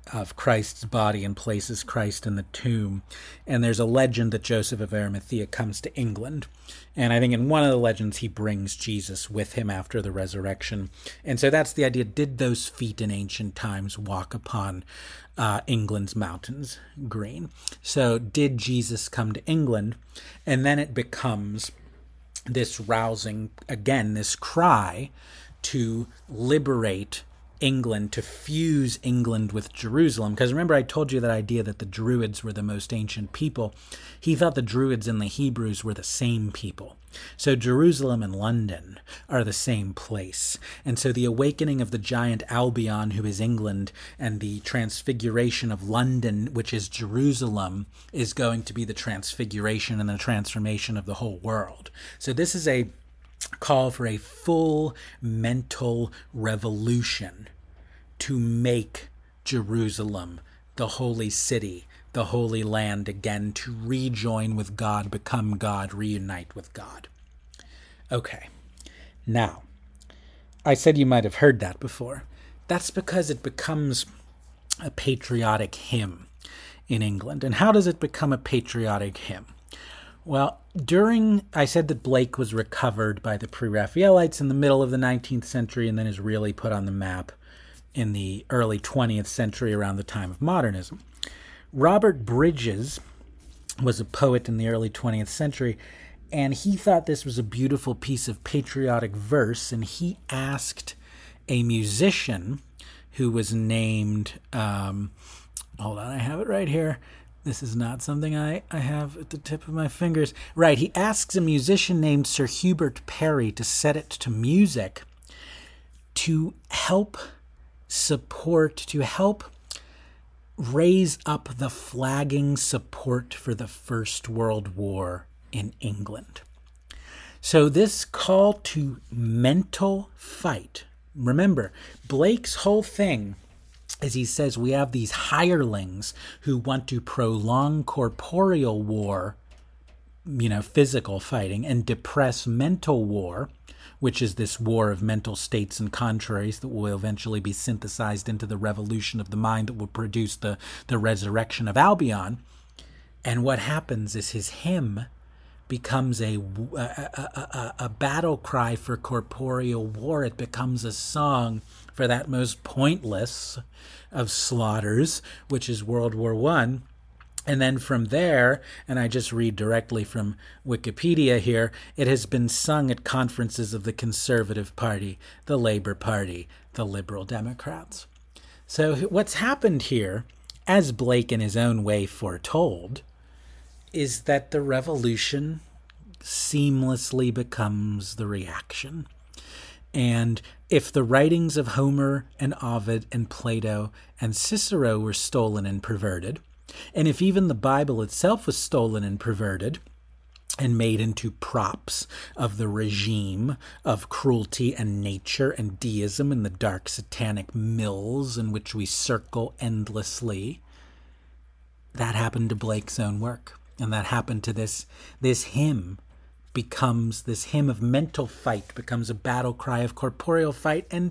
of Christ's body and places Christ in the tomb. And there's a legend that Joseph of Arimathea comes to England. And I think in one of the legends, he brings Jesus with him after the resurrection. And so that's the idea. Did those feet in ancient times walk upon England's mountains green? So did Jesus come to England? And then it becomes this rousing, again, this cry to liberate England, to fuse England with Jerusalem. Because remember, I told you that idea that the Druids were the most ancient people. He thought the Druids and the Hebrews were the same people. So Jerusalem and London are the same place. And so the awakening of the giant Albion, who is England, and the transfiguration of London, which is Jerusalem, is going to be the transfiguration and the transformation of the whole world. So this is a call for a full mental revolution to make Jerusalem the holy city, the holy land again, to rejoin with God, become God, reunite with God. Okay, now, I said you might have heard that before. That's because it becomes a patriotic hymn in England. And how does it become a patriotic hymn? Well, I said that Blake was recovered by the Pre-Raphaelites in the middle of the 19th century and then is really put on the map in the early 20th century around the time of modernism. Robert Bridges was a poet in the early 20th century, and he thought this was a beautiful piece of patriotic verse, and he asked a musician who was named, hold on, I have it right here. This is not something I have at the tip of my fingers. Right, he asks a musician named Sir Hubert Parry to set it to music to help support, to help raise up the flagging support for the First World War in England. So this call to mental fight, remember, Blake's whole thing, as he says, we have these hirelings who want to prolong corporeal war, physical fighting, and depress mental war, which is this war of mental states and contraries that will eventually be synthesized into the revolution of the mind that will produce the resurrection of Albion. And what happens is his hymn becomes a battle cry for corporeal war. It becomes a song for that most pointless of slaughters, which is World War I. And then from there, and I just read directly from Wikipedia here, it has been sung at conferences of the Conservative Party, the Labour Party, the Liberal Democrats. So what's happened here, as Blake in his own way foretold, is that the revolution seamlessly becomes the reaction. And if the writings of Homer and Ovid and Plato and Cicero were stolen and perverted, and if even the Bible itself was stolen and perverted and made into props of the regime of cruelty and nature and deism and the dark satanic mills in which we circle endlessly, that happened to Blake's own work. And that happened to this hymn becomes, this hymn of mental fight becomes a battle cry of corporeal fight, and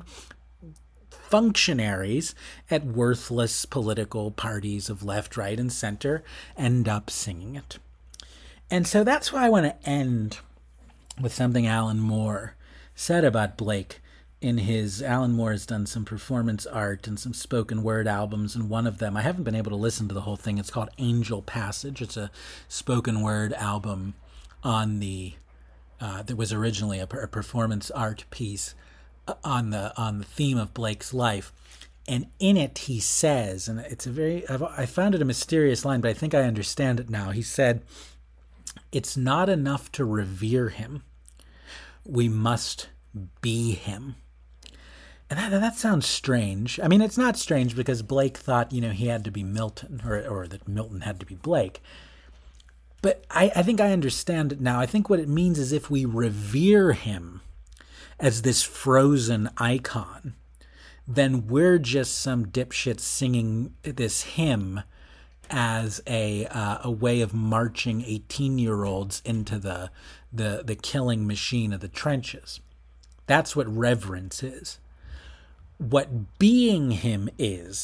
functionaries at worthless political parties of left, right, and center end up singing it. And so that's why I want to end with something Alan Moore said about Blake in his, Alan Moore has done some performance art and some spoken word albums, and one of them, I haven't been able to listen to the whole thing, it's called Angel Passage. It's a spoken word album on the, that was originally a performance art piece on the theme of Blake's life. And in it he says, and it's I found it a mysterious line, but I think I understand it now. He said, "It's not enough to revere him. We must be him." And that sounds strange. I mean, it's not strange because Blake thought, he had to be Milton, or that Milton had to be Blake. But I think I understand it now. I think what it means is if we revere him as this frozen icon, then we're just some dipshit singing this hymn as a way of marching 18-year-olds into the killing machine of the trenches. That's what reverence is. What being him is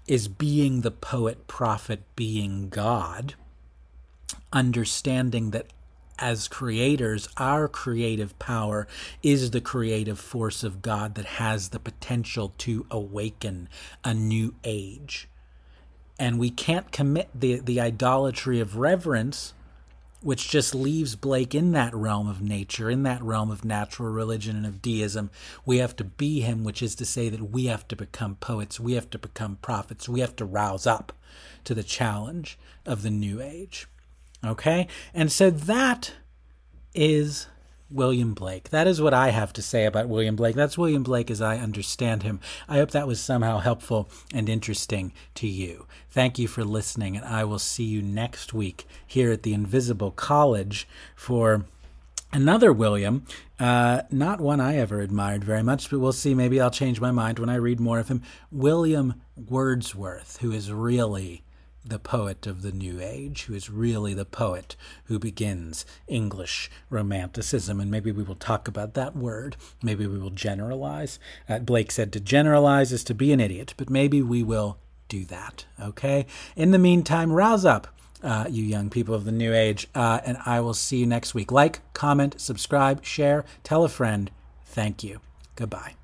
is being the poet, prophet, being God, understanding that as creators, our creative power is the creative force of God that has the potential to awaken a new age. And we can't commit the idolatry of reverence, which just leaves Blake in that realm of nature, in that realm of natural religion and of deism. We have to be him, which is to say that we have to become poets, we have to become prophets, we have to rouse up to the challenge of the new age. Okay? And so that is William Blake. That is what I have to say about William Blake. That's William Blake as I understand him. I hope that was somehow helpful and interesting to you. Thank you for listening, and I will see you next week here at the Invisible College for another William, not one I ever admired very much, but we'll see. Maybe I'll change my mind when I read more of him. William Wordsworth, who is really the poet of the New Age, who is really the poet who begins English Romanticism. And maybe we will talk about that word. Maybe we will generalize. Blake said to generalize is to be an idiot, but maybe we will do that, okay? In the meantime, rouse up, you young people of the New Age, and I will see you next week. Like, comment, subscribe, share, tell a friend. Thank you. Goodbye.